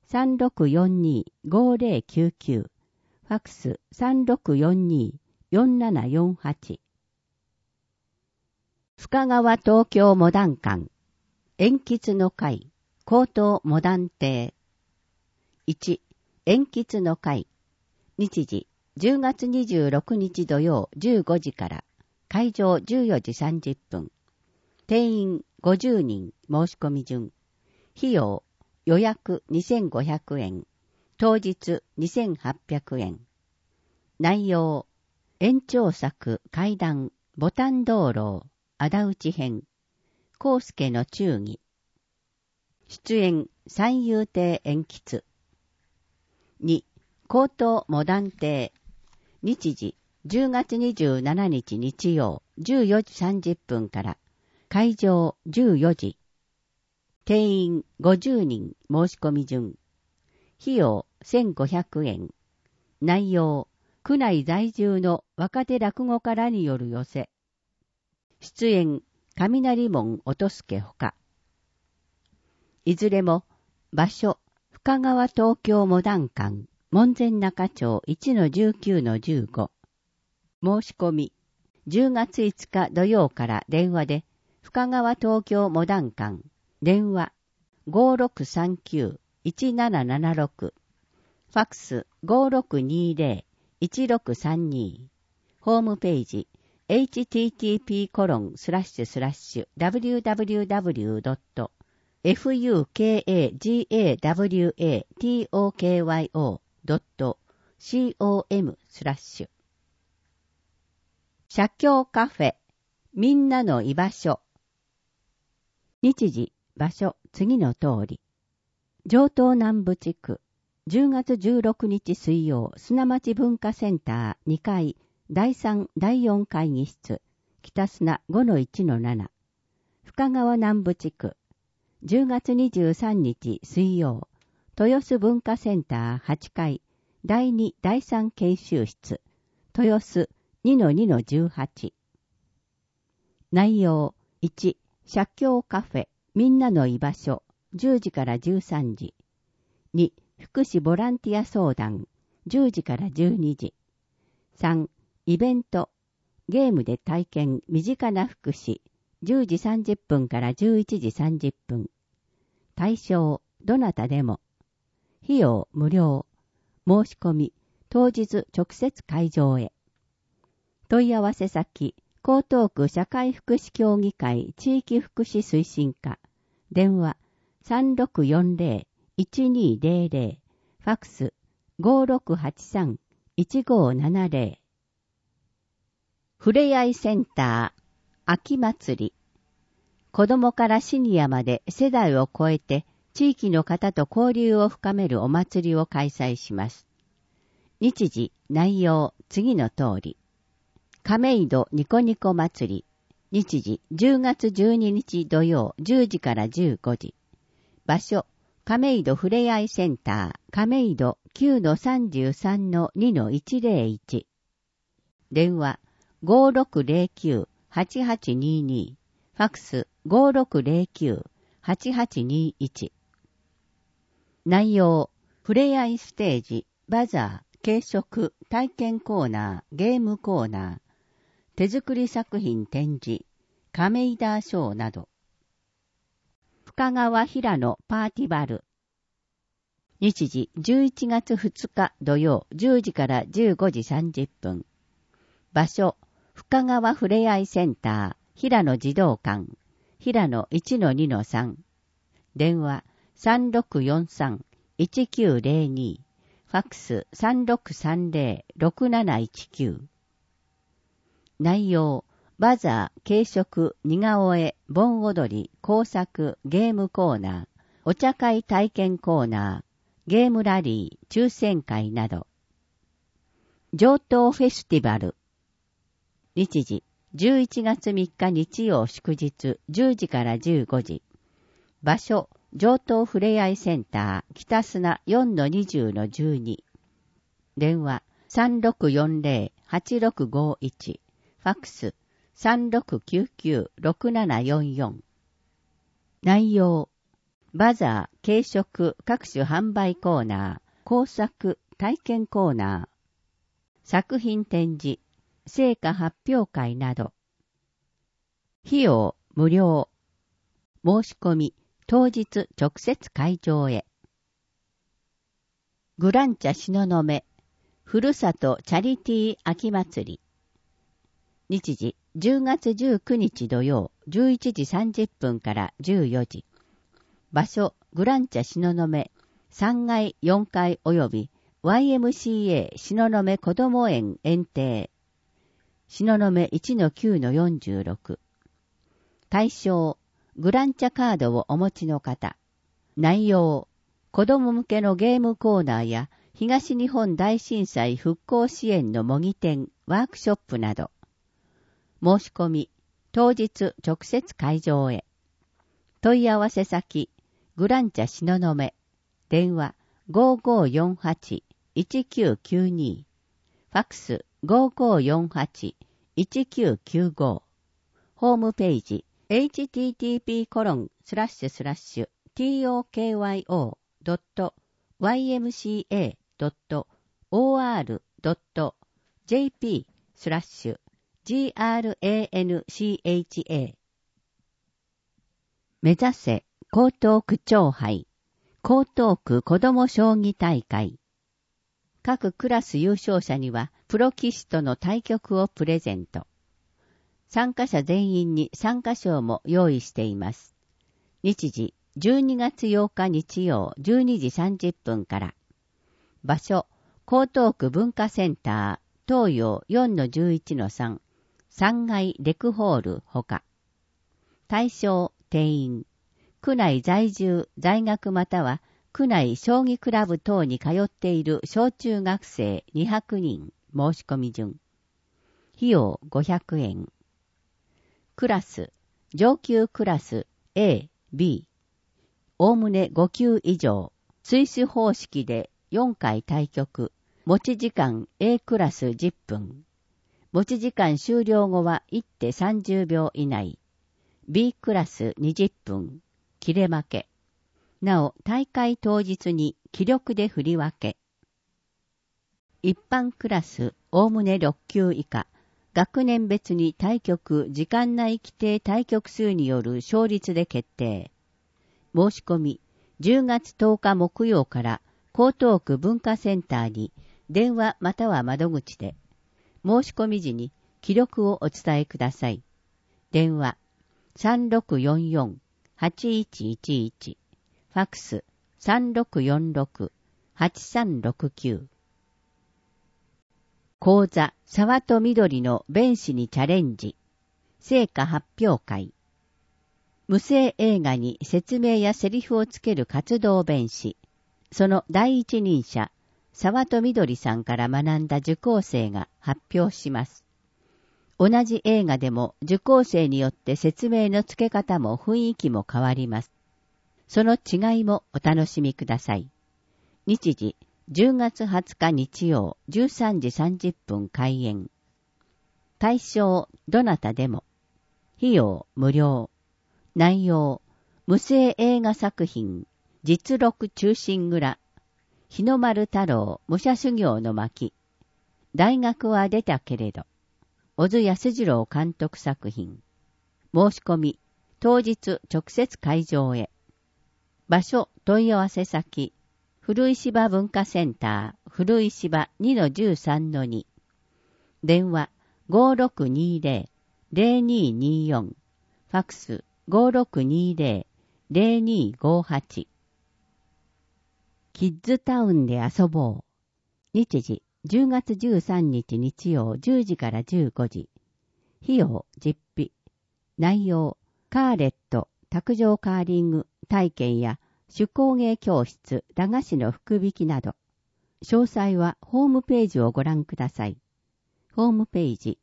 3642-5099、ファックス 3642-4748。深川東京モダン館、鉛筆の会、高等モダン亭。1、鉛筆の会。日時、10月26日土曜15時から、会場14時30分。定員50人申し込み順。費用、予約2500円。当日2800円。内容、延長作、階段、ボタン道路、仇討ち編。康介の忠義。出演、三遊亭鉛筆。2、高等モダン亭。日時、10月27日日曜14時30分から、会場14時。定員50人申し込み順。費用1500円。内容、区内在住の若手落語家らによる寄せ。出演、雷門音助ほか。いずれも、場所、深川東京モダン館、門前仲町 1-19-15。申し込み、 10月5日土曜から電話で、深川東京モダン館、電話 5639-1776、ファックス 5620-1632、ホームページ、http://www.fukagawatokyo.com/写経カフェみんなの居場所。日時、場所、次の通り。城東南部地区、10月16日水曜、砂町文化センター2階、第3、第4会議室、北砂 5-1-7。深川南部地区、10月23日水曜、豊洲文化センター8階、第2、第3研修室、豊洲 2-2-18。内容、1、写経カフェ、みんなの居場所、10時から13時。2、福祉ボランティア相談、10時から12時。3、イベント、ゲームで体験身近な福祉、10時30分から11時30分。対象、どなたでも。費用、無料。申し込み、当日直接会場へ。問い合わせ先、江東区社会福祉協議会地域福祉推進課。電話、3640-1200。ファックス、5683-1570。ふれあいセンター、秋祭り。子供からシニアまで世代を超えて地域の方と交流を深めるお祭りを開催します。日時、内容、次の通り。亀戸ニコニコ祭り。日時、10月12日土曜10時から15時。場所、亀戸ふれあいセンター、亀戸 9-33-2-101。電話、5609-8822。ファックス 5609-8821。内容、ふれあいステージ、バザー、軽食、体験コーナー、ゲームコーナー、手作り作品展示、亀戸ショーなど。深川平野パーティバル。日時11月2日土曜10時から15時30分。場所、深川ふれあいセンター、平野児童館、平野 1-2-3。電話、3643-1902。ファックス 3630-6719。内容、バザー、軽食、似顔絵、盆踊り、工作、ゲームコーナー、お茶会体験コーナー、ゲームラリー、抽選会など。上東フェスティバル。日時、11月3日日曜祝日10時から15時。場所、上東ふれあいセンター、北砂 4-20-12。電話、3640-8651。ファックス、3699-6744。内容、バザー、軽食、各種販売コーナー、工作、体験コーナー、作品展示、成果発表会など。費用、無料。申し込み、当日直接会場へ。グランチャ東雲、ふるさとチャリティー秋祭り。日時、10月19日土曜、11時30分から14時。場所、グランチャ東雲、3階、4階及び YMCA 東雲こども園園庭。東雲 1-9-46。対象、グランチャカードをお持ちの方。内容、子供向けのゲームコーナーや東日本大震災復興支援の模擬店、ワークショップなど。申し込み、当日直接会場へ。問い合わせ先、グランチャ東雲。電話、5548-1992。ファックス、5548-1995。ホームページ、http://tokyo.ymca.or.jp/ GRANCHA。目指せ江東区長杯江東区子ども将棋大会。各クラス優勝者にはプロ棋士との対局をプレゼント。参加者全員に参加賞も用意しています。日時12月8日日曜12時30分から。場所江東区文化センター東洋 4-11-3 3階レクホールほか。対象定員区内在住在学または区内将棋クラブ等に通っている小中学生200人申し込み順。費用500円。クラス上級クラス A、B。おおむね5級以上。推手方式で4回対局。持ち時間 A クラス10分。持ち時間終了後は1手30秒以内。B クラス20分。切れ負け。なお、大会当日に気力で振り分け。一般クラス、おおむね6級以下。学年別に対局、時間内規定対局数による勝率で決定。申し込み、10月10日木曜から江東区文化センターに電話または窓口で。申し込み時に記録をお伝えください。電話、3644-8111。ファックス 3646-8369。講座沢と緑の弁士にチャレンジ。成果発表会。無声映画に説明やセリフをつける活動弁士。その第一人者、沢と緑さんから学んだ受講生が発表します。同じ映画でも受講生によって説明のつけ方も雰囲気も変わります。その違いもお楽しみください。日時、10月20日日曜13時30分開演。対象、どなたでも。費用、無料。内容、無声映画作品、実録忠臣蔵。日の丸太郎、武者修行の巻。大学は出たけれど。小津安二郎監督作品。申し込み、当日直接会場へ。場所、問い合わせ先、古石場文化センター、古石場 2-13-2。電話、5620-0224。ファックス、5620-0258。キッズタウンで遊ぼう。日時、10月13日日曜10時から15時。費用、実費。内容、カーレット、卓上カーリング、体験や手工芸教室、駄菓子の福引きなど。詳細はホームページをご覧ください。ホームページ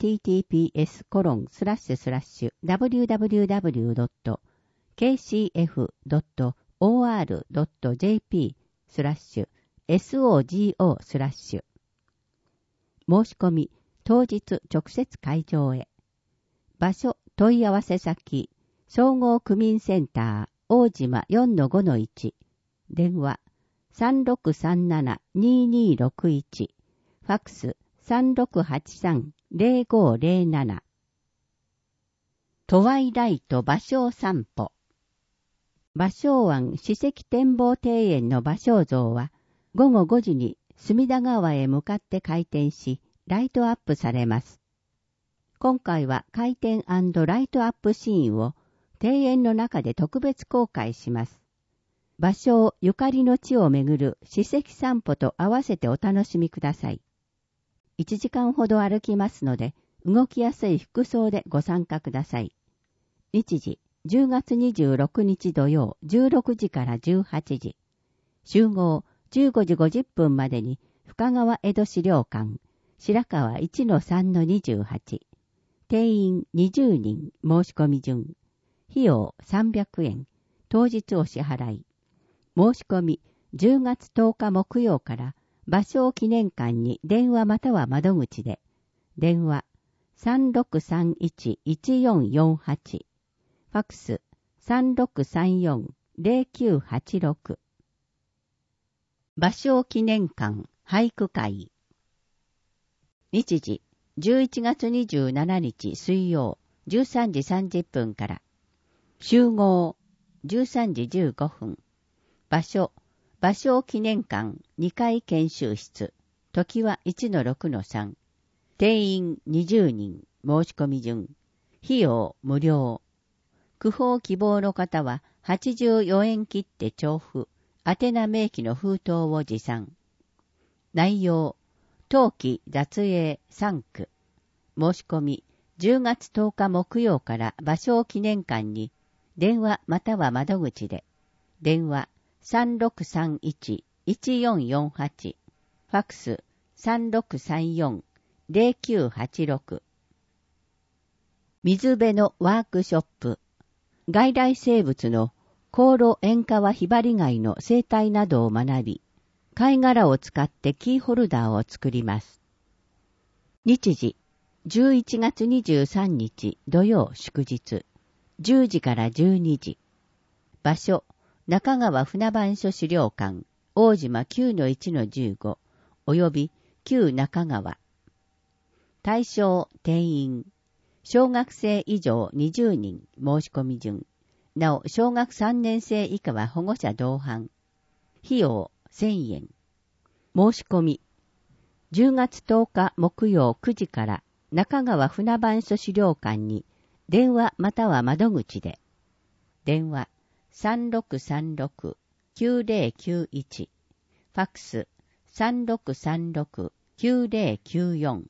https://www.kcf.or.jp/SOGO/ 申し込み、当日直接会場へ。場所、問い合わせ先、総合区民センター、大島 4-5-1。電話、3637-2261。ファックス、3683-0507。トワイライト芭蕉散歩。芭蕉湾史跡展望庭園の芭蕉像は、午後5時に隅田川へ向かって開店し、ライトアップされます。今回は開店&ライトアップシーンを庭園の中で特別公開します。芭蕉ゆかりの地をめぐる史跡散歩と合わせてお楽しみください。1時間ほど歩きますので、動きやすい服装でご参加ください。日時、10月26日土曜16時から18時。集合15時50分までに深川江戸資料館、白川 1-3-28。定員20人申し込み順。費用300円。当日お支払い。申し込み10月10日木曜から芭蕉記念館に電話または窓口で。電話 3631-1448。ファックス 3634-0986。芭蕉記念館俳句会。日時 11月27日水曜13時30分から。集合13時15分。場所、芭蕉記念館2階研修室。時は 1-6-3。定員20人。申し込み順。費用無料。句報希望の方は84円切って徴付。宛名明記の封筒を持参。内容、冬季雑営3区。申し込み、10月10日木曜から芭蕉記念館に、電話または窓口で。電話 3631-1448。ファクス 3634-0986。水辺のワークショップ。外来生物の香炉塩川ヒバリ貝の生態などを学び、貝殻を使ってキーホルダーを作ります。日時、11月23日土曜祝日、10時から12時。場所、中川船番所資料館、大島 9-1-15、および旧中川。対象、定員。小学生以上20人、申し込み順。なお、小学3年生以下は保護者同伴。費用1000円。申し込み。10月10日木曜9時から中川船番所資料館に電話または窓口で。電話 3636-9091。ファクス 3636-9094。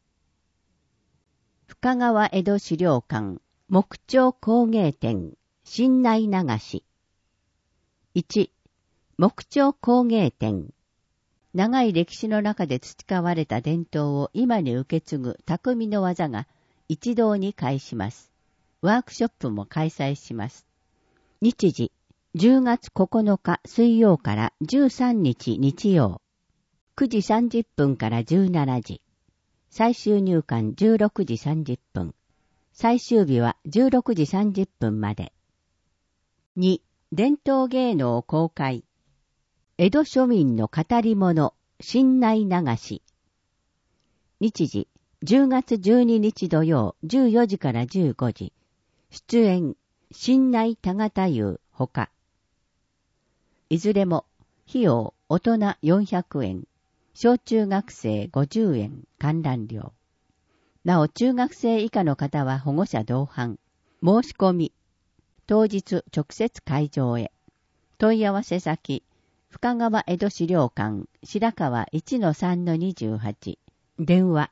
深川江戸資料館木彫工芸展新内流し。1、木彫工芸展。長い歴史の中で培われた伝統を今に受け継ぐ匠の技が一堂に会します。ワークショップも開催します。日時、10月9日水曜から13日日曜。9時30分から17時。最終入館16時30分。最終日は16時30分まで。2、伝統芸能公開。江戸庶民の語り物、新内流し。日時、10月12日土曜、14時から15時。出演、新内田形遊ほか。いずれも、費用、大人400円。小中学生50円、観覧料。なお、中学生以下の方は保護者同伴。申し込み。当日直接会場へ。問い合わせ先、深川江戸資料館、白川 1-3-28。電話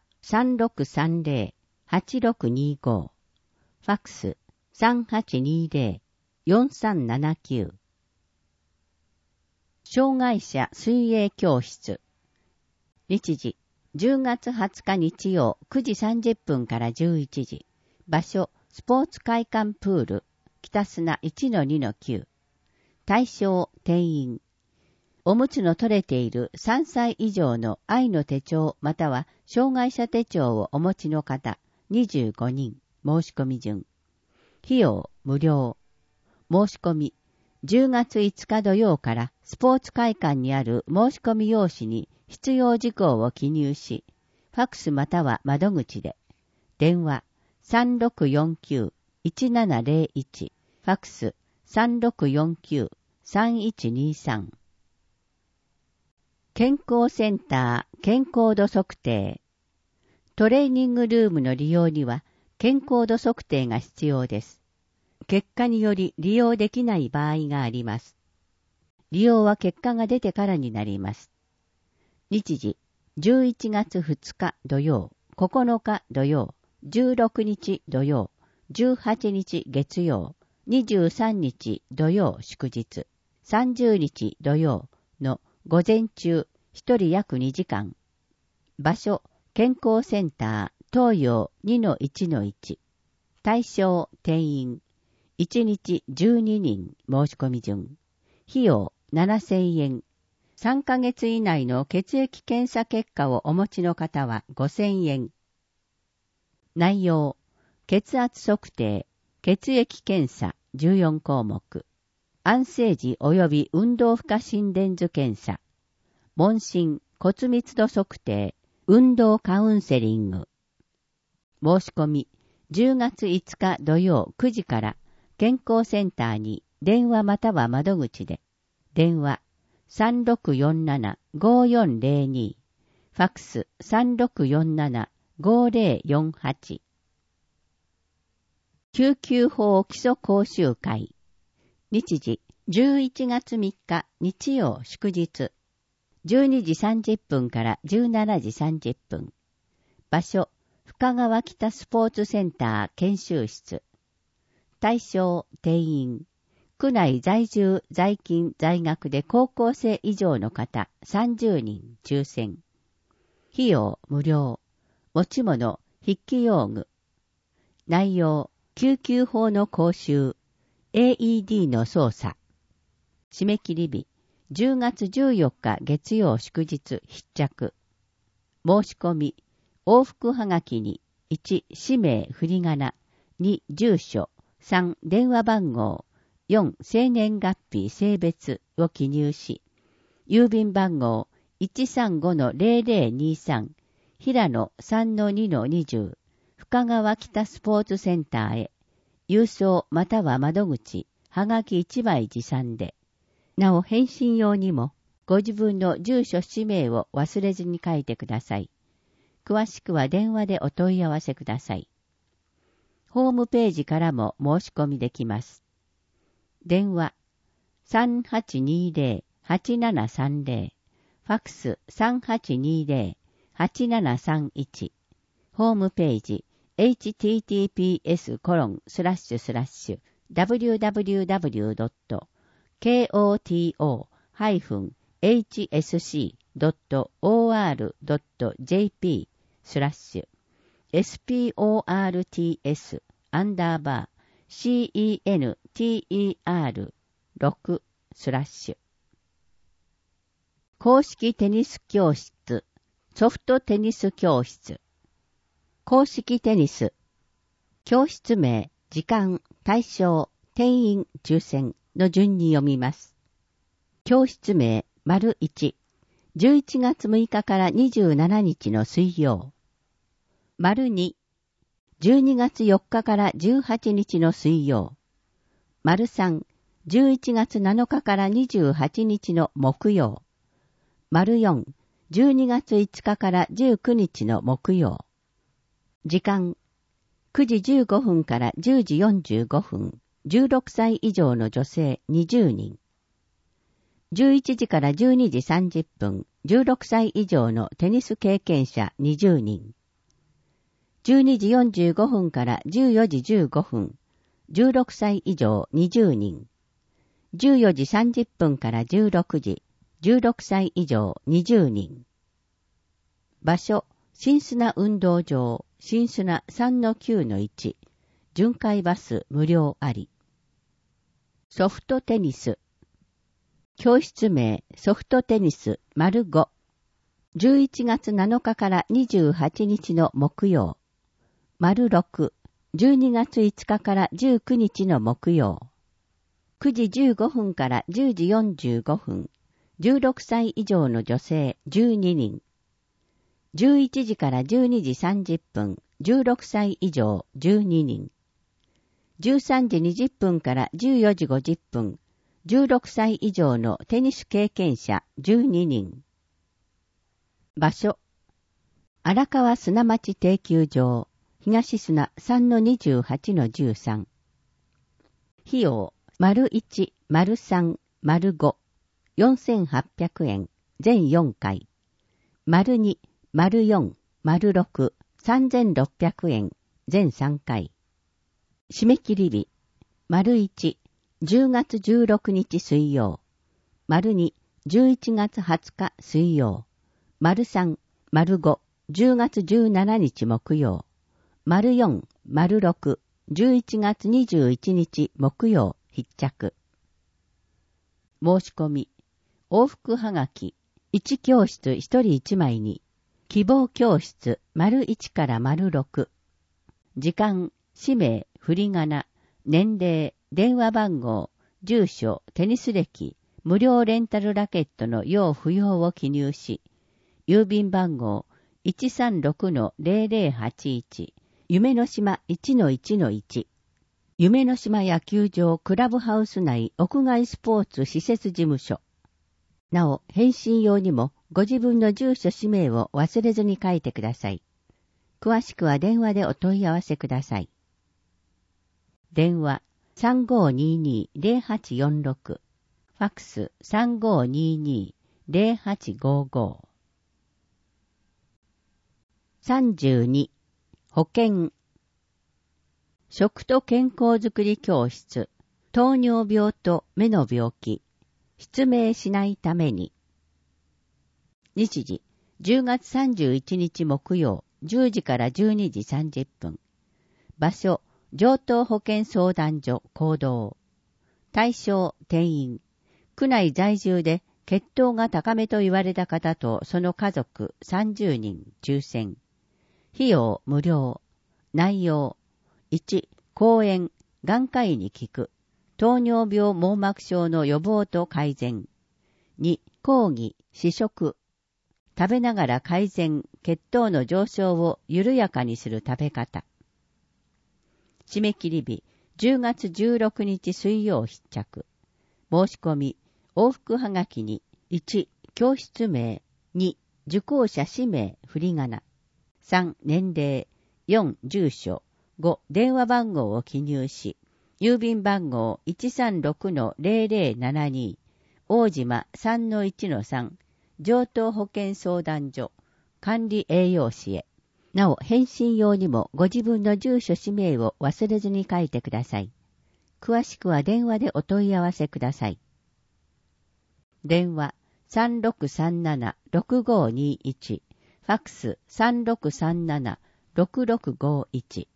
3630-8625。ファクス3820-4379。障害者水泳教室。日時、10月20日日曜9時30分から11時。場所、スポーツ会館プール。北砂 1-2-9。対象、定員。おむつの取れている3歳以上の愛の手帳または障害者手帳をお持ちの方25人。申し込み順。費用無料。申し込み。10月5日土曜からスポーツ会館にある申し込み用紙に必要事項を記入し、ファクスまたは窓口で。電話 3649-1701。ファクス 3649-3123。健康センター健康度測定。トレーニングルームの利用には健康度測定が必要です。結果により利用できない場合があります。利用は結果が出てからになります。日時、11月2日土曜、9日土曜、16日土曜、18日月曜、23日土曜祝日、30日土曜の午前中1人約2時間。場所、健康センター東洋 2-1-1。対象、定員。1日12人申し込み順。費用7000円。3ヶ月以内の血液検査結果をお持ちの方は5000円。内容、血圧測定、血液検査14項目。安静時及び運動負荷心電図検査。問診、骨密度測定、運動カウンセリング。 申し込み、10月5日土曜9時から健康センターに電話または窓口で、電話 3647-5402、ファックス 3647-5048。救急法基礎講習会。日時11月3日日曜祝日。12時30分から17時30分。場所、深川北スポーツセンター研修室。対象、定員。区内在住、在勤、在学で高校生以上の方30人抽選。費用無料。持ち物、筆記用具。内容、救急法の講習。AED の操作。締め切り日、10月14日月曜祝日必着。申し込み、往復はがきに1、氏名振り仮名、2、住所、3、電話番号、4、生年月日性別を記入し、郵便番号 135-0023、平野 3-2-20、深川北スポーツセンターへ、郵送または窓口、はがき1枚持参で、なお返信用にも、ご自分の住所氏名を忘れずに書いてください。詳しくは電話でお問い合わせください。ホームページからも申し込みできます。電話 3820-8730、ファックス 3820-8731、ホームページ https://www.koto-hsc.or.jp sports_center6/ 公式テニス教室、ソフトテニス教室。公式テニス。教室名、時間、対象、定員、抽選の順に読みます。教室名、丸1。11月6日から27日の水曜。丸2。12月4日から18日の水曜。丸3。11月7日から28日の木曜。丸4。12月5日から19日の木曜。時間、9時15分から10時45分、16歳以上の女性20人。11時から12時30分、16歳以上のテニス経験者20人。12時45分から14時15分、16歳以上20人。14時30分から16時、16歳以上20人。場所、新砂運動場、新砂 3-9-1、巡回バス無料あり。ソフトテニス。教室名、ソフトテニス、丸5。11月7日から28日の木曜。丸6。12月5日から19日の木曜。9時15分から10時45分。16歳以上の女性12人。11時から12時30分、16歳以上12人。13時20分から14時50分、16歳以上のテニス経験者12人。場所、荒川砂町定休場、東砂 3-28-13。費用、丸1、丸3、丸5、4800円、全4回。丸2、丸4、丸6、3600円、全3回。締め切り日、丸1、10月16日水曜。丸2、11月20日水曜。丸3、丸5、10月17日木曜。丸4、丸6、11月21日木曜必着。申し込み、往復はがき、1教室1人1枚に、希望教室、丸1から丸6。時間、氏名、振り仮名、年齢、電話番号、住所、テニス歴、無料レンタルラケットの要不要を記入し、郵便番号 136-0081、 夢の島 1-1-1 夢の島野球場クラブハウス内屋外スポーツ施設事務所。なお、返信用にもご自分の住所氏名を忘れずに書いてください。詳しくは電話でお問い合わせください。電話 3522-0846 ファックス 3522-0855 32. 保健食と健康づくり教室糖尿病と目の病気失明しないために日時10月31日木曜10時から12時30分場所城東保健相談所講堂対象定員区内在住で血糖が高めと言われた方とその家族30人抽選費用無料内容1講演眼科医に聞く糖尿病網膜症の予防と改善2講義試食食べながら改善血糖の上昇を緩やかにする食べ方締め切り日10月16日水曜必着申し込み往復はがきに1教室名2受講者氏名振り仮名3年齢4住所5電話番号を記入し郵便番号 136-0072 大島 3-1-3 城東保健相談所管理栄養士へなお返信用にもご自分の住所氏名を忘れずに書いてください。詳しくは電話でお問い合わせください。電話 3637-6521 ファックス 3637-6651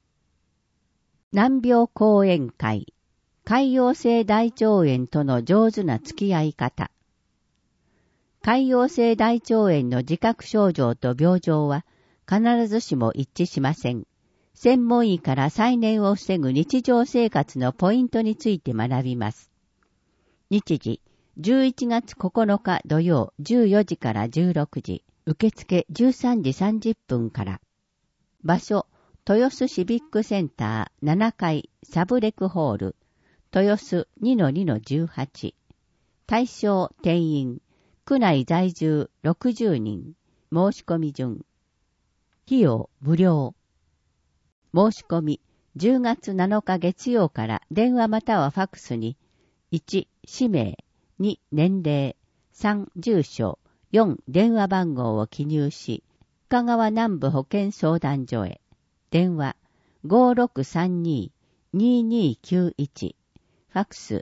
難病講演会潰瘍性大腸炎との上手な付き合い方潰瘍性大腸炎の自覚症状と病状は必ずしも一致しません。専門医から再燃を防ぐ日常生活のポイントについて学びます。日時11月9日土曜14時から16時受付13時30分から場所豊洲シビックセンター7階サブレクホール豊洲 2-2-18 対象定員区内在住60人申し込み順費用無料申し込み10月7日月曜から電話またはファックスに1氏名2年齢3住所4電話番号を記入し深川南部保健相談所へ電話 5632-2291 ファックス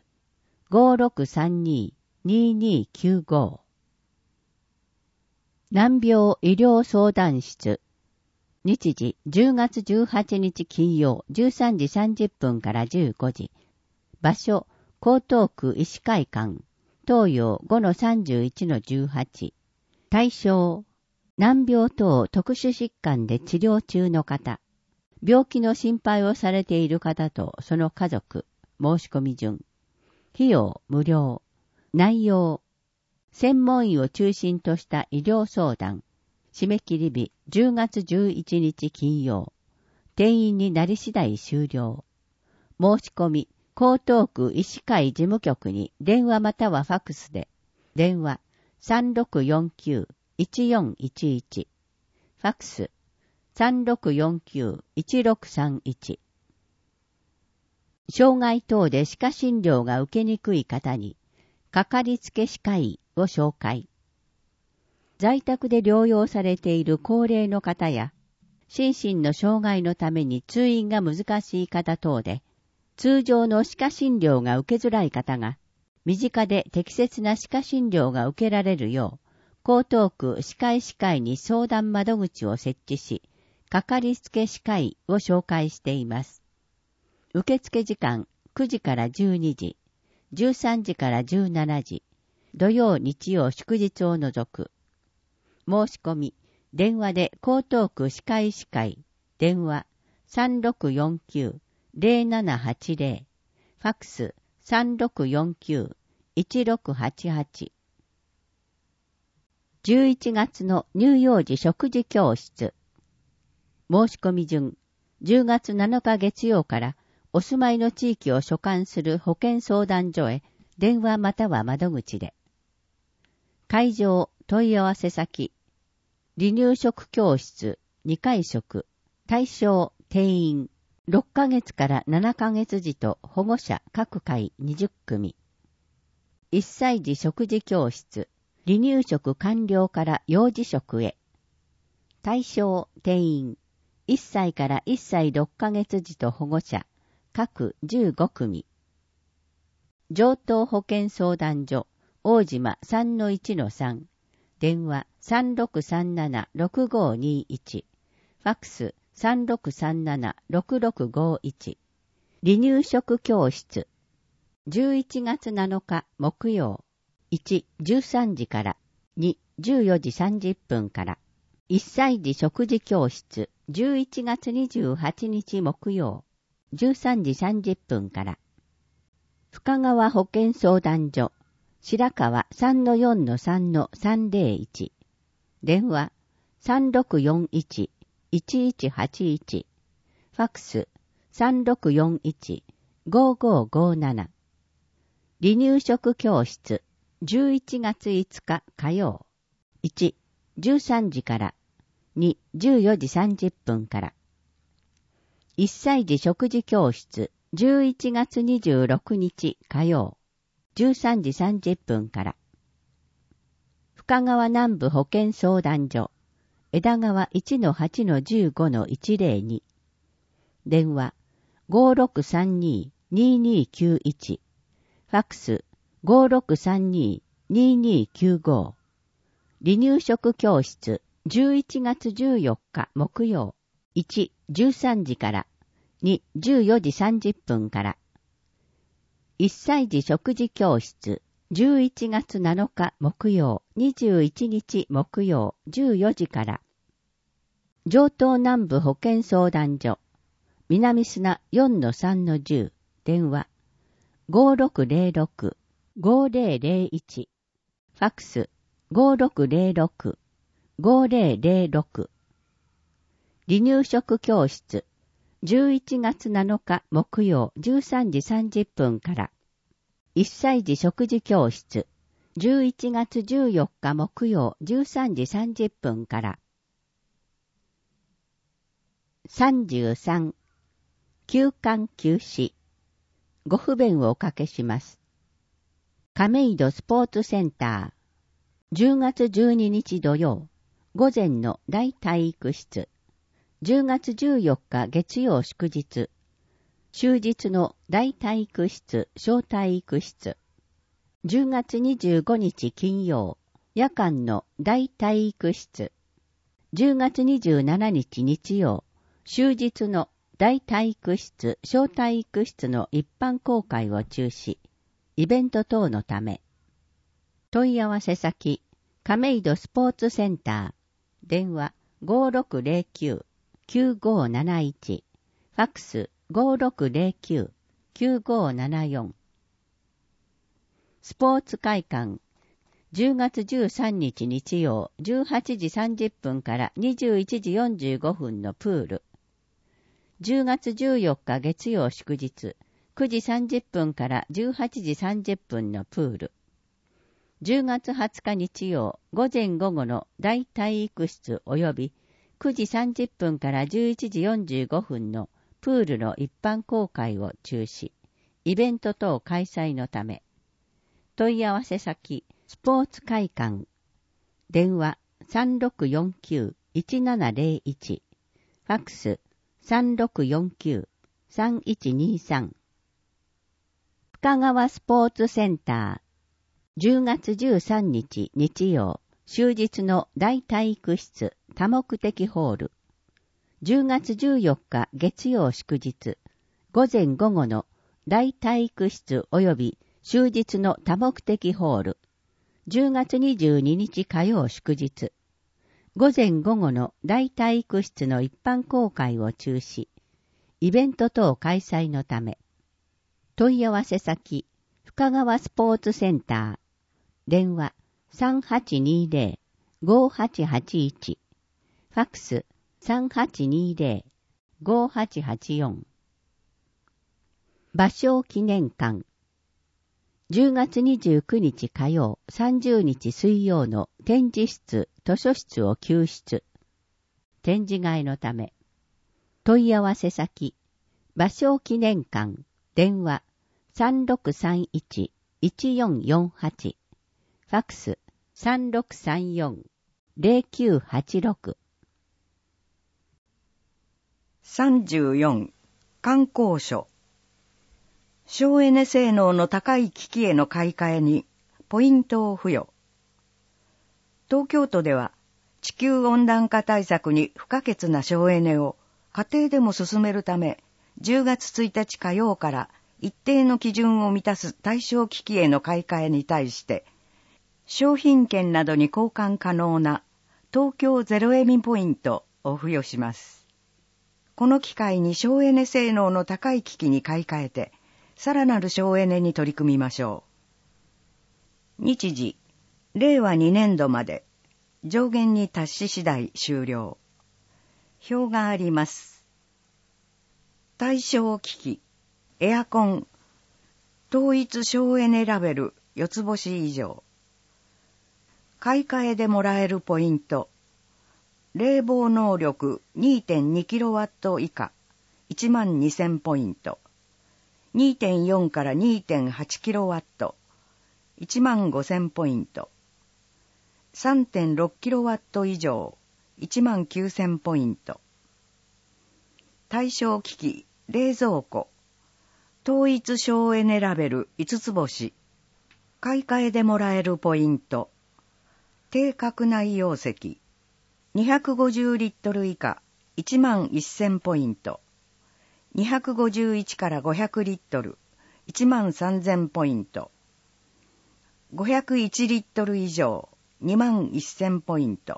5632-2295 難病医療相談室日時10月18日金曜13時30分から15時場所江東区医師会館東洋 5-31-18 対象難病等特殊疾患で治療中の方病気の心配をされている方とその家族申し込み順費用無料内容専門医を中心とした医療相談締め切り日10月11日金曜定員になり次第終了申し込み江東区医師会事務局に電話またはファックスで電話 3649-1411 ファックス 3649-1631 障害等で歯科診療が受けにくい方にかかりつけ歯科医を紹介在宅で療養されている高齢の方や心身の障害のために通院が難しい方等で通常の歯科診療が受けづらい方が身近で適切な歯科診療が受けられるよう江東区歯科医師会に相談窓口を設置しかかりつけ歯科医を紹介しています。受付時間9時から12時13時から17時土曜日曜祝日を除く申し込み電話で江東区歯科医師会電話 3649-0780 ファックス 3649-1688 11月の乳幼児食事教室申し込み順 10月7日月曜からお住まいの地域を所管する保健相談所へ電話または窓口で。会場問い合わせ先、離乳食教室2回食、対象定員6ヶ月から7ヶ月児と保護者各回20組。1歳児食事教室、離乳食完了から幼児食へ。対象定員1歳から1歳6ヶ月児と保護者各15組。上東保健相談所大島 3-1-3 電話 3637-6521 ファックス 3637-6651 離乳食教室11月7日木曜1、13時から2、14時30分から1歳児食事教室11月28日木曜13時30分から深川保健相談所白川 3-4-3-301 電話 3641-1181 ファックス 3641-5557 離乳食教室11月5日火曜1、13時から2、14時30分から1歳児食事教室11月26日火曜13時30分から深川南部保健相談所枝川 1-8-15-102 電話 5632-2291 ファックス 5632-2295 離乳食教室11月14日木曜1、13時から2、14時30分から1歳児食事教室11月7日木曜21日木曜14時から上東南部保健相談所南砂 4-3-10 電話 5606-5001 ファックス 5606-5006 離乳食教室11月7日木曜13時30分から1歳児食事教室11月14日木曜13時30分から33休館休止ご不便をおかけします。亀戸スポーツセンター10月12日土曜午前の大体育室10月14日月曜祝日終日の大体育室小体育室10月25日金曜夜間の大体育室10月27日日曜終日の大体育室小体育室の一般公開を中止イベント等のため問い合わせ先亀戸スポーツセンター電話 5609-9571 ファックス 5609-9574 スポーツ会館10月13日日曜18時30分から21時45分のプール10月14日月曜祝日9時30分から18時30分のプール10月20日日曜午前午後の大体育室及び9時30分から11時45分のプールの一般公開を中止、イベント等開催のため、問い合わせ先、スポーツ会館、電話 3649-1701、ファックス 3649-3123、深川スポーツセンター、10月13日日曜、終日の大体育室多目的ホール。10月14日月曜祝日、午前午後の大体育室及び終日の多目的ホール。10月22日火曜祝日、午前午後の大体育室の一般公開を中止、イベント等開催のため、問い合わせ先、深川スポーツセンター、電話3820-5881、ファックス 5884。芭蕉記念館。10月29日火曜、30日水曜の展示室、図書室を休室。展示会のため。問い合わせ先、芭蕉記念館、電話、3631-1448。ファクス、3634-0986。 34. 観光所。省エネ性能の高い機器への買い替えにポイントを付与。東京都では地球温暖化対策に不可欠な省エネを家庭でも進めるため、10月1日火曜から一定の基準を満たす対象機器への買い替えに対して、商品券などに交換可能な東京ゼロエミポイントを付与します。この機会に省エネ性能の高い機器に買い替えて、さらなる省エネに取り組みましょう。日時、令和2年度まで、上限に達し次第終了。表があります。対象機器、エアコン、統一省エネラベル4つ星以上。買い替えでもらえるポイント。冷房能力 2.2kW 以下、12,000ポイント。2.4 から 2.8kW、15,000ポイント。3.6kW 以上、19,000ポイント。対象機器、冷蔵庫。統一省エネラベル5つ星。買い替えでもらえるポイント。低格内容積。250リットル以下、11,000ポイント。251から500リットル、13,000ポイント。501リットル以上、21,000ポイント。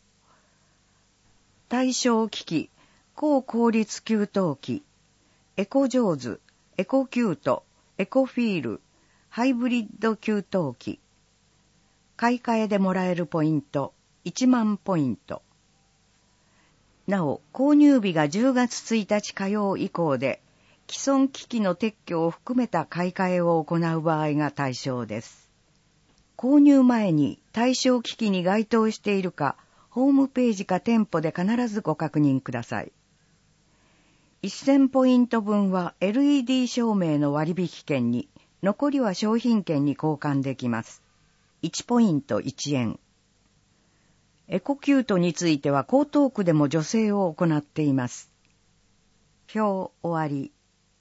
対象機器、高効率給湯器、エコジョーズ、エコキュート、エコフィール、ハイブリッド給湯器。買い替えでもらえるポイント、10,000ポイント。なお、購入日が10月1日火曜以降で、既存機器の撤去を含めた買い替えを行う場合が対象です。購入前に対象機器に該当しているか、ホームページか店舗で必ずご確認ください。1000ポイント分は LED 照明の割引券に、残りは商品券に交換できます。1ポイント1円。エコキュートについては江東区でも助成を行っています。表終わり。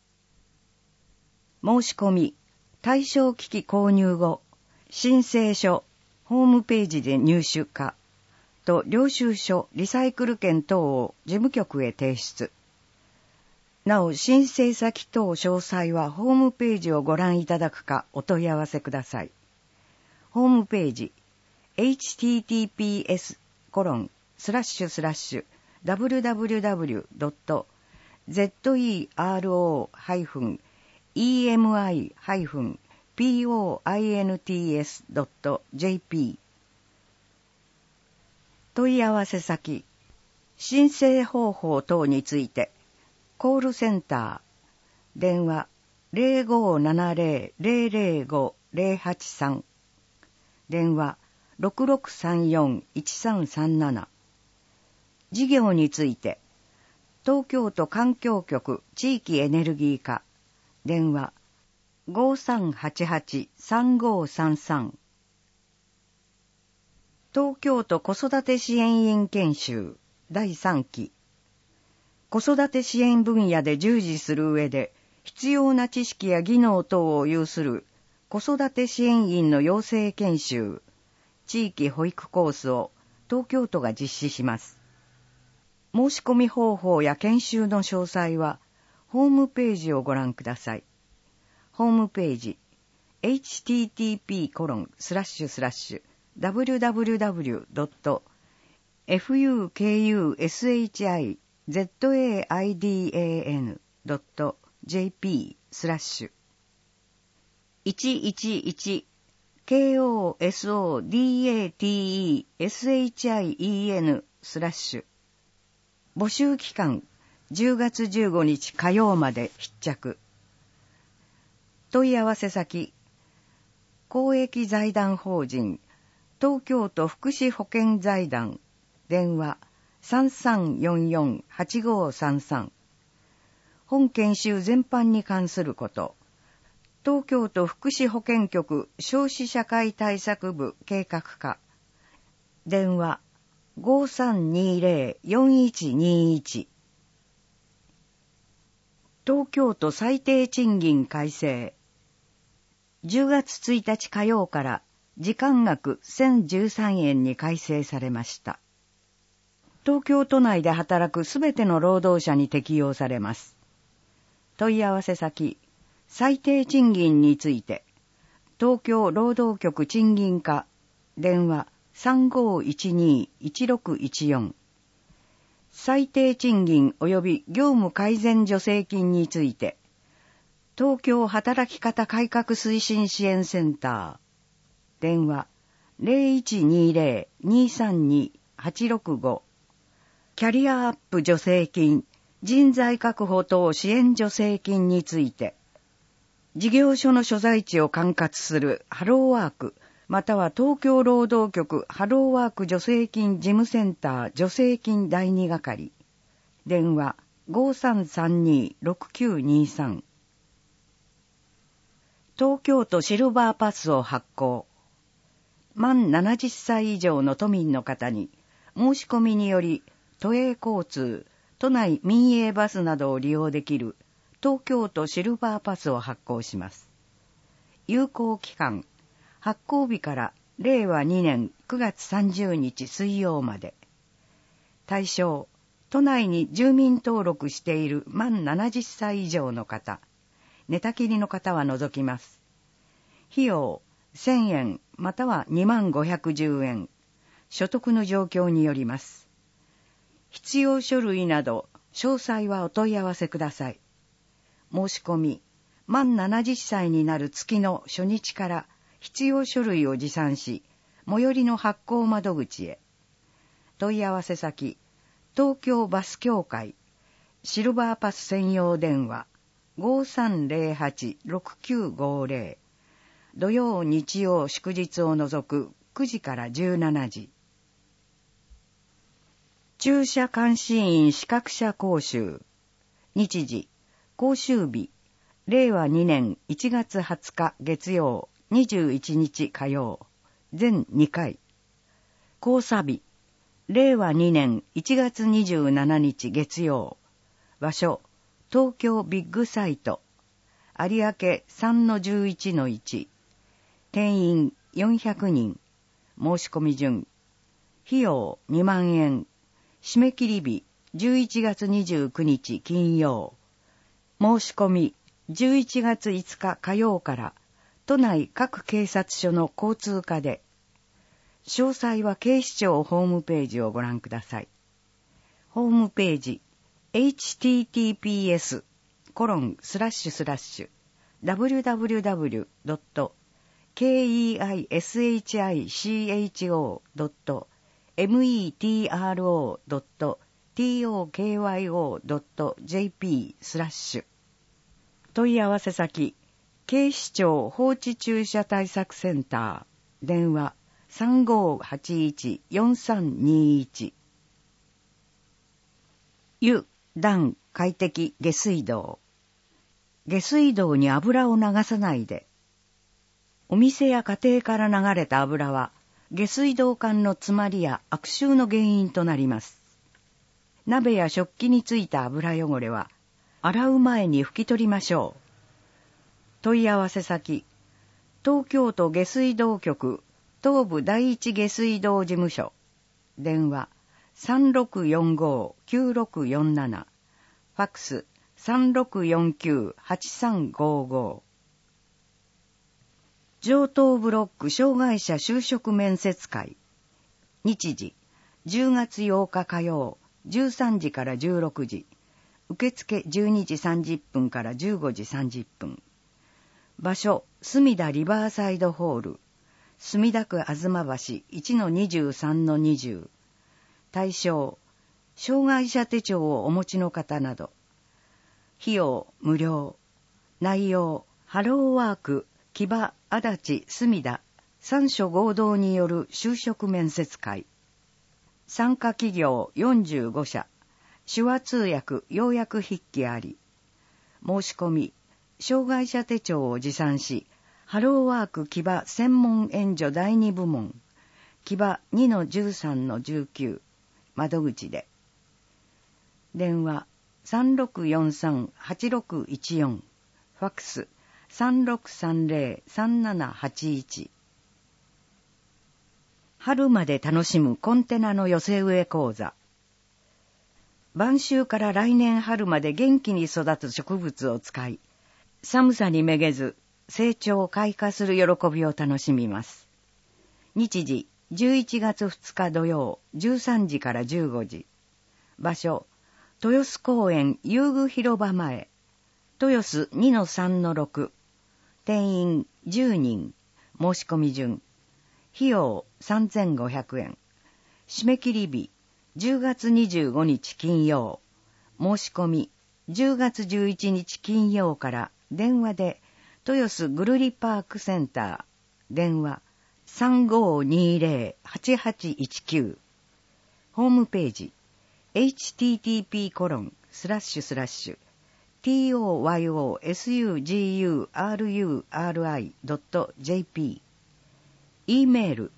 申し込み、対象機器購入後、申請書、ホームページで入手か、と領収書、リサイクル券等を事務局へ提出。なお、申請先等詳細はホームページをご覧いただくかお問い合わせください。ホームページ、https://www.zero-emi-points.jp 問い合わせ先、申請方法等について、コールセンター、電話 0570-005-083、電話 6634-1337。事業について、東京都環境局地域エネルギー課、電話 5388-3533。東京都子育て支援員研修第3期。子育て支援分野で従事する上で必要な知識や技能等を有する子育て支援員の養成研修、地域保育コースを東京都が実施します。申し込み方法や研修の詳細はホームページをご覧ください。ホームページ http://www.fukushizaidan.jp 111 KOSODATESHIEN/ 募集期間 10月15日火曜まで必着。問い合わせ先、公益財団法人東京都福祉保健財団、電話 3344-8533。 本研修全般に関すること、東京都福祉保健局少子社会対策部計画課、電話 5320-4121。 東京都最低賃金改正。10月1日火曜から時間額1013円に改正されました。東京都内で働くすべての労働者に適用されます。問い合わせ先、最低賃金について、東京労働局賃金課、電話 3512-1614。 最低賃金及び業務改善助成金について、東京働き方改革推進支援センター、電話 0120-232-865。 キャリアアップ助成金、人材確保等支援助成金について、事業所の所在地を管轄するハローワーク、または東京労働局ハローワーク助成金事務センター助成金第2係、電話 5332-6923。 東京都シルバーパスを発行。満70歳以上の都民の方に、申し込みにより都営交通、都内民営バスなどを利用できる東京都シルバーパスを発行します。有効期間、発行日から令和2年9月30日水曜まで。対象、都内に住民登録している満70歳以上の方、寝たきりの方は除きます。費用、1000円または20510円。所得の状況によります。必要書類など、詳細はお問い合わせください。申し込み、満70歳になる月の初日から必要書類を持参し、最寄りの発行窓口へ。問い合わせ先、東京バス協会、シルバーパス専用電話、5308-6950。土曜、日曜、祝日を除く9時から17時。駐車監視員資格者講習。日時、講習日、令和2年1月20日月曜、21日火曜、全2回。講座日、令和2年1月27日月曜。場所、東京ビッグサイト、有明 3-11-1。定員400人。申し込み順。費用2万円。締め切り日11月29日金曜。申し込み11月5日火曜から都内各警察署の交通課で。詳細は警視庁ホームページをご覧ください。ホームページ www.keishicho.metro.tokyo.jp/問い合わせ先、警視庁放置駐車対策センター、電話 3581-4321。 湯、暖、快適下水道。下水道に油を流さないで。お店や家庭から流れた油は、下水道管の詰まりや悪臭の原因となります。鍋や食器についた油汚れは、洗う前に拭き取りましょう。問い合わせ先、東京都下水道局東部第一下水道事務所、電話 3645-9647、ファックス 3649-8355。城東ブロック障害者就職面接会。日時、10月8日火曜、13時から16時。受付12時30分から15時30分。場所、墨田リバーサイドホール。墨田区吾妻橋 1-23-20。対象、 障害者手帳をお持ちの方など、費用無料、内容、ハローワーク、木場、足立、墨田、3所合同による就職面接会。参加企業45社、手話通訳、要約筆記あり。申し込み、障害者手帳を持参し、ハローワーク木場専門援助第2部門、木場 2-13-19 窓口で。電話3643-8614、ファックス3630-3781。春まで楽しむコンテナの寄せ植え講座。晩秋から来年春まで元気に育つ植物を使い、寒さにめげず成長開花する喜びを楽しみます。日時11月2日土曜13時から15時。場所豊洲公園遊具広場前、豊洲 2-3-6。定員10人。申し込み順。費用3500円。締め切り日10月25日金曜。申し込み10月11日金曜から電話で豊洲ぐるりパークセンター。電話3520-8819。ホームページhttp://toyosuguri.jp。 E メール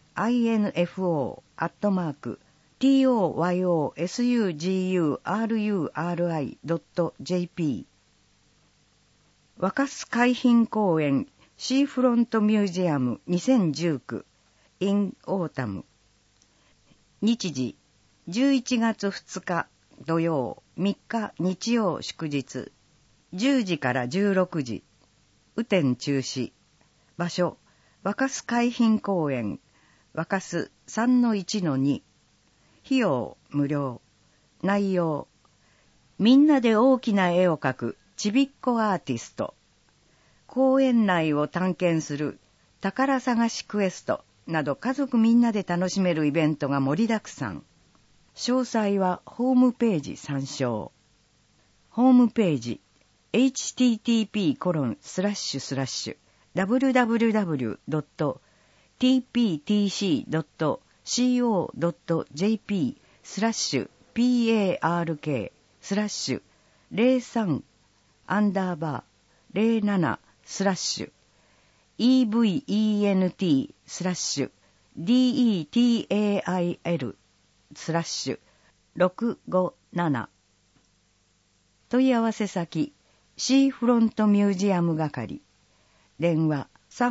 info@toyosuguri.jp。 若洲海浜公園シーフロントミュージアム2019 in オータム。日時11月2日土曜3日日曜祝日、10時から16時。雨天中止。場所若洲海浜公園若洲 3-1-2。費用無料。内容みんなで大きな絵を描くちびっこアーティスト、公園内を探検する宝探しクエストなど家族みんなで楽しめるイベントが盛りだくさん。詳細はホームページ参照。ホームページ http://www.tptc.co.jp/event/657。問い合わせ先シーフロントミュージアム係。電話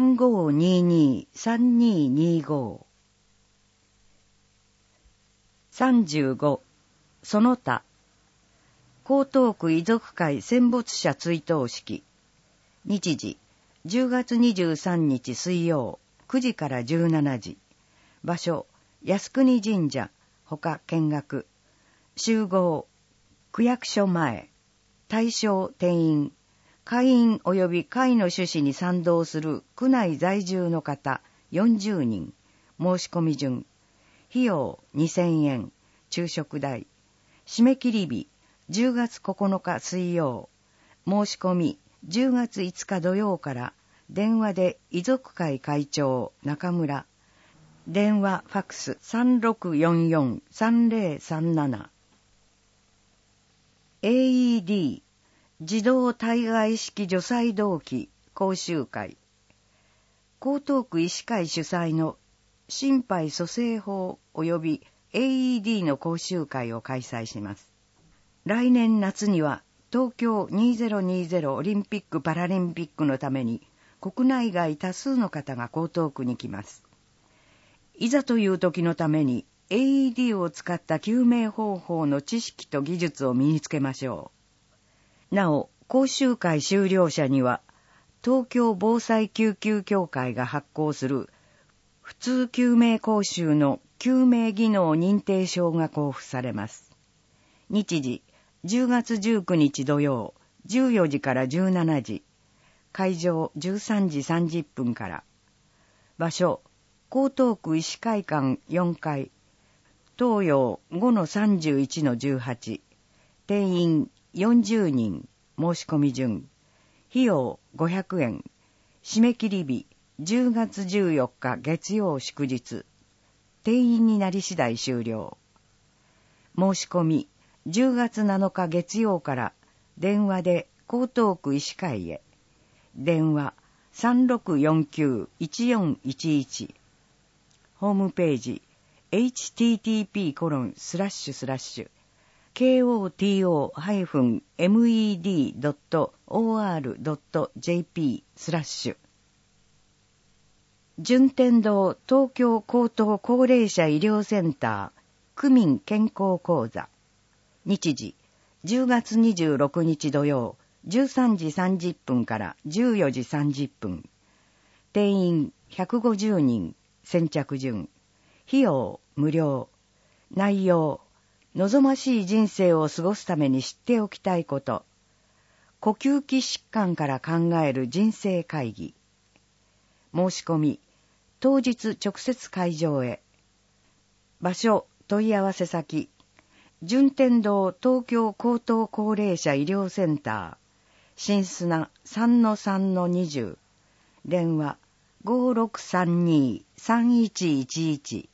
3522-3225。35その他江東区遺族会戦没者追悼式。日時10月23日水曜9時から17時。場所靖国神社他見学。集合区役所前。対象定員会員及び会の趣旨に賛同する区内在住の方40人。申し込み順。費用2000円。昼食代。締め切り日10月9日水曜。申し込み10月5日土曜から電話で遺族会会長中村。電話ファックス 3644-3037。AED 自動体外式除細動器講習会。江東区医師会主催の心肺蘇生法及び AED の講習会を開催します。来年夏には東京2020オリンピック・パラリンピックのために国内外多数の方が江東区に来ます。いざという時のために AED を使った救命方法の知識と技術を身につけましょう。なお、講習会修了者には東京防災救急協会が発行する普通救命講習の救命技能認定証が交付されます。日時10月19日土曜14時から17時。会場13時30分から。場所江東区医師会館4階。 東洋 5-31-18、定員40人、申し込み順、費用500円、締め切り日10月14日月曜祝日、定員になり次第終了。申し込み10月7日月曜から電話で江東区医師会へ。電話 3649-1411。ホームページ http://kото-med.or.jp/ 順天堂東京高等高齢者医療センター区民健康講座。日時10月26日土曜13時30分から14時30分。定員150人。先着順。費用無料。内容、望ましい人生を過ごすために知っておきたいこと。呼吸器疾患から考える人生会議。申し込み、当日直接会場へ。場所、問い合わせ先。順天堂東京高等高齢者医療センター。新砂 3-3-20。電話 5632-3111。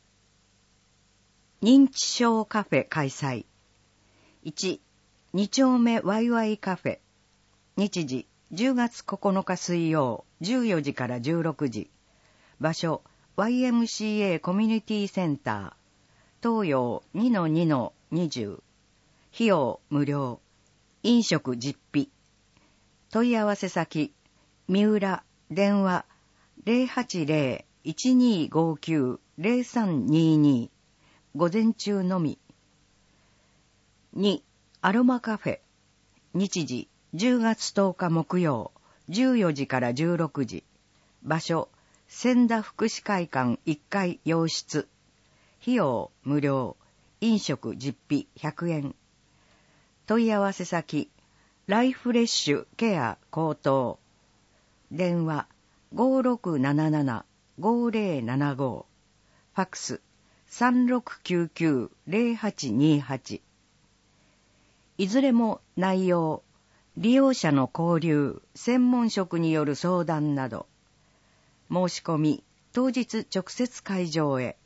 認知症カフェ開催。1、2丁目ワイワイカフェ。日時、10月9日水曜、14時から16時。場所、YMCA コミュニティセンター。東洋 2-2-20。費用無料。飲食実費。問い合わせ先、三浦、電話、080-1259-0322。午前中のみ。2、アロマカフェ。日時、10月10日木曜、14時から16時。場所、千田福祉会館1階洋室。費用無料。飲食実費100円。問い合わせ先、ライフレッシュケア高等。電話、5677-5075。ファックス、3699-0828。いずれも内容、利用者の交流、専門職による相談など。申し込み、当日直接会場へ。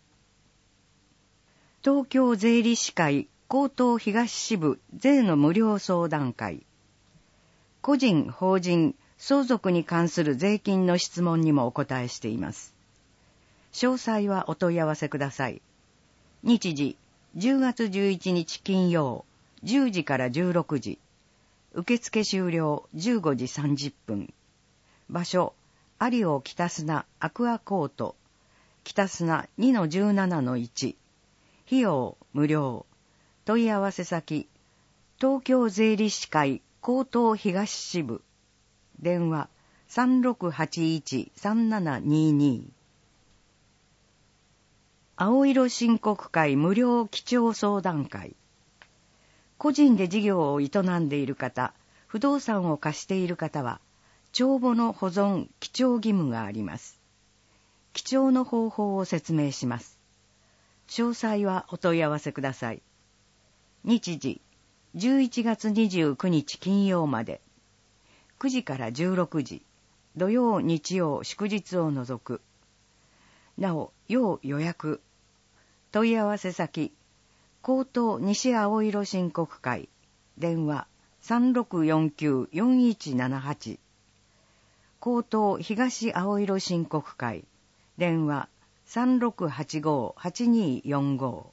東京税理士会江東東支部税の無料相談会。個人、法人、相続に関する税金の質問にもお答えしています。詳細はお問い合わせください。日時、10月11日金曜、10時から16時。受付終了15時30分。場所、有尾北砂アクアコート。北砂 2-17-1。費用無料。問い合わせ先、東京税理士会江東東支部。電話 3681-3722。青色申告会無料基調相談会。個人で事業を営んでいる方、不動産を貸している方は、帳簿の保存・記帳義務があります。記帳の方法を説明します。詳細はお問い合わせください。日時、11月29日金曜まで。9時から16時。土曜、日曜、祝日を除く。なお、要予約。問い合わせ先、江東西青色申告会。電話、3649-4178。江東東青色申告会。電話、3685-8245。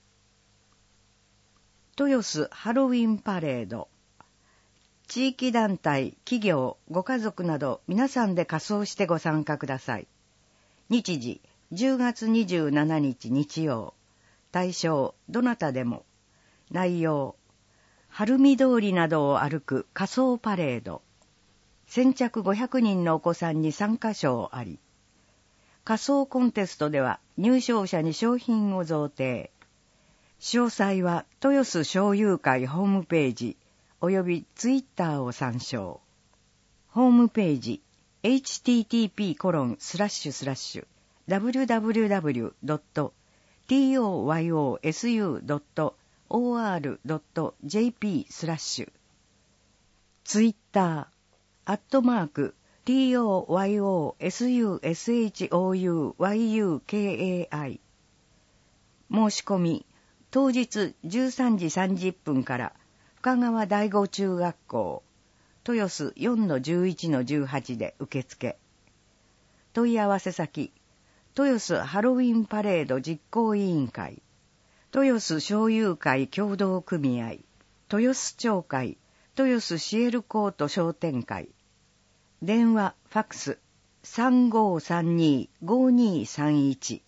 豊洲ハロウィンパレード。地域団体、企業、ご家族など皆さんで仮装してご参加ください。日時、10月27日日曜。対象、どなたでも。内容、晴海通りなどを歩く仮装パレード。先着500人のお子さんに参加賞あり。仮装コンテストでは入賞者に商品を贈呈。詳細は豊洲商友会ホームページおよびツイッターを参照。ホームページ http://www.tbs toyosu.or.jp/ツイッター@toyosushouYukai 申し込み当日13時30分から深川第五中学校豊洲 4-11-18 で受付。問い合わせ先豊洲ハロウィンパレード実行委員会、豊洲商友会協同組合、豊洲町会、豊洲シエルコート商店会。電話、ファックス、3532-5231。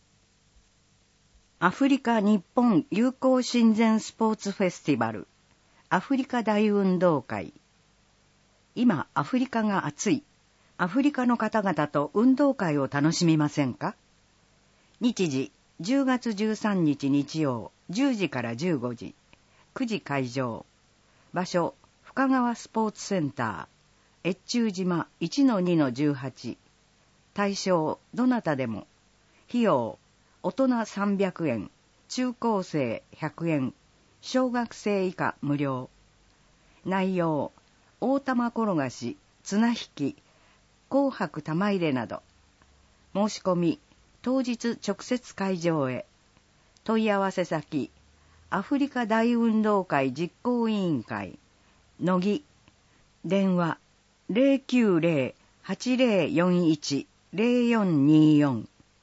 アフリカ日本友好親善スポーツフェスティバル、アフリカ大運動会。今、アフリカが暑い。アフリカの方々と運動会を楽しみませんか？日時、10月13日日曜、10時から15時、9時会場。場所、深川スポーツセンター、越中島 1-2-18。対象、どなたでも。費用、大人300円、中高生100円、小学生以下無料。内容、大玉転がし、綱引き、紅白玉入れなど。申し込み、当日直接会場へ。問い合わせ先、アフリカ大運動会実行委員会、乃木。電話、090-8041-0424。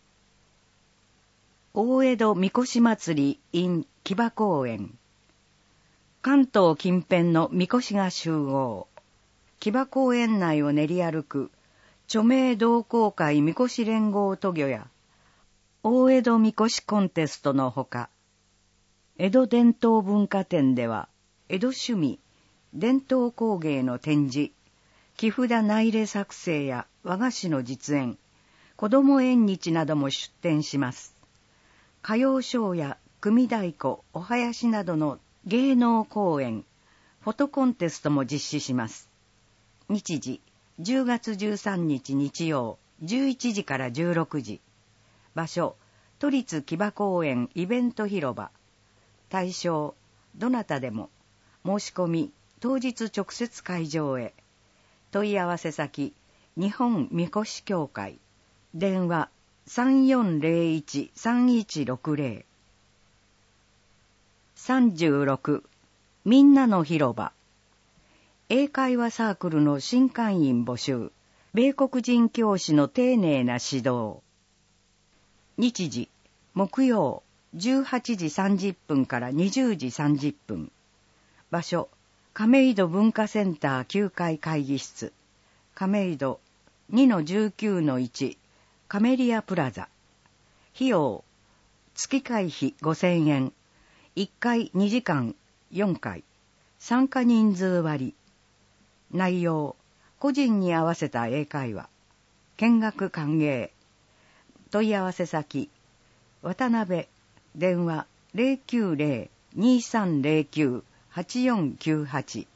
大江戸みこし祭り in 木場公園。関東近辺のみこしが集合。木場公園内を練り歩く著名同好会みこし連合都魚や大江戸みこしコンテストのほか、江戸伝統文化展では江戸趣味、伝統工芸の展示、木札内入作成や和菓子の実演、子ども縁日なども出展します。歌謡ショーや組太鼓、お囃子などの芸能公演、フォトコンテストも実施します。日時、10月13日日曜、11時から16時。場所、都立木場公園イベント広場。対象、どなたでも。申し込み、当日直接会場へ。問い合わせ先、日本みこし協会。電話、3401-3160。36、みんなの広場。英会話サークルの新会員募集。米国人教師の丁寧な指導。日時、木曜、18時30分から20時30分。場所、亀戸文化センター9階会議室。亀戸 2-19-1 カメリアプラザ。費用、月会費5000円。1回2時間4回。参加人数割。内容、個人に合わせた英会話。見学歓迎。問い合わせ先、渡辺。電話 090-2309-8498。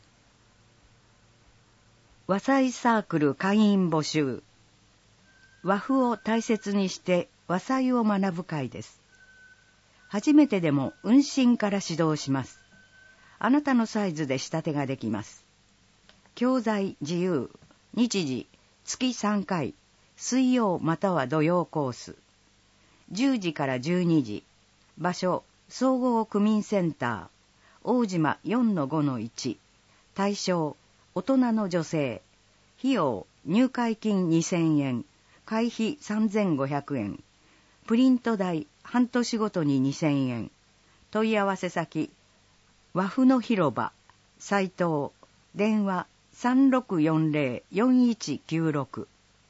和裁サークル会員募集。和風を大切にして和裁を学ぶ会です。初めてでも運針から指導します。あなたのサイズで仕立てができます。教材自由。日時、月3回。水曜または土曜コース。10時から12時。場所、総合区民センター。大島 4-5-1。対象、大人の女性。費用、入会金2000円。会費3500円。プリント代、半年ごとに2000円。問い合わせ先、和風の広場、斉藤。電話、3640-4196。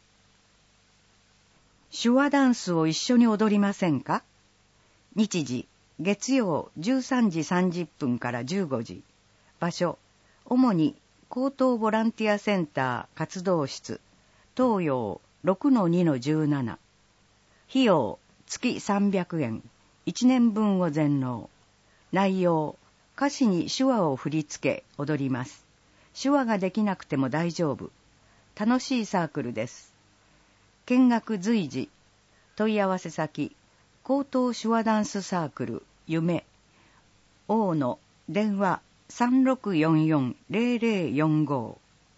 手話ダンスを一緒に踊りませんか？日時、月曜13時30分から15時。場所、主に高等ボランティアセンター活動室、東洋 6-2-17。費用、月300円。1年分を全納。内容、歌詞に手話を振り付け踊ります。手話ができなくても大丈夫。楽しいサークルです。見学随時。問い合わせ先、 高等手話ダンスサークル夢大野電話 3644-0045。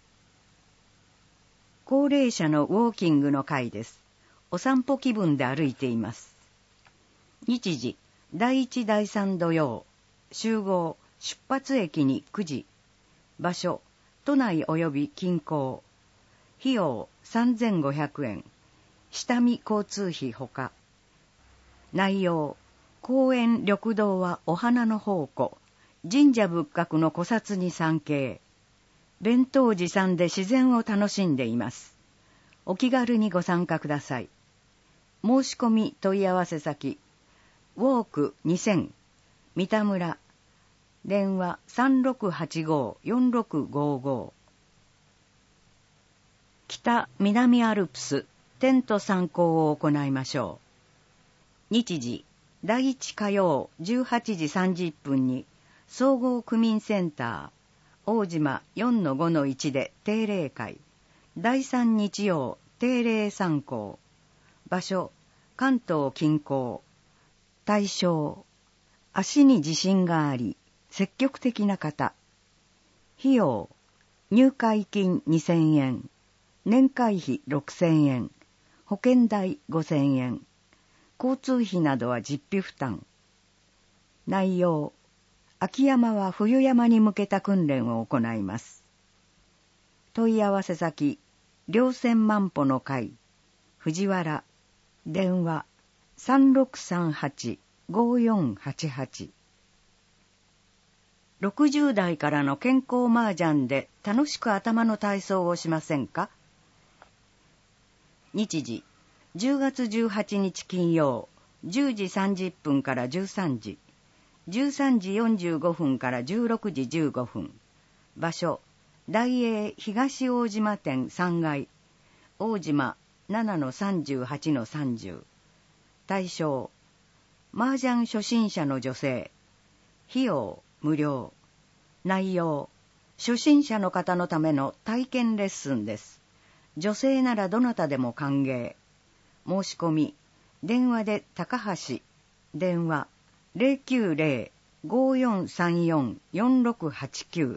高齢者のウォーキングの会です。お散歩気分で歩いています。日時第1第3土曜、集合出発駅に9時、場所都内及び近郊、費用3500円、下見交通費ほか。内容、公園緑道はお花の宝庫、神社仏閣の古刹に参詣、弁当持参で自然を楽しんでいます。お気軽にご参加ください。申し込み問い合わせ先、ウォーク2000、三田村、電話 3685-4655。 北南アルプステント参考を行いましょう。日時第1火曜18時30分に総合区民センター大島 4-5-1 で定例会、第3日曜定例参考、場所関東近郊、対象足に自信があり積極的な方、費用入会金2000円、年会費6000円、保険代5000円、交通費などは実費負担。内容、秋山は冬山に向けた訓練を行います。問い合わせ先、稜線万歩の会、藤原、電話 3638-5488。60代からの健康麻雀で楽しく頭の体操をしませんか？日時10月18日金曜10時30分から13時、13時45分から16時15分。場所大英東大島店3階、大島 7-38-30。対象麻雀初心者の女性。費用無料。内容初心者の方のための体験レッスンです。女性ならどなたでも歓迎。申し込み電話で高橋、電話 090-5434-4689。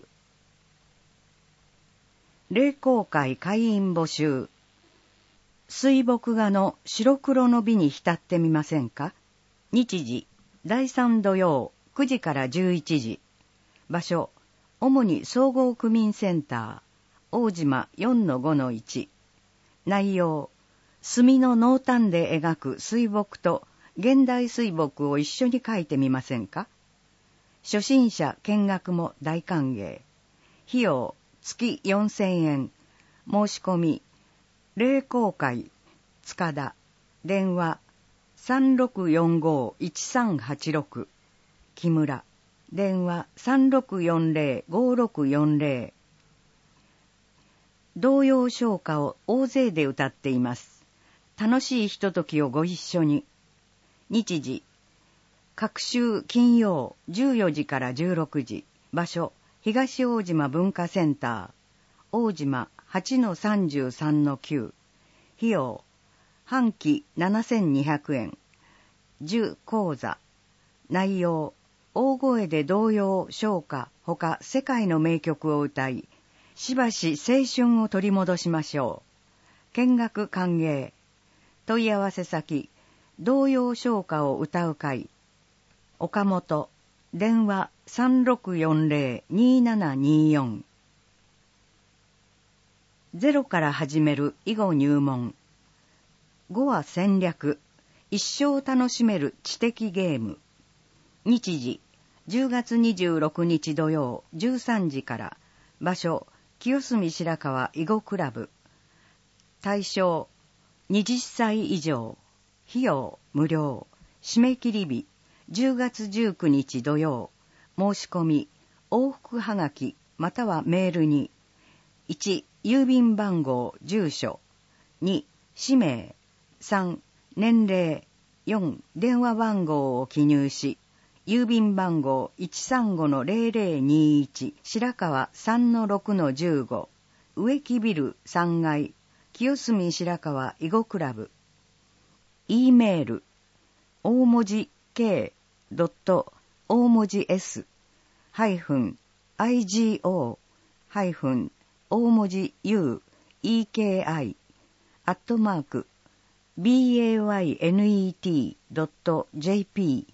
霊光会会員募集。水墨画の白黒の美に浸ってみませんか？日時第3土曜9時から11時。場所主に総合区民センター大島 4-5-1。内容墨の濃淡で描く水墨と現代水墨を一緒に描いてみませんか？初心者見学も大歓迎。費用月4000円。申し込み霊光会塚田、電話 3645-1386。木村、電話 3640-5640。童謡唱歌を大勢で歌っています。楽しいひとときをご一緒に。日時各週金曜14時から16時。場所東大島文化センター大島 8-33-9。費用半期7200円。10講座。内容大声で童謡唱歌ほか世界の名曲を歌い、しばし青春を取り戻しましょう。見学歓迎。問い合わせ先、童謡唱歌を歌う会、岡本、電話 3640-2724。ゼロから始める囲碁入門。碁は戦略、一生楽しめる知的ゲーム。日時10月26日土曜13時から。場所清澄白河囲碁クラブ。対象20歳以上。費用無料。締め切り日10月19日土曜。申し込み往復はがきまたはメールに。1郵便番号住所、2氏名、3年齢、4電話番号を記入し、郵便番号 135-0021 白川 3-6-15 植木ビル3階清澄白河囲碁クラブ。 E メール大文字 K 大文字 S ハイフン IGO ハイフン大文字 U EKI アットマーク BAYNET.jp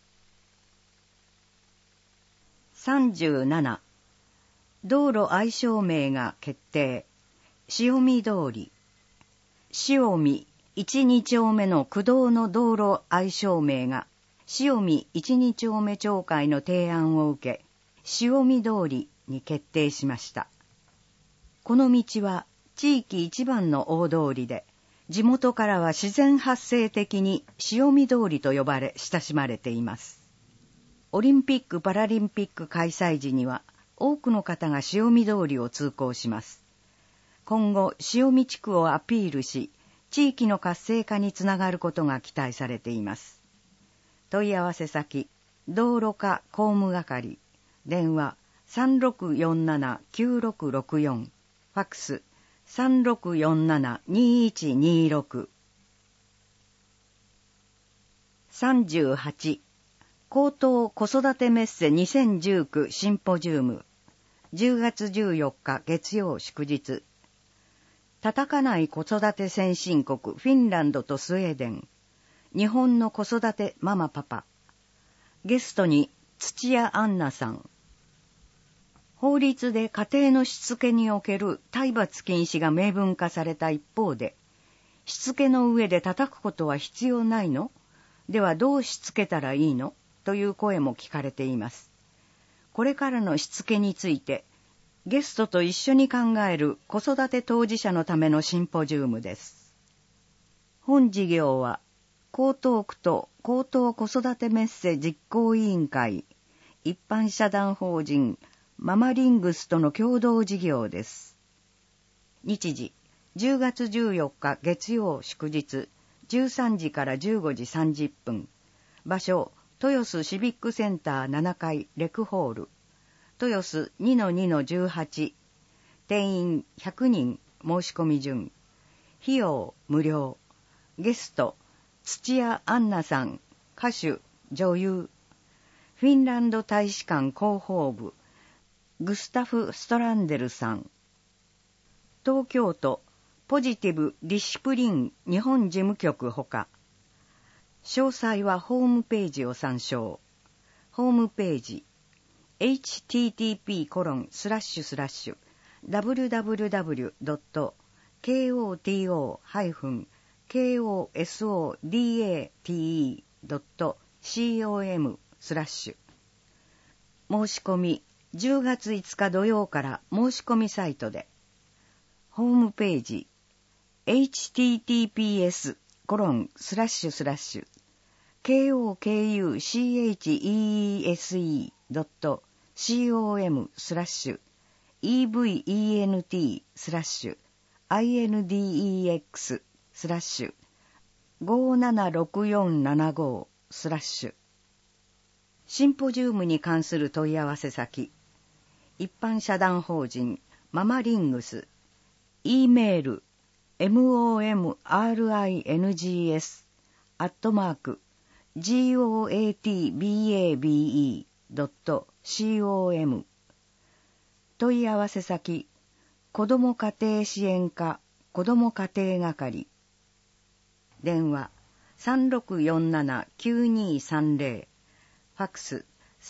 37道路愛称名が決定。潮見通り。潮見1、2丁目の区道の道路愛称名が潮見1、2丁目町会の提案を受け、潮見通りに決定しました。この道は地域一番の大通りで、地元からは自然発生的に潮見通りと呼ばれ親しまれています。オリンピック・パラリンピック開催時には多くの方が潮見通りを通行します。今後、潮見地区をアピールし、地域の活性化につながることが期待されています。問い合わせ先、道路課工務係、電話 3647-9664、ファックス 3647-2126。38高等子育てメッセ2019シンポジウム10月14日月曜祝日。叩かない子育て先進国フィンランドとスウェーデン。日本の子育てママパパ。ゲストに土屋アンナさん。法律で家庭のしつけにおける体罰禁止が明文化された一方で、しつけの上で叩くことは必要ないの？ではどうしつけたらいいの？という声も聞かれています。これからのしつけについて、ゲストと一緒に考える子育て当事者のためのシンポジウムです。本事業は、江東区と高等子育てメッセ実行委員会、一般社団法人ママリングスとの共同事業です。日時、10月14日月曜祝日、13時から15時30分。場所、豊洲シビックセンター7階レクホール。豊洲 2-2-18。定員100人申し込み順。費用無料。ゲスト、土屋アンナさん、歌手、女優。フィンランド大使館広報部、グスタフ・ストランデルさん。東京都、ポジティブ・ディシプリン日本事務局ほか。詳細はホームページを参照。ホームページ、http://www.kosodate.com/申し込み10月5日土曜から申し込みサイトで。ホームページ、https://keokeuse.com/event/index/576475/ シンポジウムに関する問い合わせ先、一般社団法人ママリングス、E メール、momrings@goatbabe.com 問い合わせ先、子ども家庭支援課子ども家庭係。電話 3647-9230、ファックス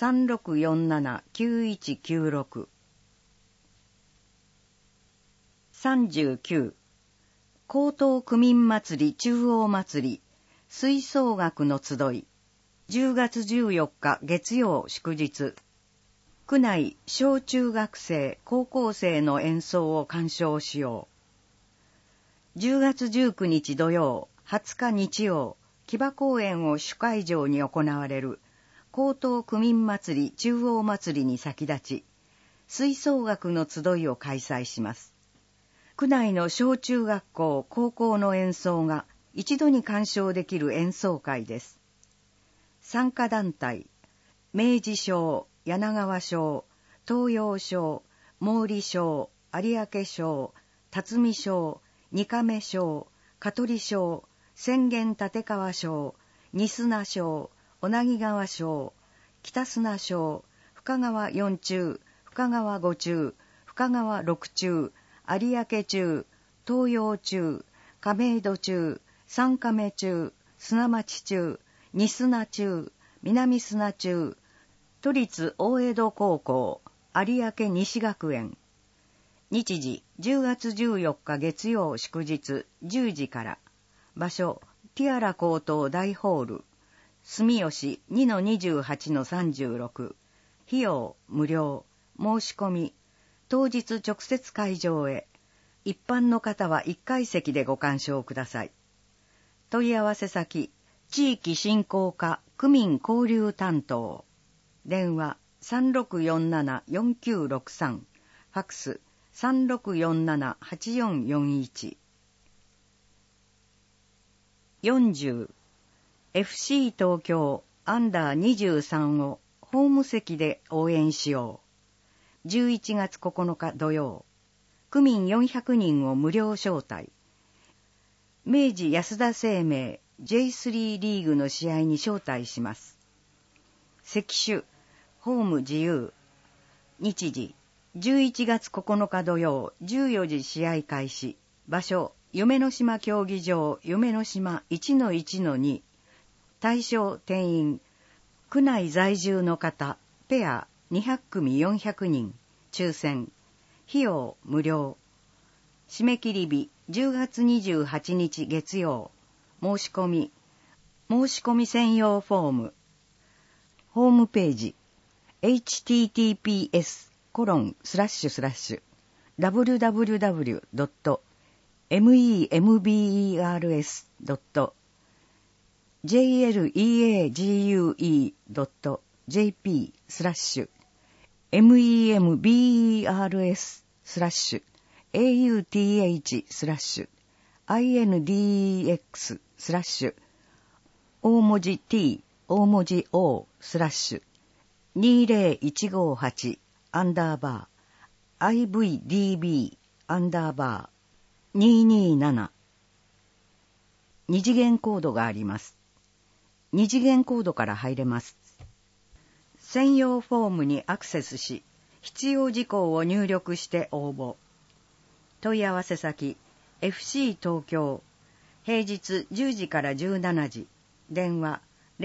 3647-9196。39江東区民祭り中央祭り吹奏楽の集い10月14日月曜祝日。区内小中学生高校生の演奏を鑑賞しよう。10月19日土曜20日日曜木場公園を主会場に行われる江東区民祭り中央祭りに先立ち吹奏楽の集いを開催します。区内の小中学校、高校の演奏が一度に鑑賞できる演奏会です。参加団体、明治賞、柳川賞、東洋賞、毛利賞、有明賞、辰巳賞、二亀賞、香取賞、浅間立川賞、 仁砂省、小名木川省、北砂省、深川4中、深川5中、深川6中、有明中、東洋中、亀戸中、三亀中、砂町中、仁砂中、南砂中、都立大江戸高校、有明西学園。日時10月14日月曜祝日10時から。場所ティアラ高等大ホール。住吉 2-28-36。費用無料。申し込み。当日直接会場へ。一般の方は1階席でご鑑賞ください。問い合わせ先、地域振興課区民交流担当。電話3647-4963。ファクス3647-8441。40. FC 東京アンダー23をホーム席で応援しよう。11月9日土曜。区民400人を無料招待。明治安田生命 J3 リーグの試合に招待します。席種、ホーム自由。日時、11月9日土曜14時試合開始。場所、夢の島競技場夢の島 1-1-2。対象定員、区内在住の方、ペア200組400人、抽選。費用無料。締め切り日10月28日月曜。申し込み専用フォーム。ホームページ www.members.jpauth/index/. 大文字 T 大文字 O/20158 IVDB227。二次元コードがあります。二次元コードから入れます。専用フォームにアクセスし、必要事項を入力して応募。問い合わせ先、FC 東京、平日10時から17時、電話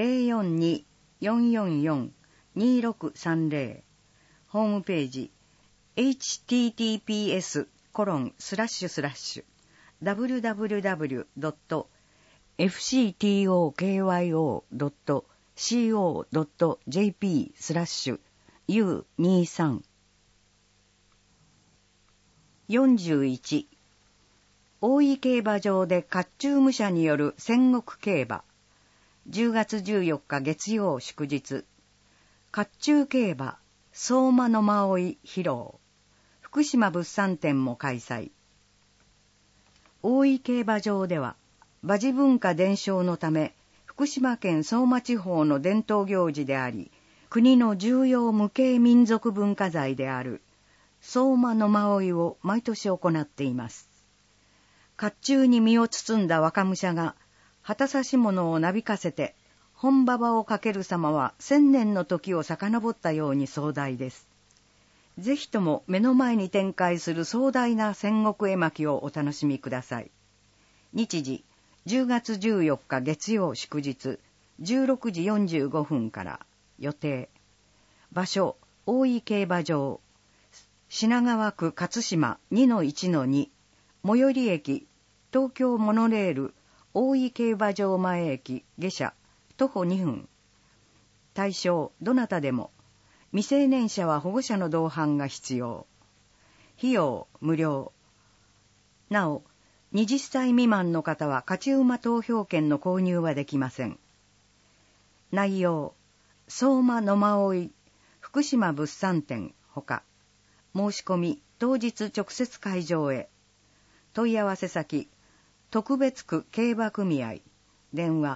042-444-2630。ホームページ、https://www.fctokyo.co.jp/U23。41. 大井競馬場で甲冑武者による戦国競馬。10月14日月曜祝日。甲冑競馬相馬の馬追披露。福島物産展も開催。大井競馬場では馬事文化伝承のため、福島県相馬地方の伝統行事であり、国の重要無形民族文化財である相馬の馬追を毎年行っています。甲冑に身を包んだ若武者が旗差し物をなびかせて本馬場をかける様は1000年の時を遡ったように壮大です。ぜひとも目の前に展開する壮大な戦国絵巻をお楽しみください。日時10月14日月曜祝日16時45分から予定。場所大井競馬場、品川区勝島 2-1-2。最寄り駅東京モノレール大井競馬場前駅下車徒歩2分。対象どなたでも。未成年者は保護者の同伴が必要。費用無料。なお20歳未満の方は勝ち馬投票券の購入はできません。内容相馬の馬追福島物産展ほか。申し込み当日直接会場へ。問い合わせ先、特別区競馬組合。電話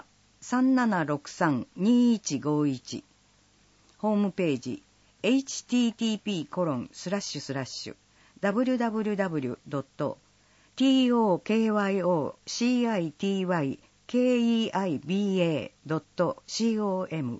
3763-2151。ホームページ、http://www.tokyo.city keiba.com。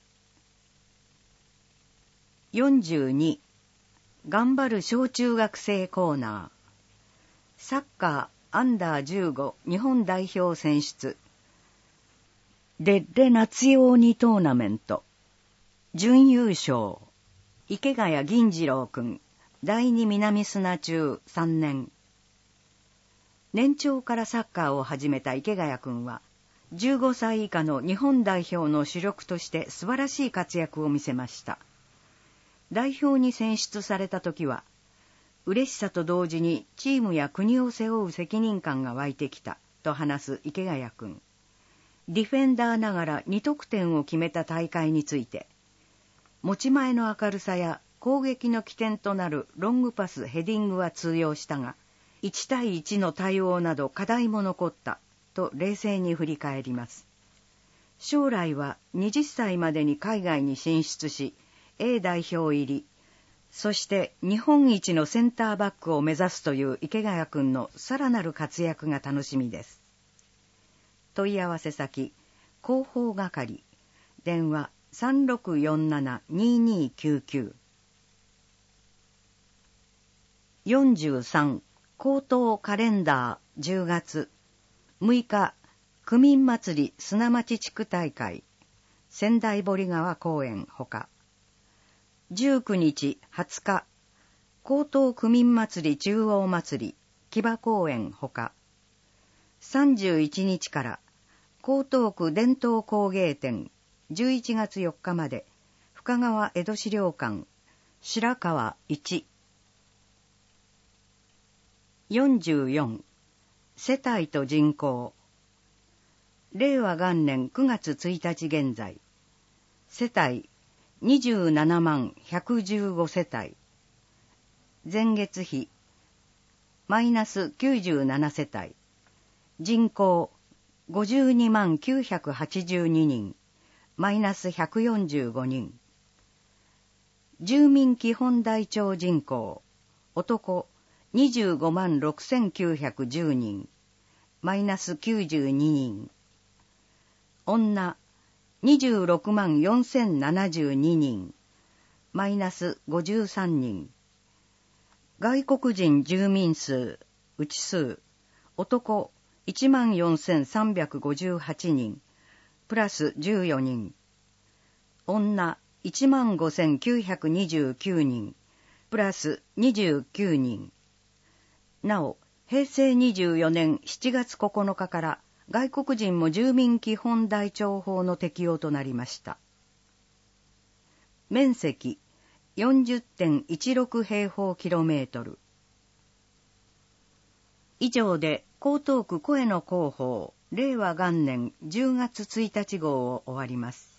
42. 頑張る小中学生コーナー。サッカーアンダー15日本代表選出。レッレ夏用にトーナメント。準優勝。池谷銀次郎くん、第二南砂中3年。年長からサッカーを始めた池谷くんは、15歳以下の日本代表の主力として素晴らしい活躍を見せました。代表に選出された時は、嬉しさと同時にチームや国を背負う責任感が湧いてきたと話す池谷くん。ディフェンダーながら2得点を決めた大会について、持ち前の明るさや攻撃の起点となるロングパス・ヘディングは通用したが、1対1の対応など課題も残ったと冷静に振り返ります。将来は20歳までに海外に進出し、A 代表入り、そして日本一のセンターバックを目指すという池谷くんのさらなる活躍が楽しみです。問い合わせ先、広報係、電話 3647-2299。 43. 高等カレンダー10月6日、区民祭り砂町地区大会、仙台堀川公園ほか、19日20日、高等区民祭り中央祭り木場公園ほか、31日から江東区伝統工芸展11月4日まで深川江戸資料館白川1。 44. 世帯と人口。令和元年9月1日現在、世帯27万115世帯、前月比マイナス97世帯、人口52万982人、マイナス145人。住民基本台帳人口、男25万6910人、マイナス92人。女26万4072人、マイナス53人。外国人住民数、内数、男1万4358人、プラス14人。女1万5929人、プラス29人。なお、平成24年7月9日から外国人も住民基本台帳法の適用となりました。面積 40.16 平方キロメートル。以上で江東区声の広報令和元年10月1日号を終わります。